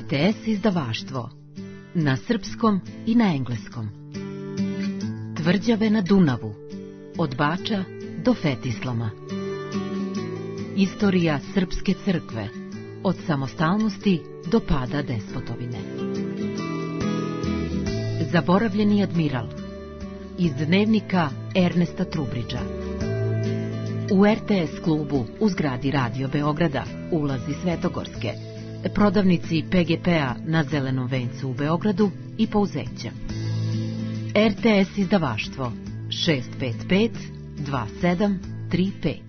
R T S izdavaštvo. Na srpskom i na engleskom. Tvrđave na Dunavu. Od Bača do Fetislama. Istorija srpske crkve. Od samostalnosti do pada despotovine. Zaboravljeni admiral. Iz dnevnika Ernesta Trubridža. U R T S klubu u zgradi Radio Beograda, ulazi Svetogorske, prodavnici P G P-a na Zelenom vencu u Beogradu i Pouzeća. R T S izdavaštvo šest pet pet dva sedam tri pet.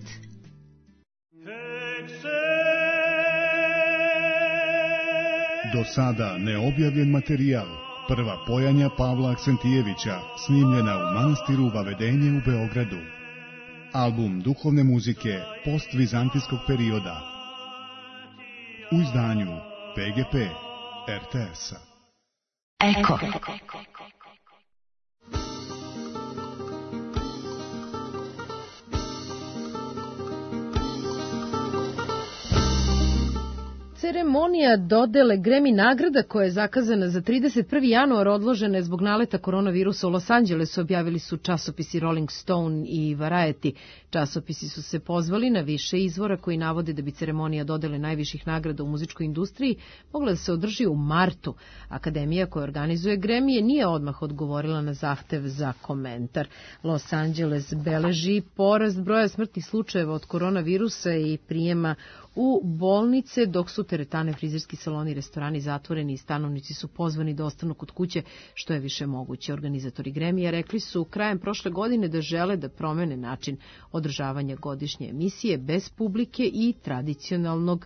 Do sada neobjavljen materijal. Prva pojanja Pavla Aksentijevića, snimljena u manastiru Vavedenje u Beogradu. Album duhovne muzike postvizantijskog perioda. U izdanju P G P R T S-a. Eko. Ceremonija dodele Grammy nagrada koja je zakazana za trideset prvi januar odložena je zbog naleta koronavirusa u Los Angelesu, objavili su časopisi Rolling Stone i Variety. Časopisi su se pozvali na više izvora koji navode da bi ceremonija dodele najviših nagrada u muzičkoj industriji mogla da se održi u martu. Akademija koja organizuje Grammy nije odmah odgovorila na zahtev za komentar. Los Angeles beleži porast broja smrtnih slučajeva od koronavirusa i prijema u bolnice, dok su teretane, frizerski saloni i restorani zatvoreni i stanovnici su pozvani da ostanu kod kuće što je više moguće. Organizatori Grammy-a rekli su krajem prošle godine da žele da promene način održavanja godišnje emisije bez publike i tradicionalnog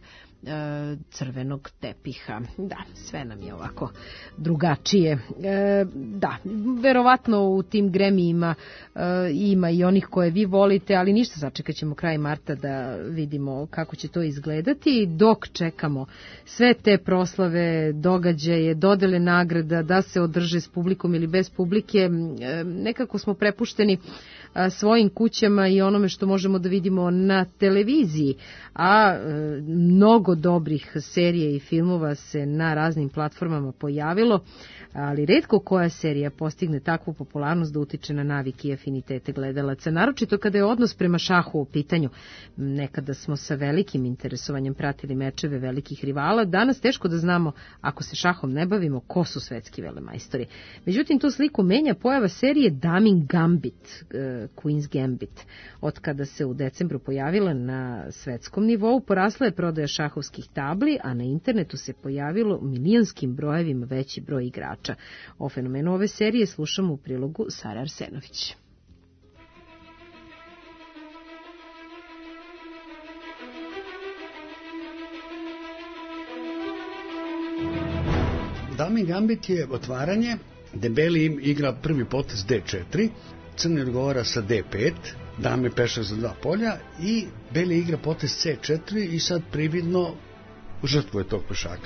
e, crvenog tepiha. Da, sve nam je ovako drugačije. E, da, verovatno u tim Grammy-ima e, ima i onih koje vi volite, ali ništa, sačekat ćemo kraj marta da vidimo kako će to izgledati. Dok čekamo sve te proslave, događaje, dodele nagrada, da se održe s publikom ili bez publike, e, nekako smo prepušteni svojim kućama i onome što možemo da vidimo na televiziji, a e, mnogo dobrih serija i filmova se na raznim platformama pojavilo, ali retko koja serija postigne takvu popularnost da utiče na navike i afinitete gledalaca, naročito kada je odnos prema šahu u pitanju. Nekada smo sa velikim interesovanjem pratili mečeve velikih rivala, danas teško da znamo, ako se šahom ne bavimo, ko su svetski velemajstori. Međutim, tu sliku menja pojava serije Damin Gambit, Queen's Gambit. Od kada se u decembru pojavila na svetskom nivou, porasla je prodaja šahovskih tabli, a na internetu se pojavilo milionskim brojevima veći broj igrača. O fenomenu ove serije slušamo u prilogu Sara Arsenović. Damin Gambit je otvaranje, debeli igra prvi potez D četiri, crni odgovara sa D pet, dame pešak za dva polja i beli igra potez C četiri i sad prividno žrtvuje tog pešaka.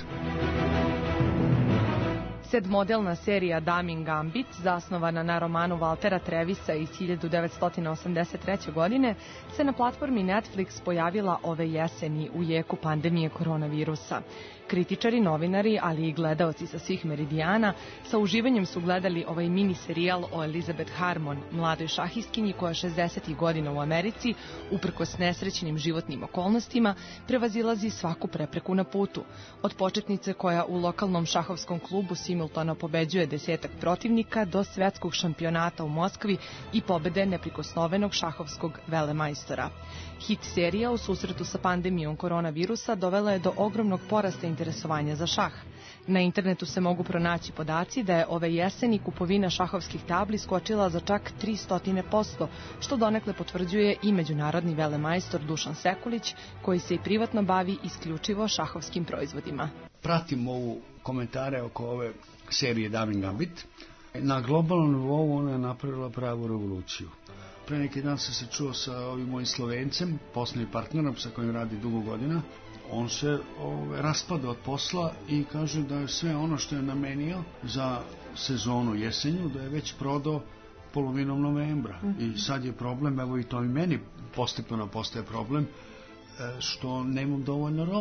Sedmodelna serija Damin Gambit, zasnovana na romanu Valtera Trevisa iz hiljadu devetsto osamdeset treće. godine, se na platformi Netflix pojavila ove jeseni u jeku pandemije koronavirusa. Kritičari, novinari, ali i gledaoci sa svih meridijana sa uživanjem su gledali ovaj mini serijal o Elizabeth Harmon, mladoj šahistkinji koja šezdesetih godina u Americi, uprkos nesrećnim životnim okolnostima, prevazilazi svaku prepreku na putu. Od početnice koja u lokalnom šahovskom klubu simultano pobeđuje desetak protivnika do svetskog šampionata u Moskvi i pobede neprikosnovenog šahovskog velemajstora. Hit serija u susretu sa pandemijom koronavirusa dovela je do ogromnog porasta interesovanja za šah. Na internetu se mogu pronaći podaci da je ove jeseni kupovina šahovskih tabli skočila za čak tristo posto, što donekle potvrđuje i međunarodni velemajstor Dušan Sekulić, koji se i privatno bavi isključivo šahovskim proizvodima. Pratim ovu komentare oko ove serije Damin Gambit. Na globalnom nivou ona je napravila pravu revoluciju. Pre neki dan sam se čuo sa ovim mojim Slovencem, poslovnim partnerom sa kojim radi dugo godina. On se ove, raspada od posla i kaže da je sve ono što je namenio za sezonu jesenju, da je već prodao polovinom novembra. Mm-hmm. I sad je problem, evo i to i meni postepeno postaje problem, što nemam dovoljno robe.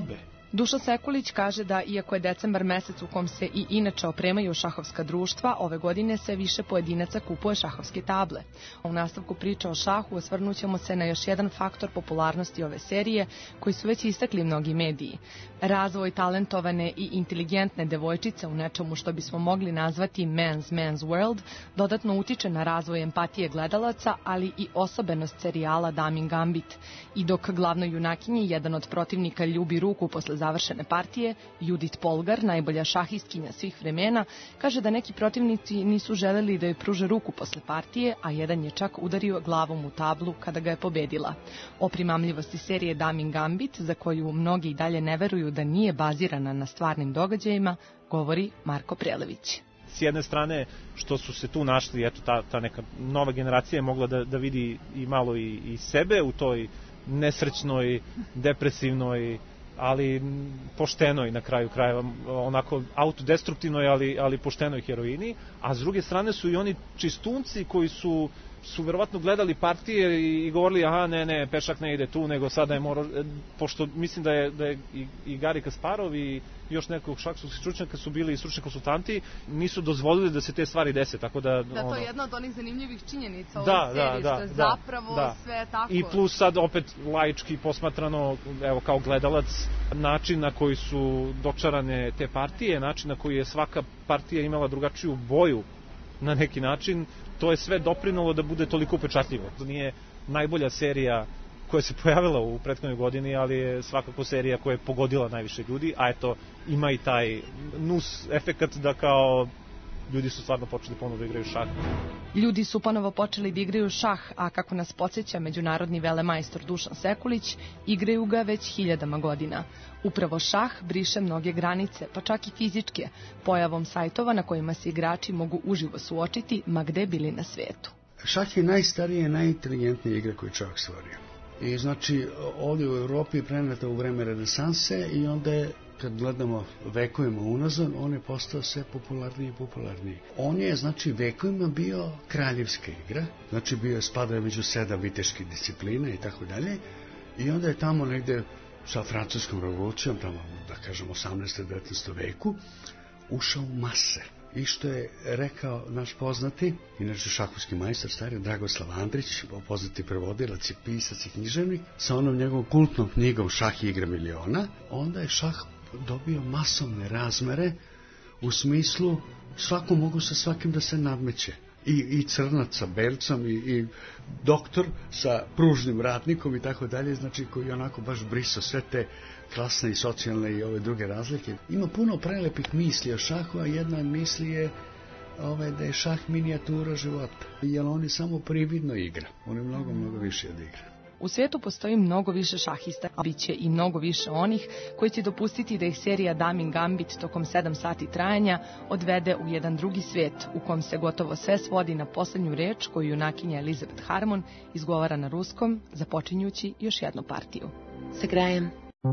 Dušan Sekulić kaže da, iako je decembar mesec u kom se i inače opremaju šahovska društva, ove godine se više pojedinaca kupuje šahovske table. U nastavku priče o šahu osvrnućemo se na još jedan faktor popularnosti ove serije, koji su već istakli mnogi mediji. Razvoj talentovane i inteligentne devojčice u nečemu što bismo mogli nazvati man's man's world dodatno utiče na razvoj empatije gledalaca, ali i osobenost serijala Damin Gambit. I dok glavnoj junakinji jedan od protivnika ljubi ruku posle završene partije, Judith Polgar, najbolja šahistkinja svih vremena, kaže da neki protivnici nisu želeli da joj pruže ruku posle partije, a jedan je čak udario glavom u tablu kada ga je pobedila. O primamljivosti serije Damin Gambit, za koju mnogi i dalje ne veruju da nije bazirana na stvarnim događajima, govori Marko Prelević. S jedne strane što su se tu našli, eto ta, ta neka nova generacija je mogla da, da vidi i malo i, i sebe u toj nesrećnoj, depresivnoj, ali poštenoj na kraju krajeva, onako autodestruktivnoj, ali, ali poštenoj heroini, a s druge strane su i oni čistunci koji su su verovatno gledali partije i, i govorili aha ne ne pešak ne ide tu, nego sada je morao, pošto mislim da je, da je i, i Gari Kasparov i još nekog šahovskih stručnjaka su bili i stručni konsultanti, nisu dozvolili da se te stvari dese, tako da... Da, to ono, je jedna od onih zanimljivih činjenica u da, ovoj seriji, da, što je da, zapravo da, sve tako. I plus sad opet laički posmatrano, evo kao gledalac, način na koji su dočarane te partije, način na koji je svaka partija imala drugačiju boju na neki način, to je sve doprinalo da bude toliko upečatljivo. To nije najbolja serija koja se pojavila u prethodnoj godini, ali je svakako serija koja je pogodila najviše ljudi, a eto, ima i taj nus efekat da kao ljudi su stvarno počeli ponovo da igraju šah. Ljudi su ponovo počeli da igraju šah, a kako nas podsjeća međunarodni velemajstor Dušan Sekulić, igraju ga već hiljadama godina. Upravo šah briše mnoge granice, pa čak i fizičke, pojavom sajtova na kojima se igrači mogu uživo suočiti, ma gde bili na svetu. Šah je najstarija i najinteligentnija igra koju je čovjek stvorio. I znači, ovdje u Evropi je preneta u vreme renesanse i onda je, kad gledamo vekovima unazad, on je postao sve popularniji i popularniji. On je, znači, vekovima bio kraljevska igra, znači bio je spadao među sedam viteških disciplina i tako dalje, i onda je tamo negde sa francuskom revolucijom, tamo, da kažem, osamnaestom devetnaestom veku, ušao u mase. I što je rekao naš poznati, inače šahovski majstor stari, Dragoslav Andrić, poznati prevodilac i pisac i književnik, sa onom njegovom kultnom knjigom Šah i igra miliona, onda je šah dobio masovne razmere u smislu svako mogu sa svakim da se nadmeće. I, i crnac sa belcom i, i doktor sa pružnim ratnikom i tako dalje, znači koji je onako baš brisao sve te klasne i socijalne i ove druge razlike. Ima puno prelepih misli o šahu, a jedna od misli je ove, da je šah minijatura života, jer on je samo prividno igra, on je mnogo, mnogo više od igra. U svijetu postoji mnogo više šahista, a bit će i mnogo više onih koji će dopustiti da ih serija Damin Gambit tokom sedam sati trajanja odvede u jedan drugi svijet u kom se gotovo sve svodi na poslednju reč koju junakinja Elizabeth Harmon izgovara na ruskom, započinjući još jednu partiju. Сыграем.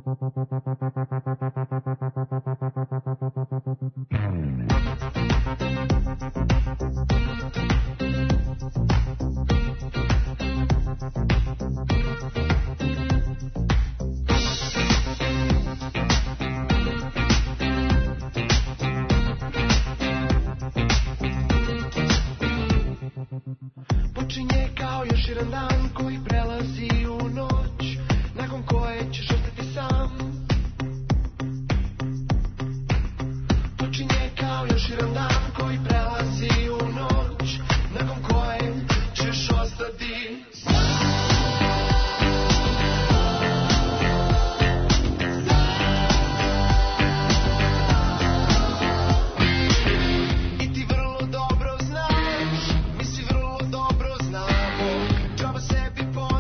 Počinje kao još jedan dan koji prelazi u noć, nakon koje ćeš ostati sam. Počinje kao još jedan dan koji prelazi u noć, nakon koje ćeš ostati sam. I ti vrlo dobro znaš, mi si vrlo dobro znamo, džaba sebi po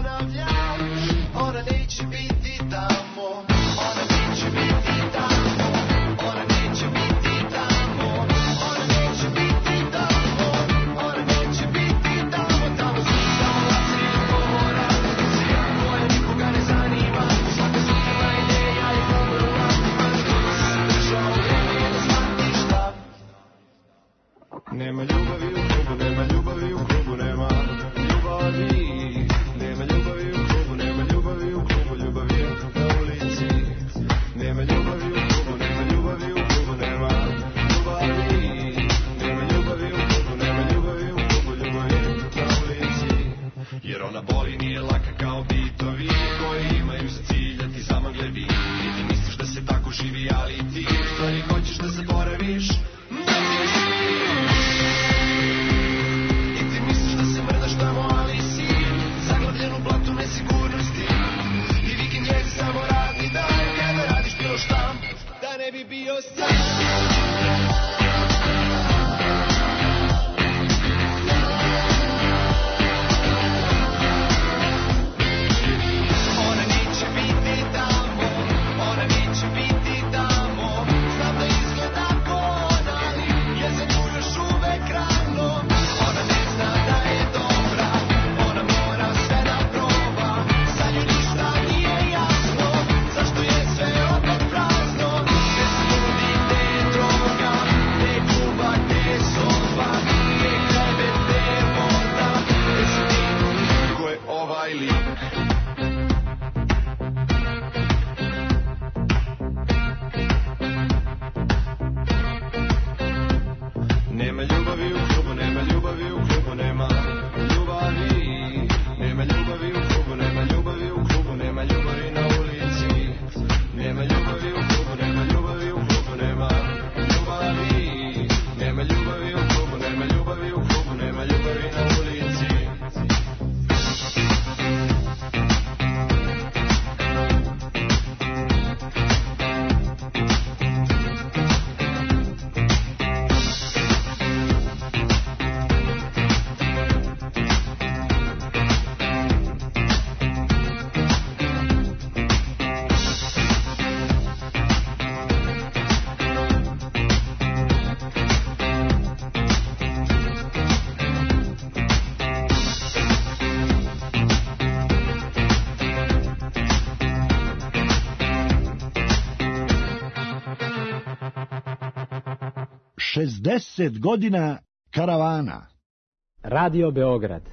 šezdeset godina karavana. Radio Beograd.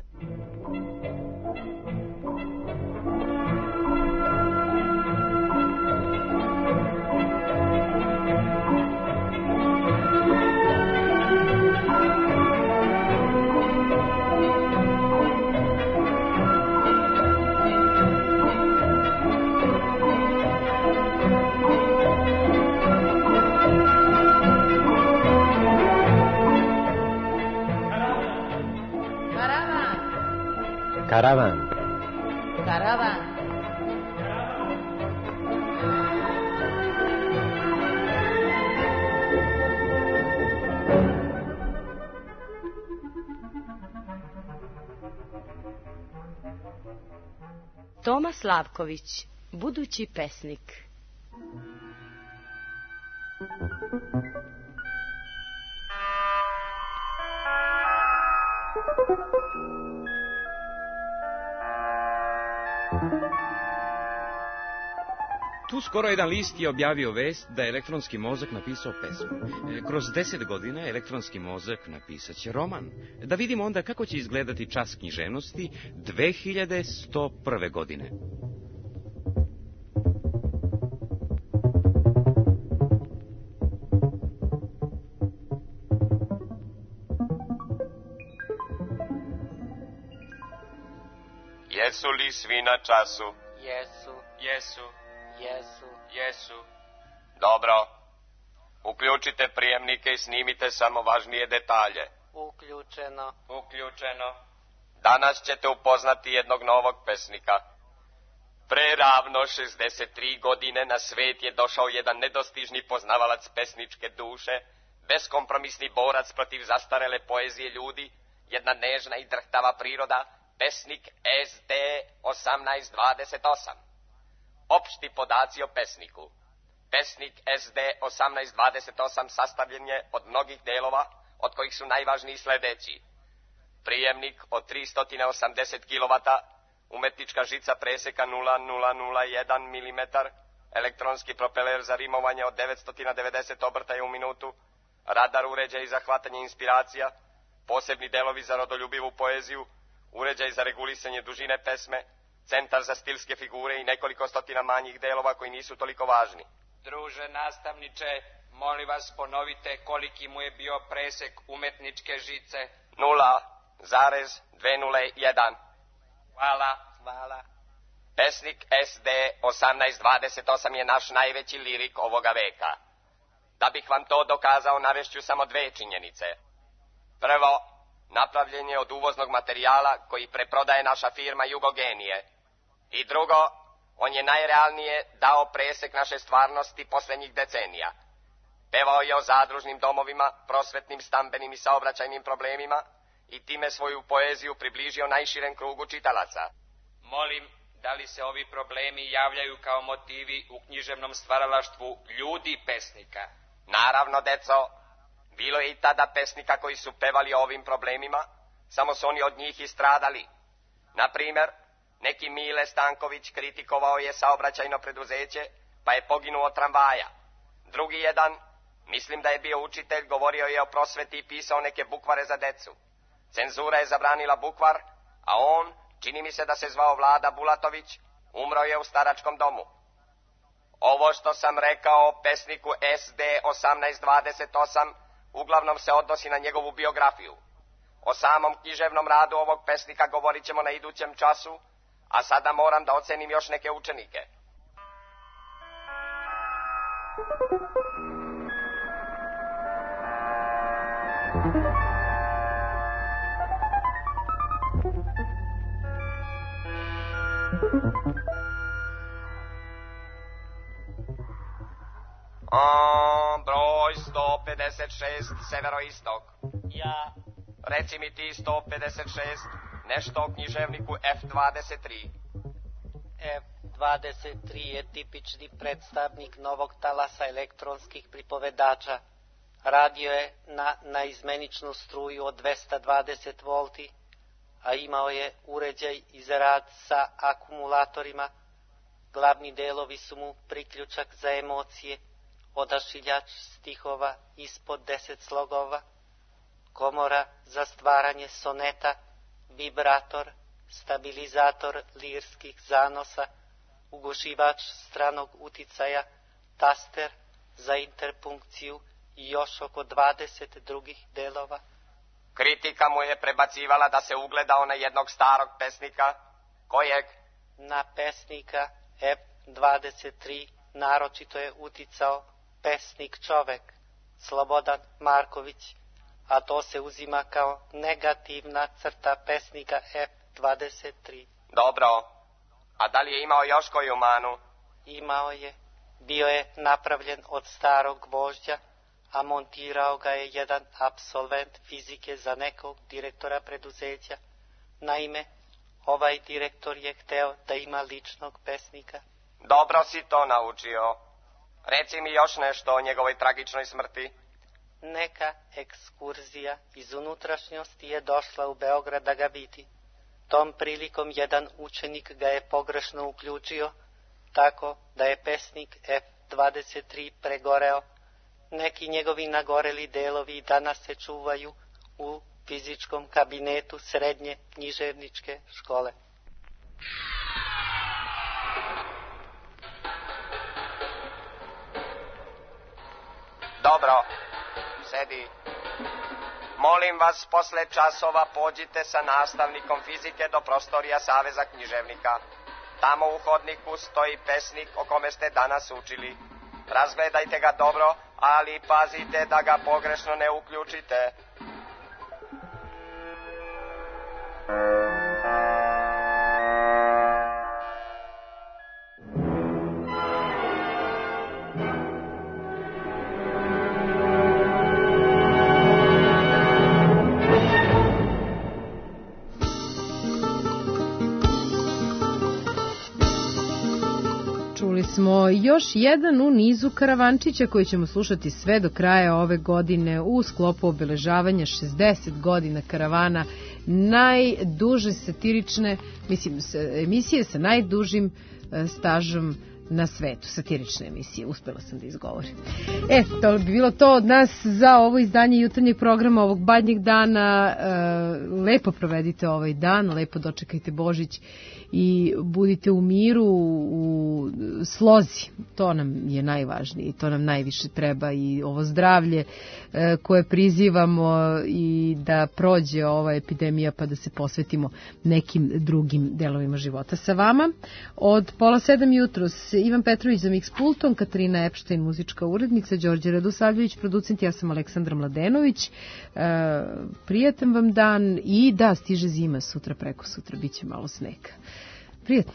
Karavan. Karavan. Toma Slavković, budući pesnik. Tu skoro jedan list je objavio vest da je elektronski mozak napisao pesmu. Kroz deset godina elektronski mozak napisat će roman. Da vidimo onda kako će izgledati čas književnosti dve hiljade sto prve godine. Jesu li svi na času? Jesu. Jesu. Jesu. Jesu. Dobro. Uključite prijemnike i snimite samo važnije detalje. Uključeno. Uključeno. Danas ćete upoznati jednog novog pesnika. Pre ravno šezdeset tri godine na svet je došao jedan nedostižni poznavalac pesničke duše, beskompromisni borac protiv zastarele poezije ljudi, jedna nežna i drhtava priroda, pesnik S D osamnaest dvadeset osam. Opšti podaci o pesniku. Pesnik S D osamnaest dvadeset osam sastavljen je od mnogih delova, od kojih su najvažniji sledeći. Prijemnik od tristo osamdeset kilovata, umetnička žica preseka nula zarez nula jedan milimetar, elektronski propeler za rimovanje od devetsto devedeset obrtaja u minutu, radar uređaj za hvatanje inspiracija, posebni delovi za rodoljubivu poeziju, uređaj za regulisanje dužine pesme, centar za stilske figure i nekoliko stotina manjih delova koji nisu toliko važni. Druže nastavniče, molim vas ponovite koliki mu je bio presek umetničke žice. nula zarez dve nula jedan. Hvala. Hvala. Pesnik S D osamnaest dvadeset osam je naš najveći lirik ovoga veka. Da bih vam to dokazao, navešću samo dve činjenice. Prvo, napravljen je od uvoznog materijala koji preprodaje naša firma Jugogenije. I drugo, on je najrealnije dao presek naše stvarnosti poslednjih decenija. Pevao je o zadružnim domovima, prosvetnim, stambenim i saobraćajnim problemima i time svoju poeziju približio najširem krugu čitalaca. Molim, da li se ovi problemi javljaju kao motivi u književnom stvaralaštvu ljudi pesnika? Naravno, deco, bilo je i tada pesnika koji su pevali o ovim problemima, samo su oni od njih i stradali. Na primer, neki Mile Stanković kritikovao je saobraćajno preduzeće, pa je poginuo od tramvaja. Drugi jedan, mislim da je bio učitelj, govorio je o prosveti i pisao neke bukvare za decu. Cenzura je zabranila bukvar, a on, čini mi se da se zvao Vlada Bulatović, umro je u staračkom domu. Ovo što sam rekao o pesniku S D osamnaest dvadeset osam uglavnom se odnosi na njegovu biografiju. O samom književnom radu ovog pesnika govorit ćemo na idućem času, a sada moram da ocenim još neke učenike. O, broj sto pedeset šest, severoistok. Ja. Reci mi ti sto pedeset šest, nešto o književniku F dvadeset tri. F dvadeset tri je tipični predstavnik novog talasa elektronskih pripovedača. Radio je na naizmeničnu struju od dvesta dvadeset volti, a imao je uređaj iz rad sa akumulatorima. Glavni delovi su mu priključak za emocije, odašiljač stihova ispod deset slogova, komora za stvaranje soneta, vibrator, stabilizator lirskih zanosa, ugušivač stranog uticaja, taster za interpunkciju i još oko dvadeset drugih delova. Kritika mu je prebacivala da se ugledao na jednog starog pesnika. Kojeg? Na pesnika F dvadeset tri naročito je uticao pesnik čovek, Slobodan Marković, a to se uzima kao negativna crta pesnika F dvadeset tri. Dobro, a da li je imao još koju manu? Imao je. Bio je napravljen od starog gvožđa, a montirao ga je jedan apsolvent fizike za nekog direktora preduzeća. Naime, ovaj direktor je hteo da ima ličnog pesnika. Dobro si to naučio. Reci mi još nešto o njegovoj tragičnoj smrti. Neka ekskurzija iz unutrašnjosti je došla u Beograd da ga vidi. Tom prilikom jedan učenik ga je pogrešno uključio, tako da je pesnik F dvadeset tri pregoreo. Neki njegovi nagoreli delovi danas se čuvaju u fizičkom kabinetu srednje književničke škole. Dobro, sedi. Molim vas, posle časova pođite sa nastavnikom fizike do prostorija Saveza književnika. Tamo u hodniku stoji pesnik o kome ste danas učili. Razgledajte ga dobro, ali pazite da ga pogrešno ne uključite. Smo još jedan u nizu karavančića koji ćemo slušati sve do kraja ove godine u sklopu obeležavanja šezdeset godina karavana, najduže satirične, mislim, emisije sa najdužim stažom na svetu, satirične emisije, uspela sam da izgovorim. E, to bi bilo to od nas za ovo izdanje jutarnjeg programa ovog badnjeg dana. E, lepo provedite ovaj dan, lepo dočekajte Božić i budite u miru, u slozi. To nam je najvažnije, to nam najviše treba i ovo zdravlje e, koje prizivamo i da prođe ova epidemija pa da se posvetimo nekim drugim delovima života. Sa vama od pola sedam jutros Ivan Petrović za Mix pultom, Katarina Epštajn, muzička urednica, Đorđe Radosavljević, producent, ja sam Aleksandra Mladenović. E, prijatan vam dan i da, stiže zima sutra, preko sutra, bit će malo snega. Prijetno.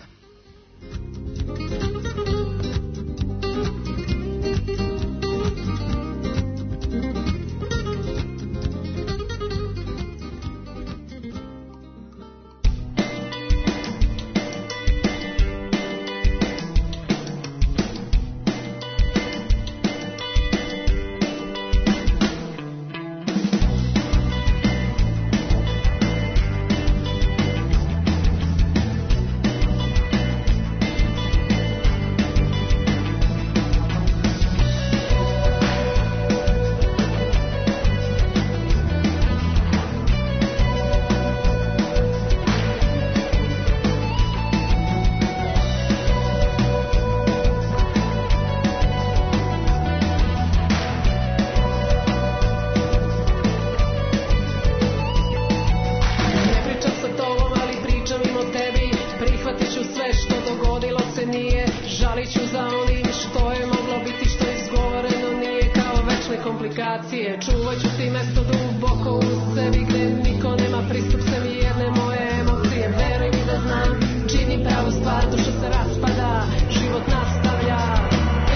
komunikacije. Čuvat ću ti mesto duboko u sebi gde niko nema pristup sebi jedne moje emocije. Veruj mi da znam, čini pravu stvar, duša se raspada, život nastavlja.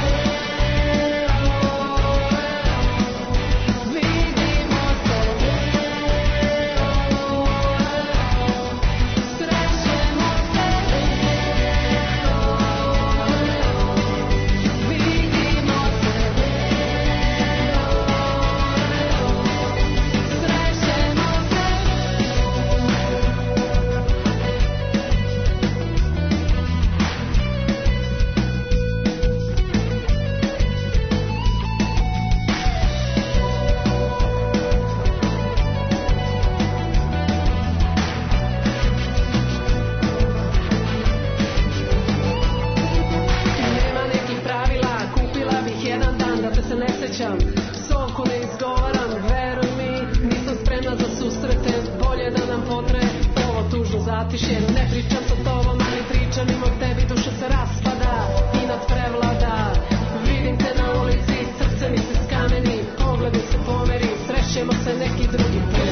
Psovku ne izgovaram, veruj mi, nisam spremna za susrete, bolje da nam potre ovo tužno zatišje. Ne pričam sa tobom, ali pričam mimo tebi, duša se raspada i nadprevlada. Vidim te na ulici, srce mi se skameni, pogled mi se pomeri, srećemo se neki drugi put.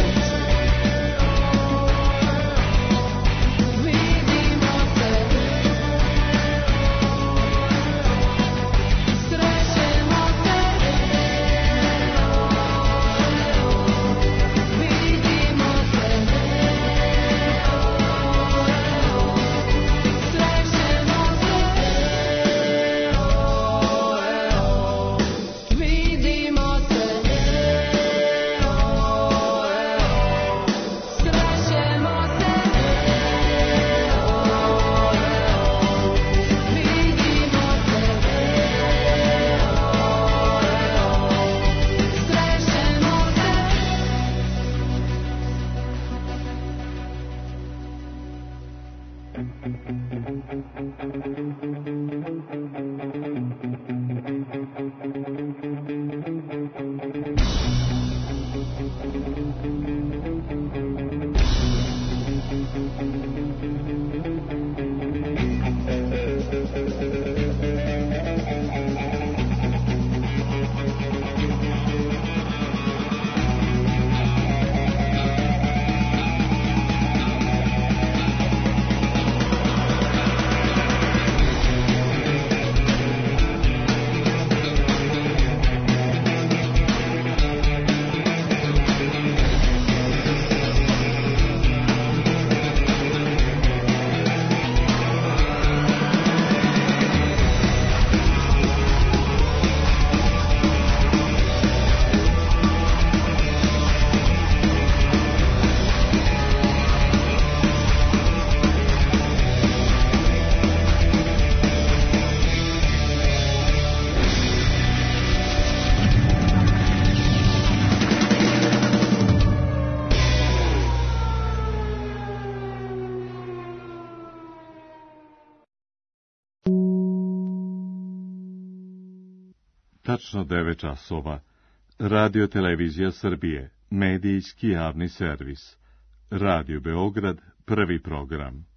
Tačno devet časova. Radio Televizija Srbije, medijski javni servis. Radio Beograd, prvi program.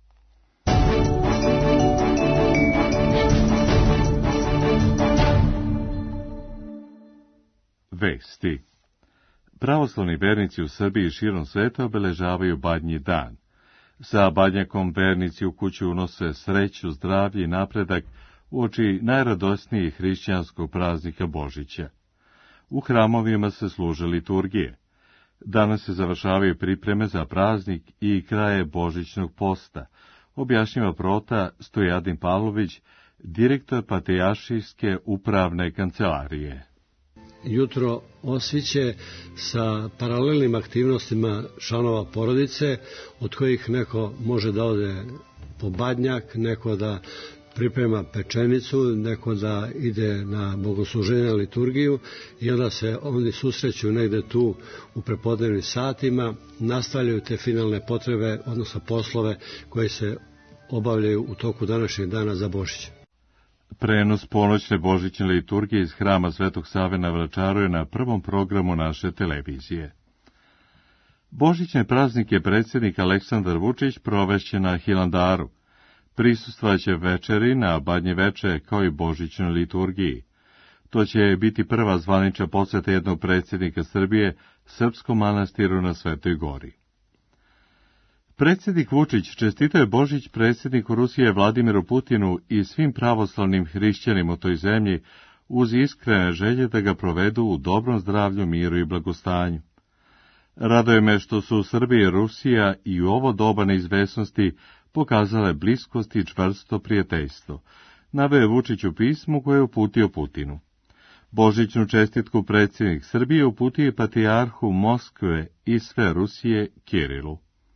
Vesti. Pravoslavni vernici u Srbiji i širom sveta obeležavaju Badnji dan. Sa badnjakom vernici u kuću unose sreću, zdravlje i napredak uoči najradosnijih hrišćanskog praznika Božića. U hramovima se služe liturgije. Danas se završavaju pripreme za praznik i kraje Božićnog posta, objašnjava prota Stojadin Pavlović, direktor Patrijaršijske upravne kancelarije. Jutro osviće sa paralelnim aktivnostima članova porodice, od kojih neko može da ode po badnjak, neko da priprema pečenicu, neko da ide na bogosluženje, liturgiju, i onda se oni susreću negde tu u prepodnevnim satima, nastavljaju te finalne potrebe, odnosno poslove koje se obavljaju u toku današnjeg dana za Božić. Prenos ponoćne božićne liturgije iz hrama Svetog Save na Vračaru je na prvom programu naše televizije. Božićne praznike predsjednik Aleksandar Vučić provešće na Hilandaru. Prisustvaće večeri na Badnje veče kao i božićnoj liturgiji. To će biti prva zvanična poseta jednog predsjednika Srbije srpskom manastiru na Svetoj Gori. Predsjednik Vučić čestitao je Božić predsjedniku Rusije Vladimiru Putinu i svim pravoslavnim hrišćanima u toj zemlji uz iskrene želje da ga provedu u dobrom zdravlju, miru i blagostanju. Raduje me što su Srbija i Rusija i u ovo doba neizvesnosti pokazale bliskost i čvrsto prijateljstvo, naveo je Vučić u pismu koje je uputio Putinu. Božićnu čestitku predsjednik Srbije uputio je patrijarhu Moskve i sve Rusije Kirilu.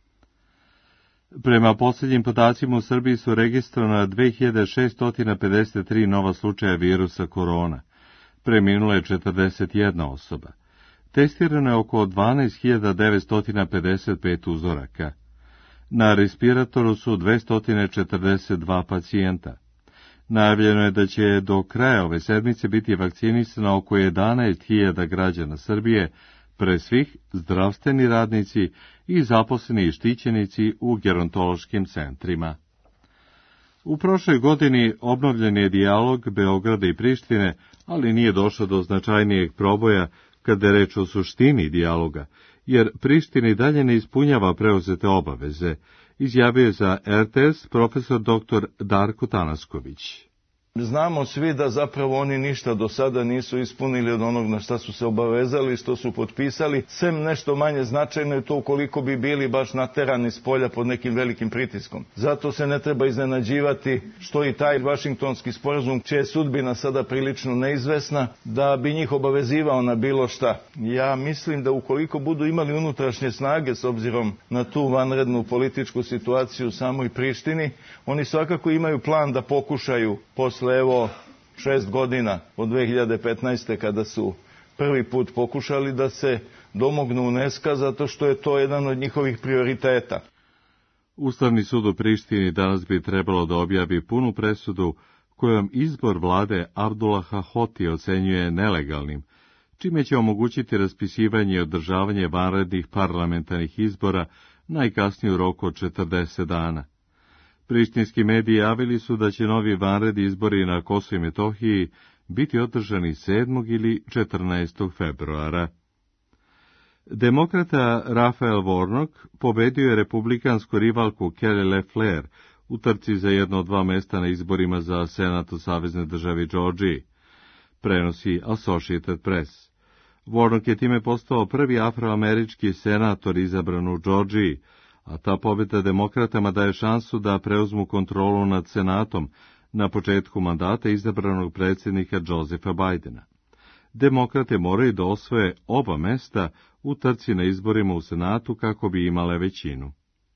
Prema posljednjim podacima u Srbiji su registrovana dve hiljade šesto pedeset tri nova slučaja virusa korona. Preminula je četrdeset jedna osoba. Testirano je oko dvanaest hiljada devetsto pedeset pet uzoraka. Na respiratoru su dvesta četrdeset dva pacijenta. Najavljeno je da će do kraja ove sedmice biti vakcinisano oko jedanaest hiljada građana Srbije, pre svih zdravstveni radnici i zaposleni i štićenici u gerontološkim centrima. U prošloj godini obnovljen je dijalog Beograda i Prištine, ali nije došlo do značajnijeg proboja kada je reč o suštini dijaloga, jer Priština i dalje ne ispunjava preuzete obaveze, izjavio je za er te es profesor doktor Darko Tanasković. Znamo svi da zapravo oni ništa do sada nisu ispunili od onog na šta su se obavezali, što su potpisali, sem nešto manje značajno je to ukoliko bi bili baš naterani s polja pod nekim velikim pritiskom. Zato se ne treba iznenađivati što i taj Vašingtonski sporazum, čija je sudbina sada prilično neizvesna, da bi njih obavezivao na bilo šta. Ja mislim da ukoliko budu imali unutrašnje snage s obzirom na tu vanrednu političku situaciju u samoj Prištini, oni svakako imaju plan da pokušaju posle evo šest godina od dve hiljade petnaeste. kada su prvi put pokušali da se domognu UNESCO zato što je to jedan od njihovih prioriteta. Ustavni sud u Prištini danas bi trebalo da objavi punu presudu kojom izbor vlade Abdullaha Hoti ocenjuje nelegalnim, čime će omogućiti raspisivanje i održavanje vanrednih parlamentarnih izbora najkasnije u roku od četrdeset dana. Prištinski mediji javili su da će novi vanredni izbori na Kosovu i Metohiji biti održani sedmog ili četrnaestog februara. Demokrata Rafael Warnock pobedio je republikansku rivalku Kelly LeFleur u trci za jedno od dva mesta na izborima za senat u saveznoj državi Georgiji, prenosi Associated Press. Warnock je time postao prvi afroamerički senator izabran u Georgiji, a ta pobjeda demokratama daje šansu da preuzmu kontrolu nad senatom na početku mandata izabranog predsjednika Josepha Bidena. Demokrate moraju da osvoje oba mesta u trci na izborima u senatu kako bi imale većinu.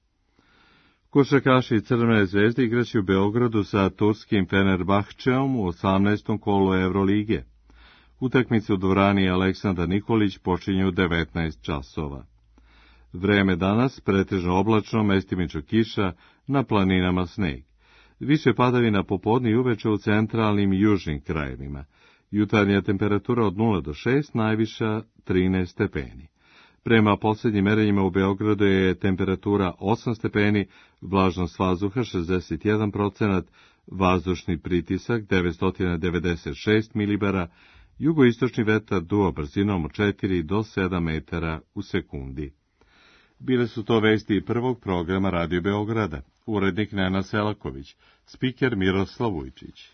Košarkaši Crvene zvezde igraće u Beogradu sa turskim Fenerbahčeom u osamnaestom kolu Evrolige. Utakmice u dvorani Aleksandar Nikolić počinju u devetnaest časova. Vreme danas pretežno oblačno, mestimično kiša, na planinama sneg. Više padavina popodne i uveče u centralnim i južnim krajevima. Jutarnja temperatura od nula do šest, najviša trinaest stepeni. Prema posljednjim merenjima u Beogradu je temperatura osam stepeni, vlažnost vazduha šezdeset jedan procenat, vazdušni pritisak devetsto devedeset šest milibara, jugoistočni vetar duo brzinom od četiri do sedam metara u sekundi. Bile su to vesti prvog programa Radio Beograda. Urednik Nena Selaković, spiker Miroslav Vujčić.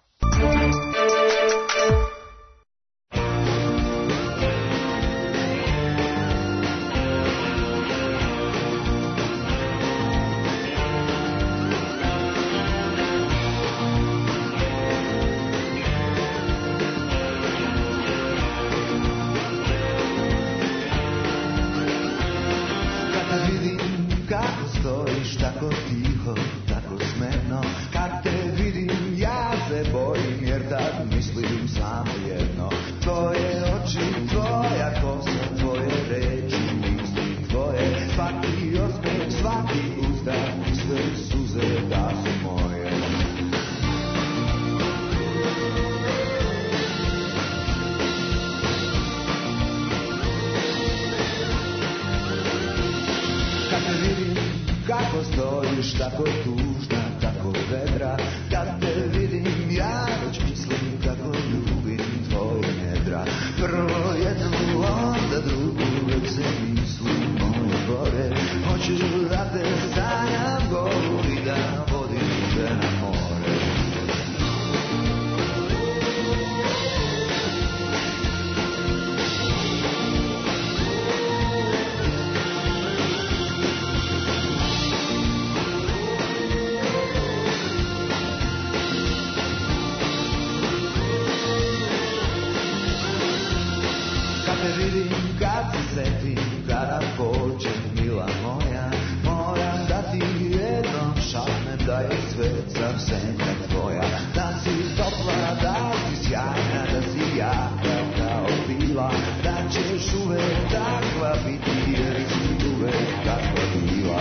Tako tiho, tako smeno, kad te vidim ja se bojim, jer tad mislim samo jedno. Tvoje oči, tvoja kosa, tvoje reči, misli tvoje, svaki osmeh, svaki uzdah i sve suze da su moje. Kad te vidim kako stojiš, tako tužna, tako vedra, kad te vidim ja već mislim kako ljubim tvoj ćeš uvek takva biti, jer si uvek takva bila.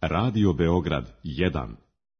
Radio Beograd jedan.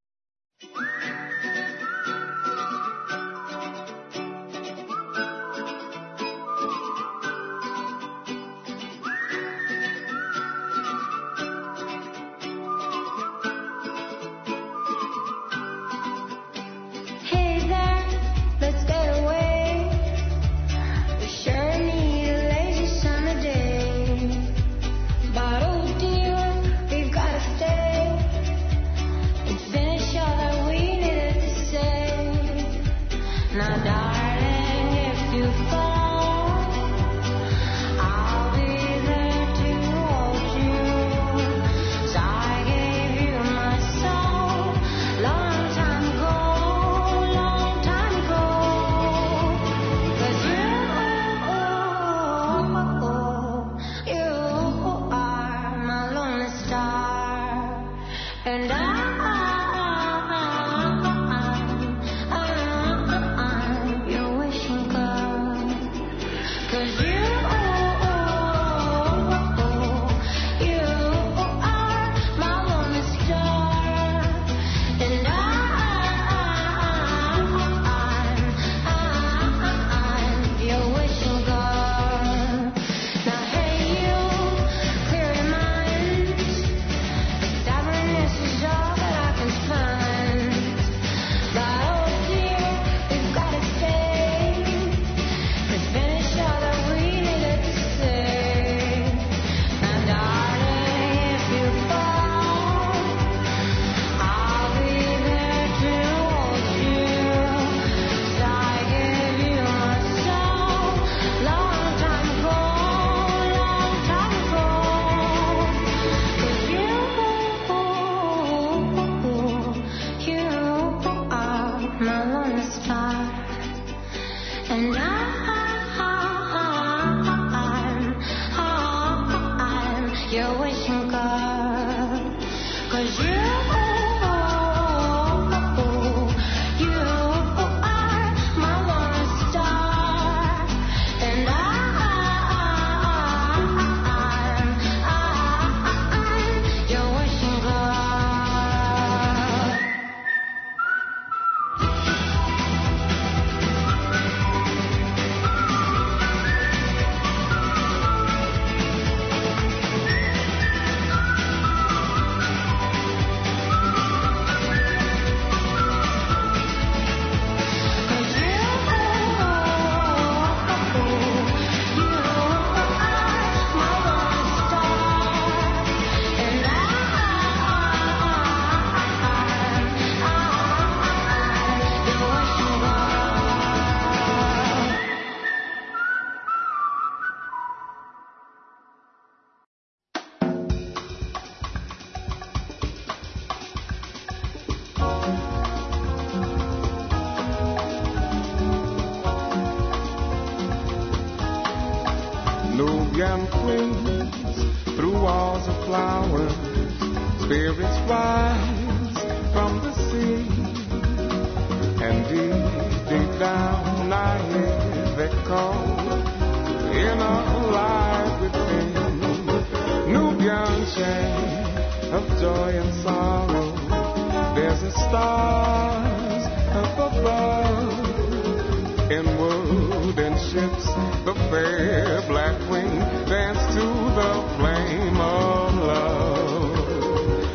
Nubian queens through walls of flowers, spirits rise from the sea, and deep, deep down I hear they call in a life within. Nubian chain of joy and sorrow, there's a stars up above. In wooden ships, the fair black wing dance to the flame of love.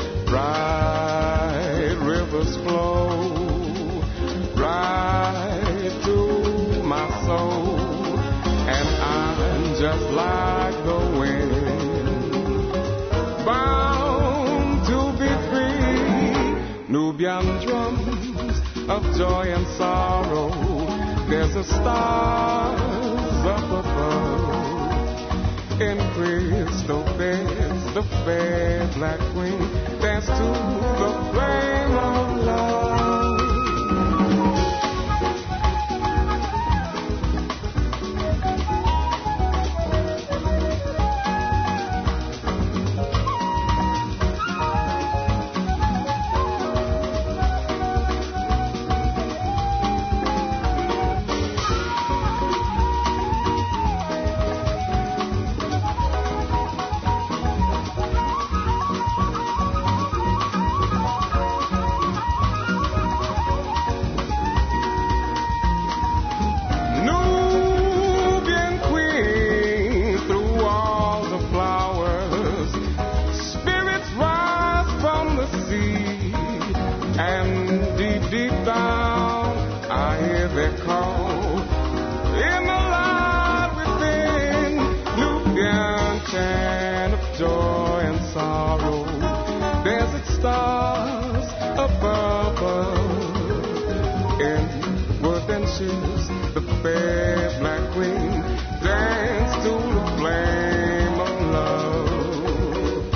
Bright rivers flow right to my soul, and I'm just like the wind, bound to be free. Nubian drums of joy and sorrow, there's a stars up above. In crystal beds, the fair black queen dance to the flame of love. joy and sorrow, desert stars above us, in wood benches, the fair black queen dance to the flame of love.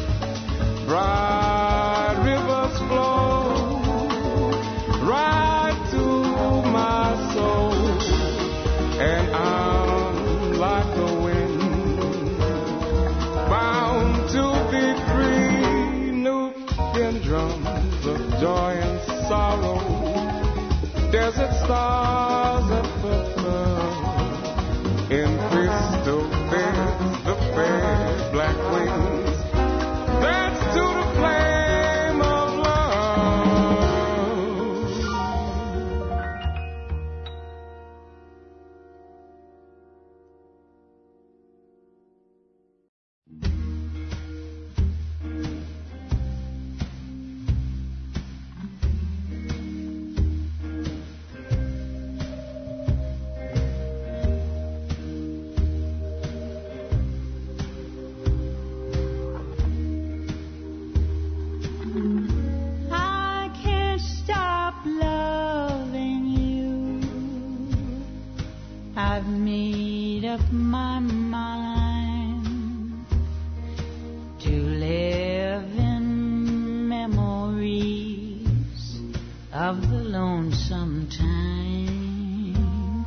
Bright rivers flow right to my soul, and I'm like the wind, bound to be free. Nubian drums of joy and sorrow, desert stars up above, in crystal beds, the fair black wings dance to the flame of love. I can't stop loving you. I've made up my mind to live in memories of the lonesome time.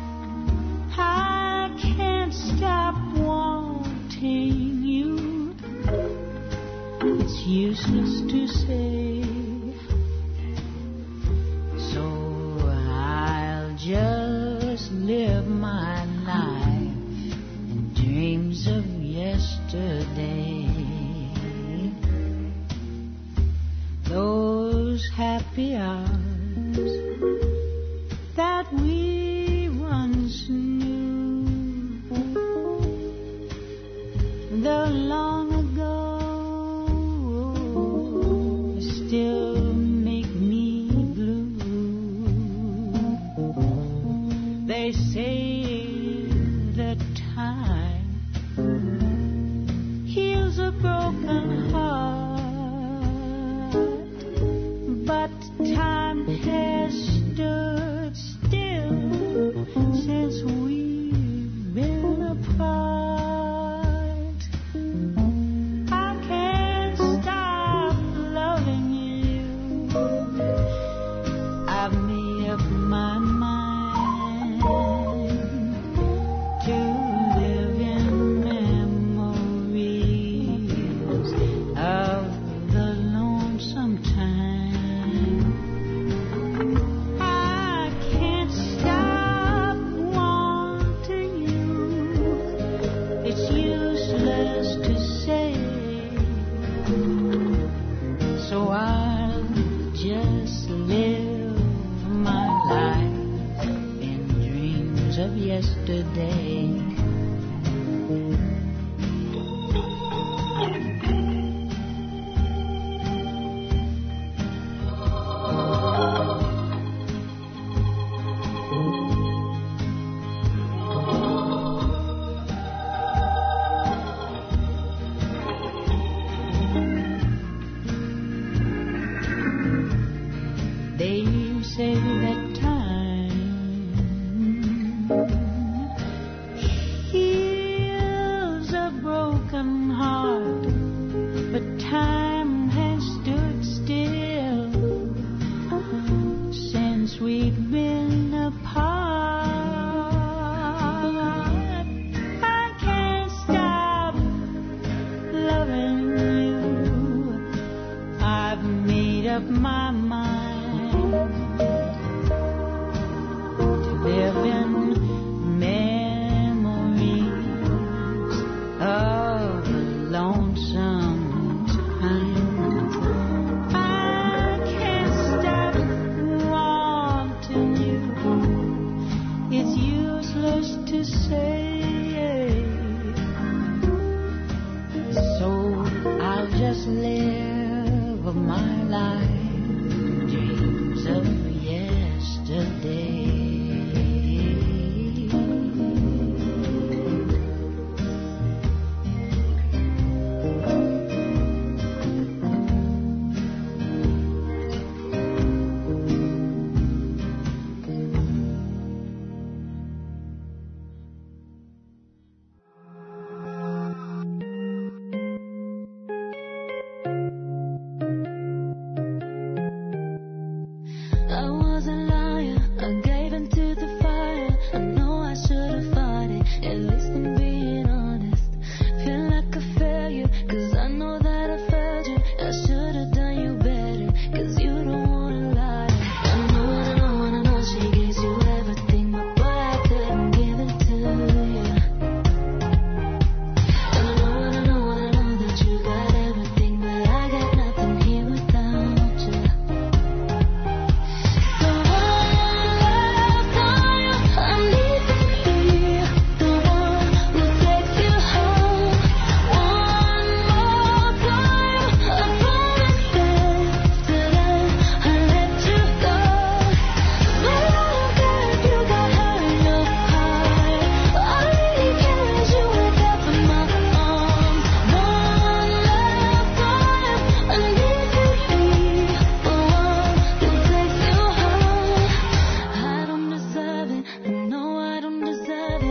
I can't stop wanting you. It's useless to say, so I'll just live my life in dreams of yesterday. Those happy hours that we once knew, the long ago still make me blue. They say that time heals a broken heart, but time has stood still since we've been apart. I can't stop loving you. I've made up my mind to live in memories of the lonesome time. I can't stop wanting you. It's useless to say, so I'll just live my life in dreams of yesterday. They say that time heals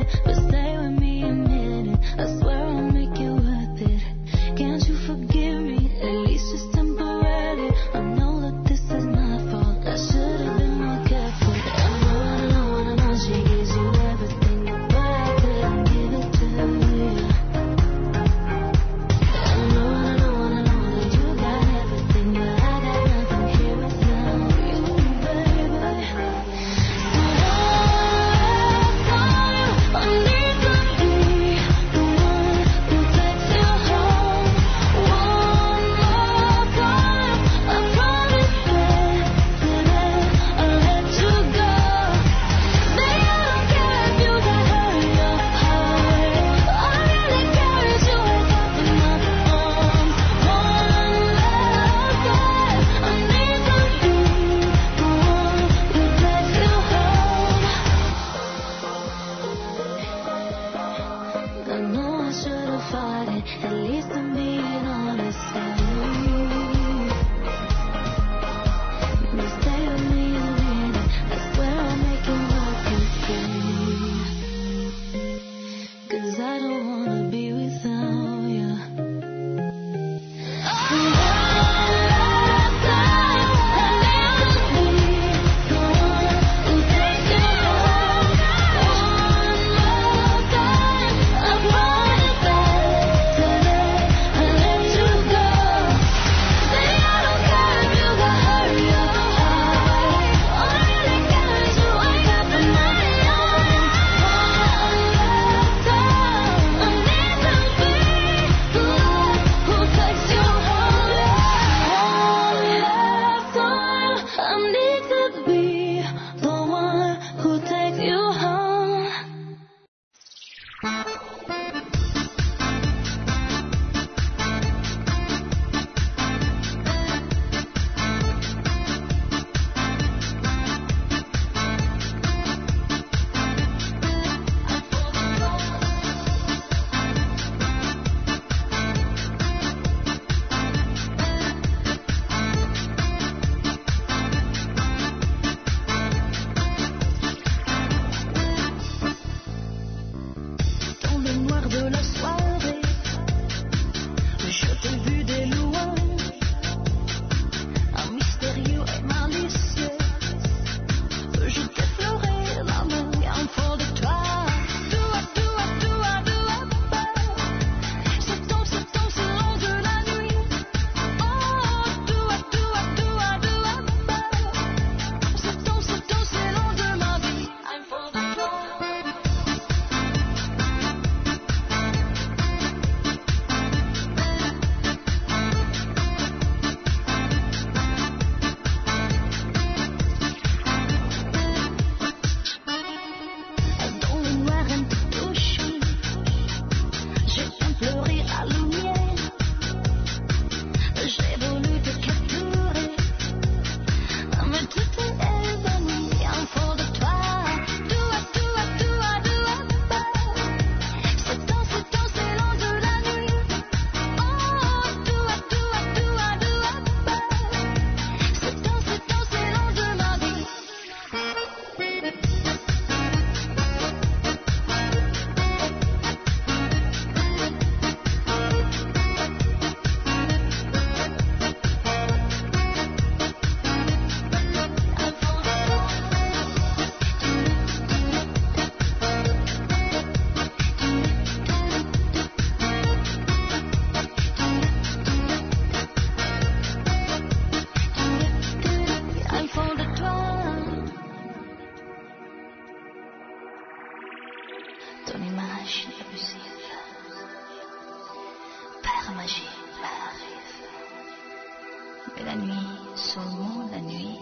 Mais la nuit, seulement la nuit,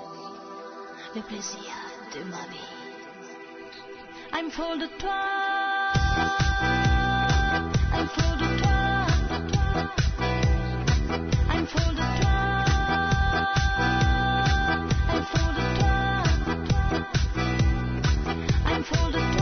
le plaisir de ma vie. I'm full de toi, I'm full de toi, I'm full de toi, I'm full de toi, I'm full de toi.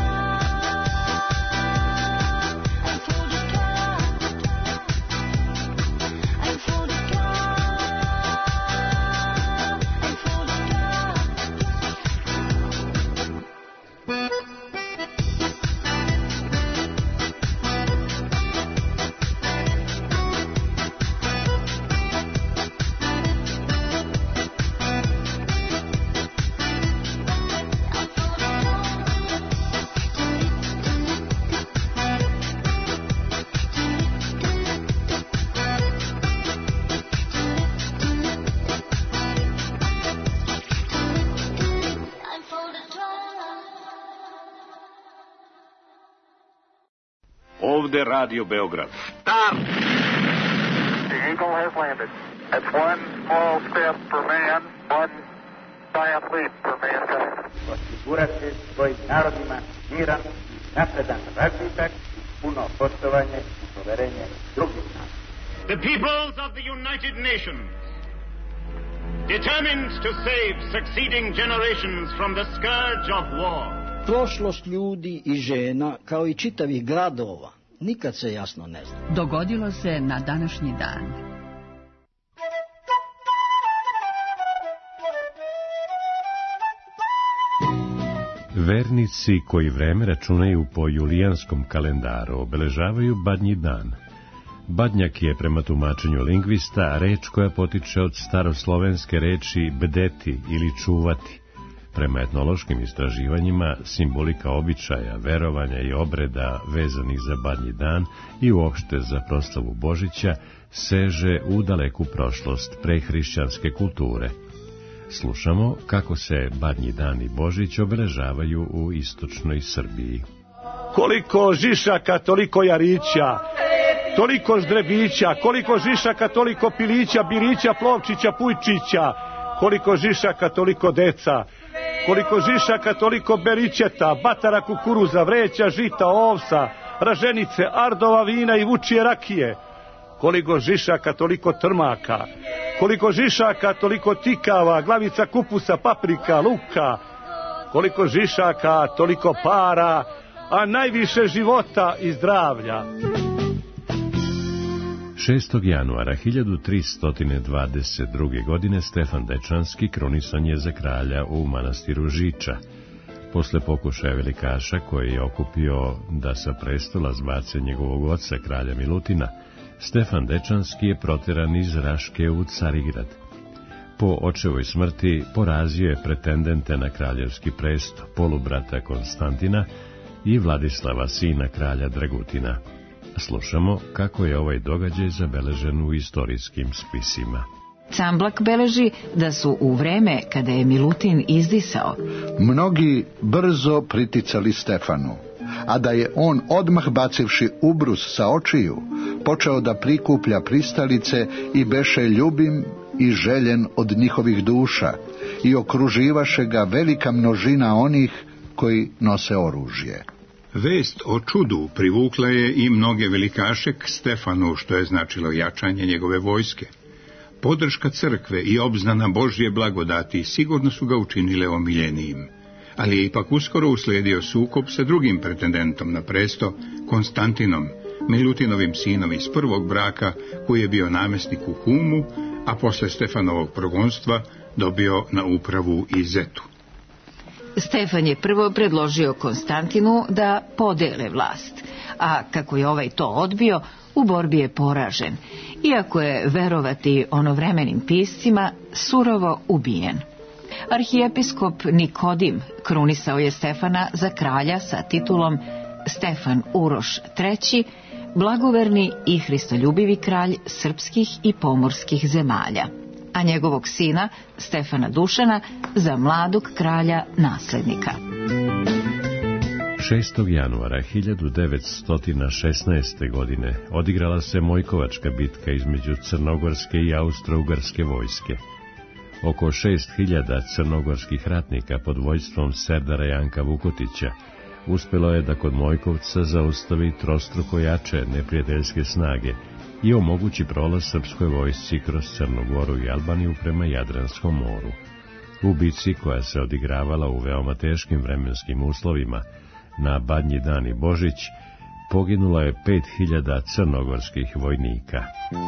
Ovde Radio Beograd. Start! The Eagle has landed. That's one small step for man, one giant leap for mankind. Osigurati svojim narodima miran, napredan razvitak, puno poštovanje i poverenje drugih naroda. The peoples of the United Nations, determined to save succeeding generations from the scourge of war. Prošlost ljudi i žena, kao i čitavih gradova, nikad se jasno ne zna. Dogodilo se na današnji dan. Vernici koji vreme računaju po julijanskom kalendaru obeležavaju Badnji dan. Badnjak je prema tumačenju lingvista reč koja potiče od staroslovenske reči bdeti ili čuvati. Prema etnološkim istraživanjima, simbolika običaja, verovanja i obreda vezanih za Badnji dan i uopšte za proslavu Božića seže u daleku prošlost prehrišćanske kulture. Slušamo kako se Badnji dan i Božić obeležavaju u istočnoj Srbiji. Koliko žišaka, toliko jarića, toliko ždrebića, koliko žišaka, toliko pilića, bilića, plovčića, pujčića, koliko žišaka, toliko deca, koliko žišaka, toliko berićeta, batara kukuruza, vreća, žita, ovsa, raženice, ardova, vina i vučije rakije. Koliko žišaka, toliko trmaka, koliko žišaka, toliko tikava, glavica kupusa, paprika, luka, koliko žišaka, toliko para, a najviše života i zdravlja. šestog januara hiljadu tristo dvadeset druge. godine Stefan Dečanski krunisan je za kralja u manastiru Žiča. Posle pokušaja velikaša koji je okupio da sa prestola zbace njegovog oca kralja Milutina, Stefan Dečanski je proteran iz Raške u Carigrad. Po očevoj smrti porazio je pretendente na kraljevski presto, polubrata Konstantina i Vladislava, sina kralja Dragutina. Slušamo kako je ovaj događaj zabeležen u istorijskim spisima. Camblak beleži da su u vreme kada je Milutin izdisao mnogi brzo priticali Stefanu, a da je on odmah bacivši ubrus sa očiju, počeo da prikuplja pristalice i beše ljubim i željen od njihovih duša i okruživaše ga velika množina onih koji nose oružje. Vest o čudu privukla je i mnoge velikaše k Stefanu, što je značilo jačanje njegove vojske. Podrška crkve i obznana Božje blagodati sigurno su ga učinile omiljenijim, ali je ipak uskoro uslijedio sukob sa drugim pretendentom na presto, Konstantinom, Milutinovim sinom iz prvog braka, koji je bio namjesnik u Humu, a posle Stefanovog progonstva dobio na upravu i Zetu. Stefan je prvo predložio Konstantinu da podele vlast, a kako je ovaj to odbio, u borbi je poražen, iako je, verovati onovremenim piscima, surovo ubijen. Arhijepiskop Nikodim krunisao je Stefana za kralja sa titulom Stefan Uroš treći, blagoverni i hristoljubivi kralj srpskih i pomorskih zemalja, a njegovog sina, Stefana Dušana, za mladog kralja naslednika. šestog januara hiljadu devetsto šesnaeste. godine odigrala se Mojkovačka bitka između crnogorske i austro-ugarske vojske. Oko šest hiljada crnogorskih ratnika pod vojstvom Serdara Janka Vukotića uspjelo je da kod Mojkovca zaustavi trostruko jače neprijateljske snage i omogući prolaz srpskoj vojsci kroz Crnu Goru i Albaniju prema Jadranskom moru. U bici koja se odigravala u veoma teškim vremenskim uslovima, na Badnji dan i Božić, poginulo je pet hiljada crnogorskih vojnika.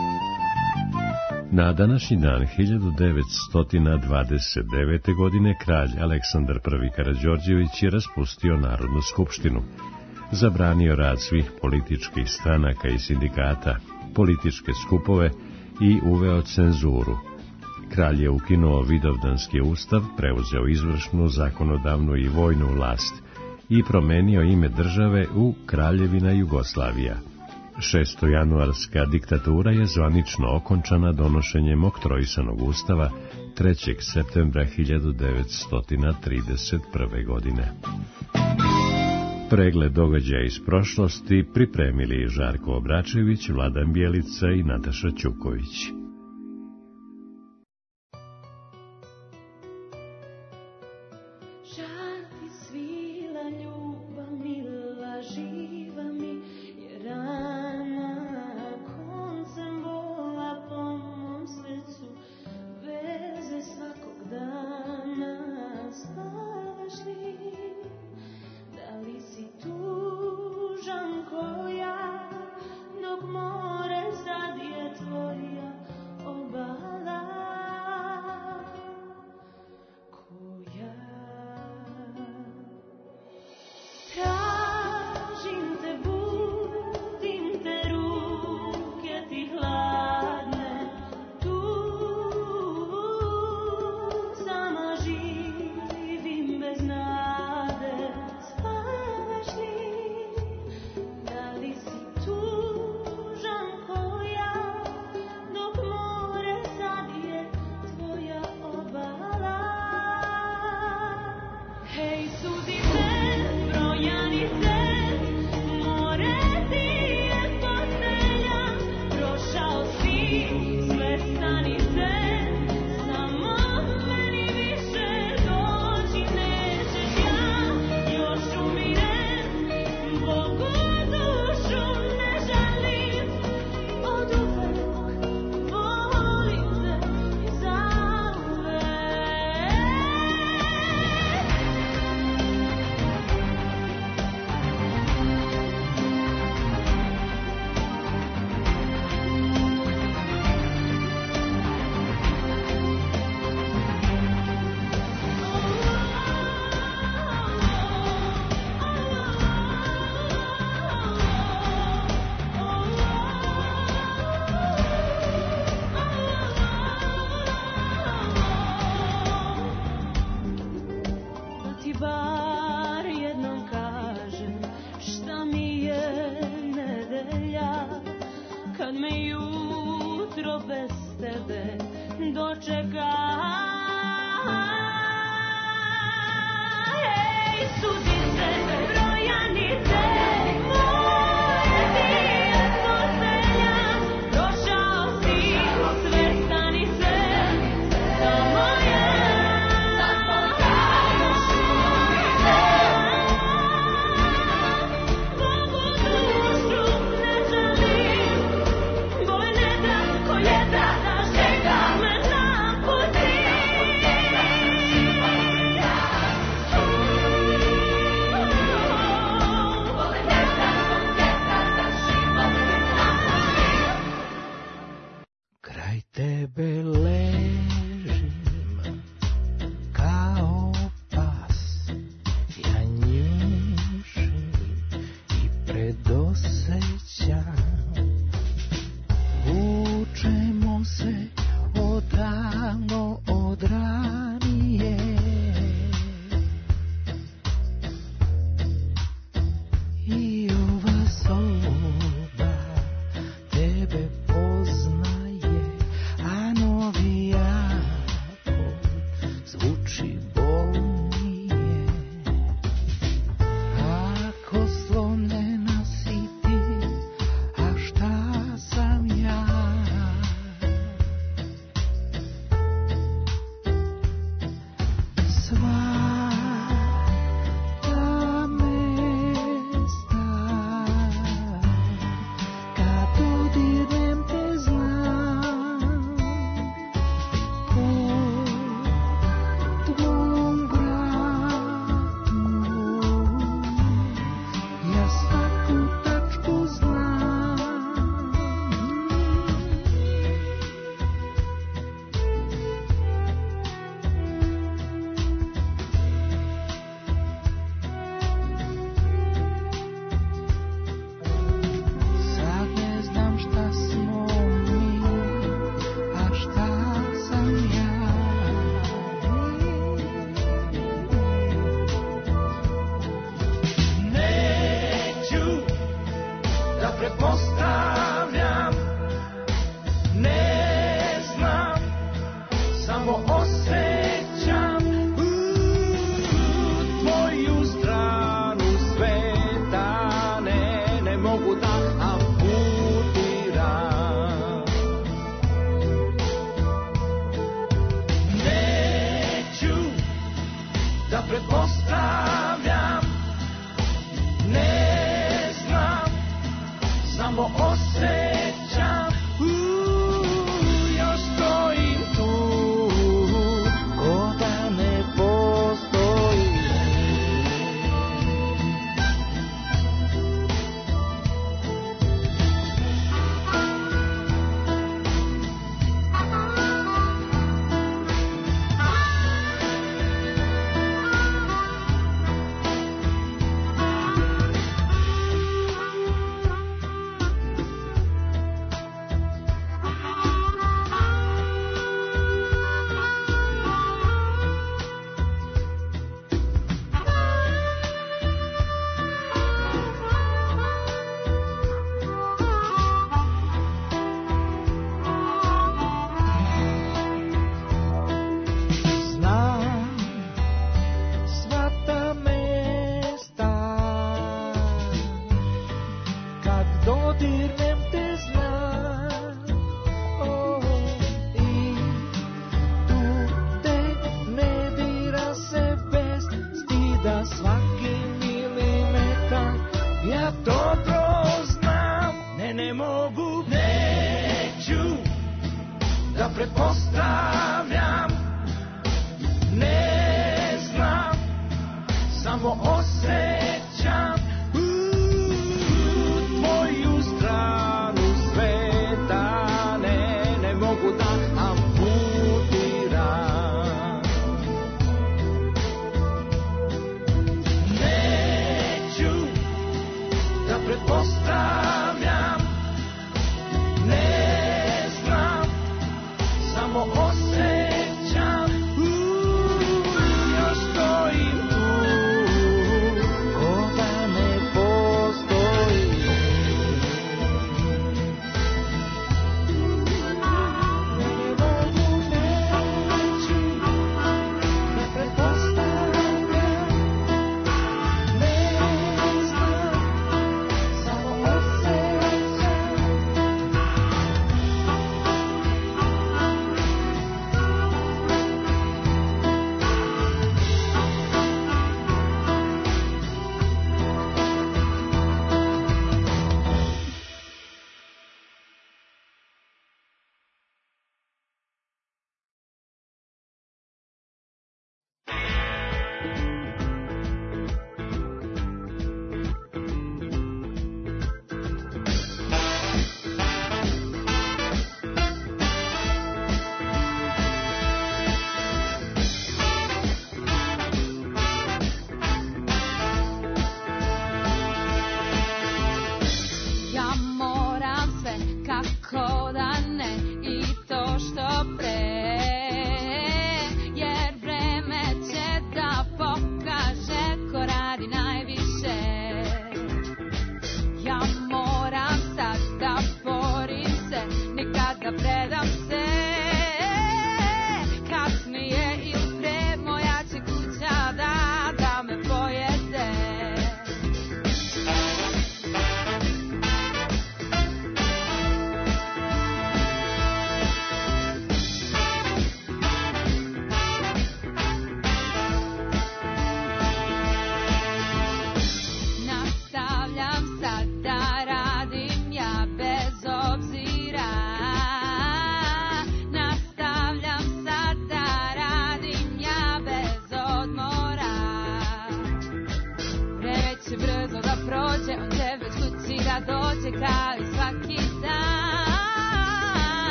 Na današnji dan hiljadu devetsto dvadeset devete. godine kralj Aleksandar prvi. Karađorđević je raspustio Narodnu skupštinu, zabranio rad svih političkih stranaka i sindikata, političke skupove i uveo cenzuru. Kralj je ukinuo Vidovdanski ustav, preuzeo izvršnu, zakonodavnu i vojnu vlast i promenio ime države u Kraljevina Jugoslavija. Šestojanuarska diktatura je zvanično okončana donošenjem oktroisanog ustava trećeg septembra hiljadu devetsto trideset prve. godine. Pregled događaja iz prošlosti pripremili Žarko Obračević, Vladan Bjelica i Nataša Ćuković. Sva ta mesta samo osjećam, uuu, još stojim tu, ko da ne postoji.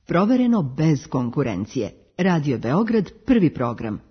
Provereno bez konkurencije. Radio Beograd, prvi program.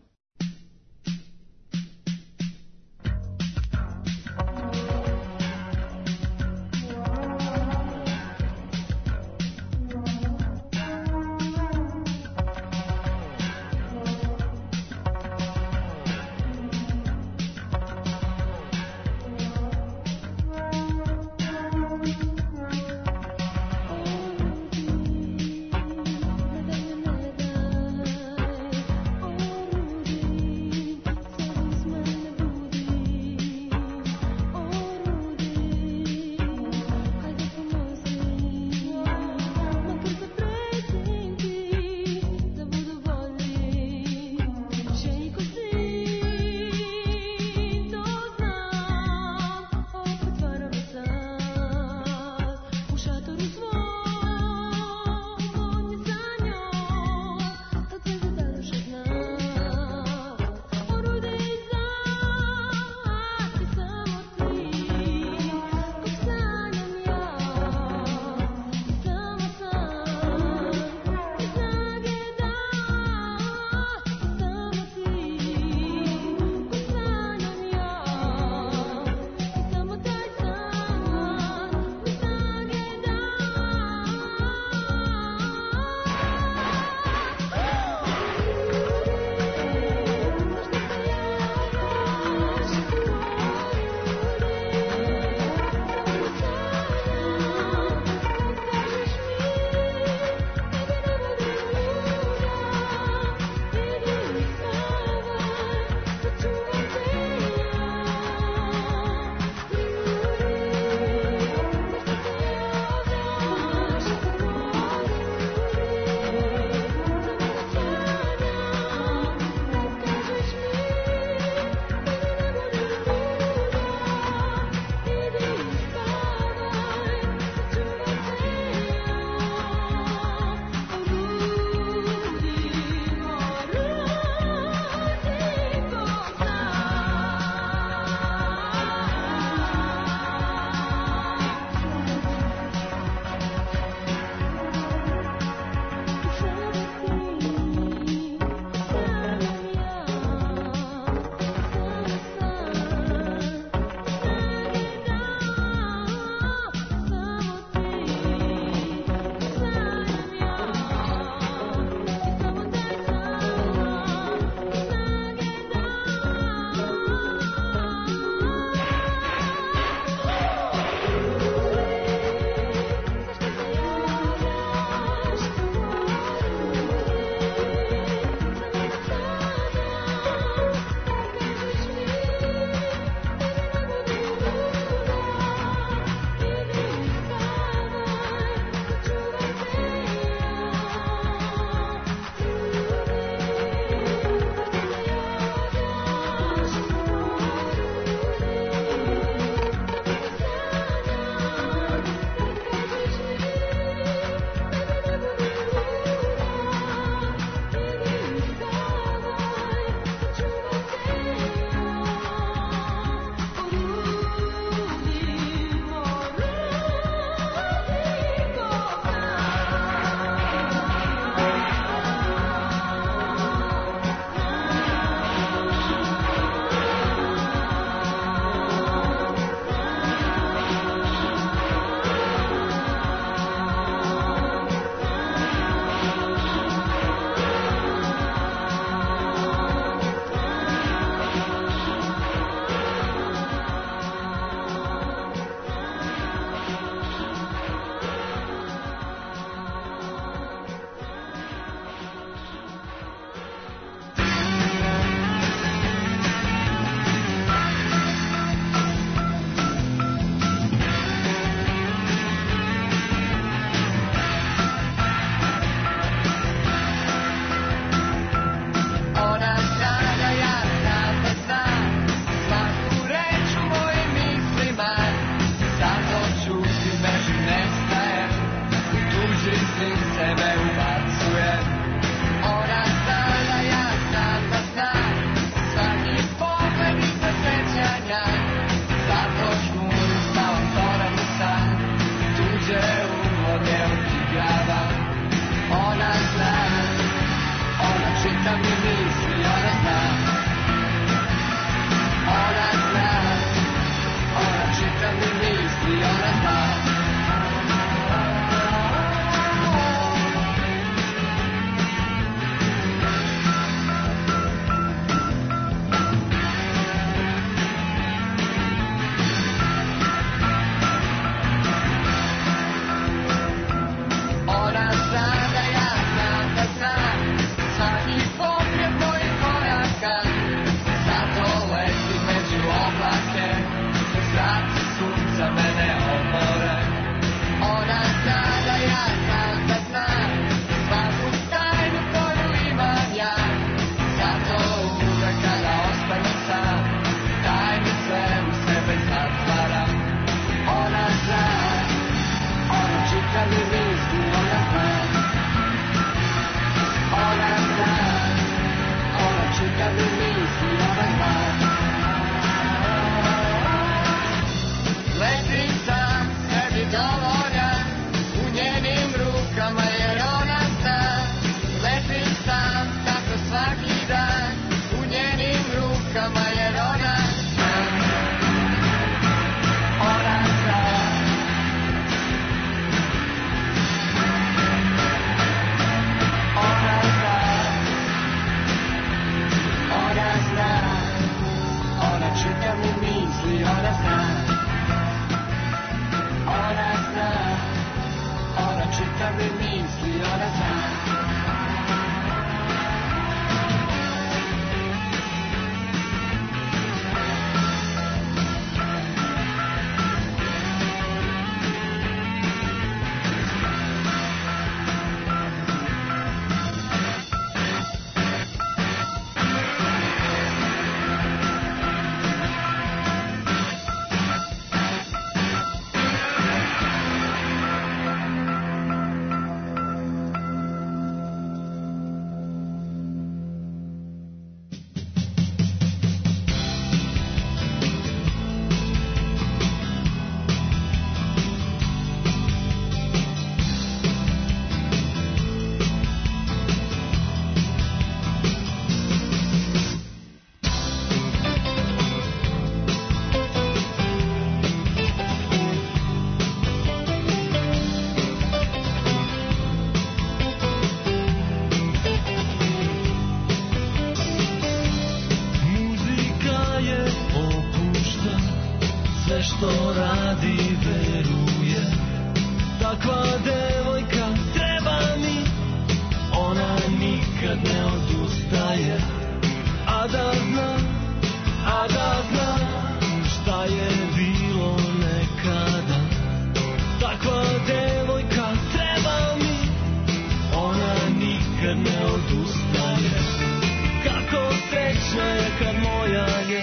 sve što radi veruje. Takva devojka treba mi, ona nikad ne odustaje. A da zna, a da zna šta je bilo nekada. Takva devojka treba mi, ona nikad ne odustaje. Kako srećna je kad moja je,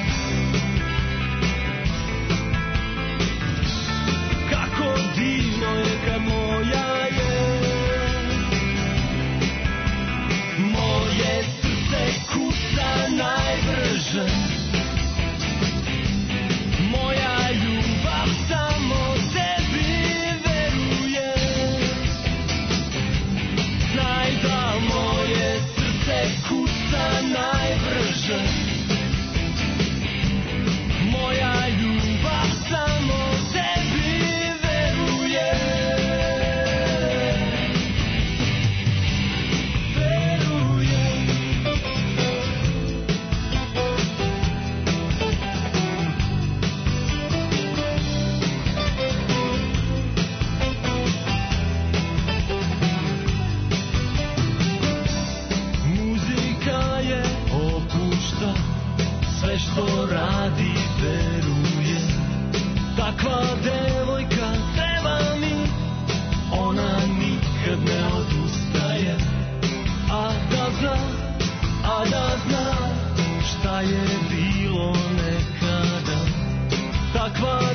kako divno je kad moja je. Moje srce kuca najbrže, moja ljubav samo tebi veruje. Znaj da moje srce kuca najbrže, moja ljubav samo tebi veruje. Veruje. Muzika je opušta, sve što radi veruje. Takva devojka treba mi, ona nikad ne odustaje. A da zna, a da zna šta je bilo nekada. Takva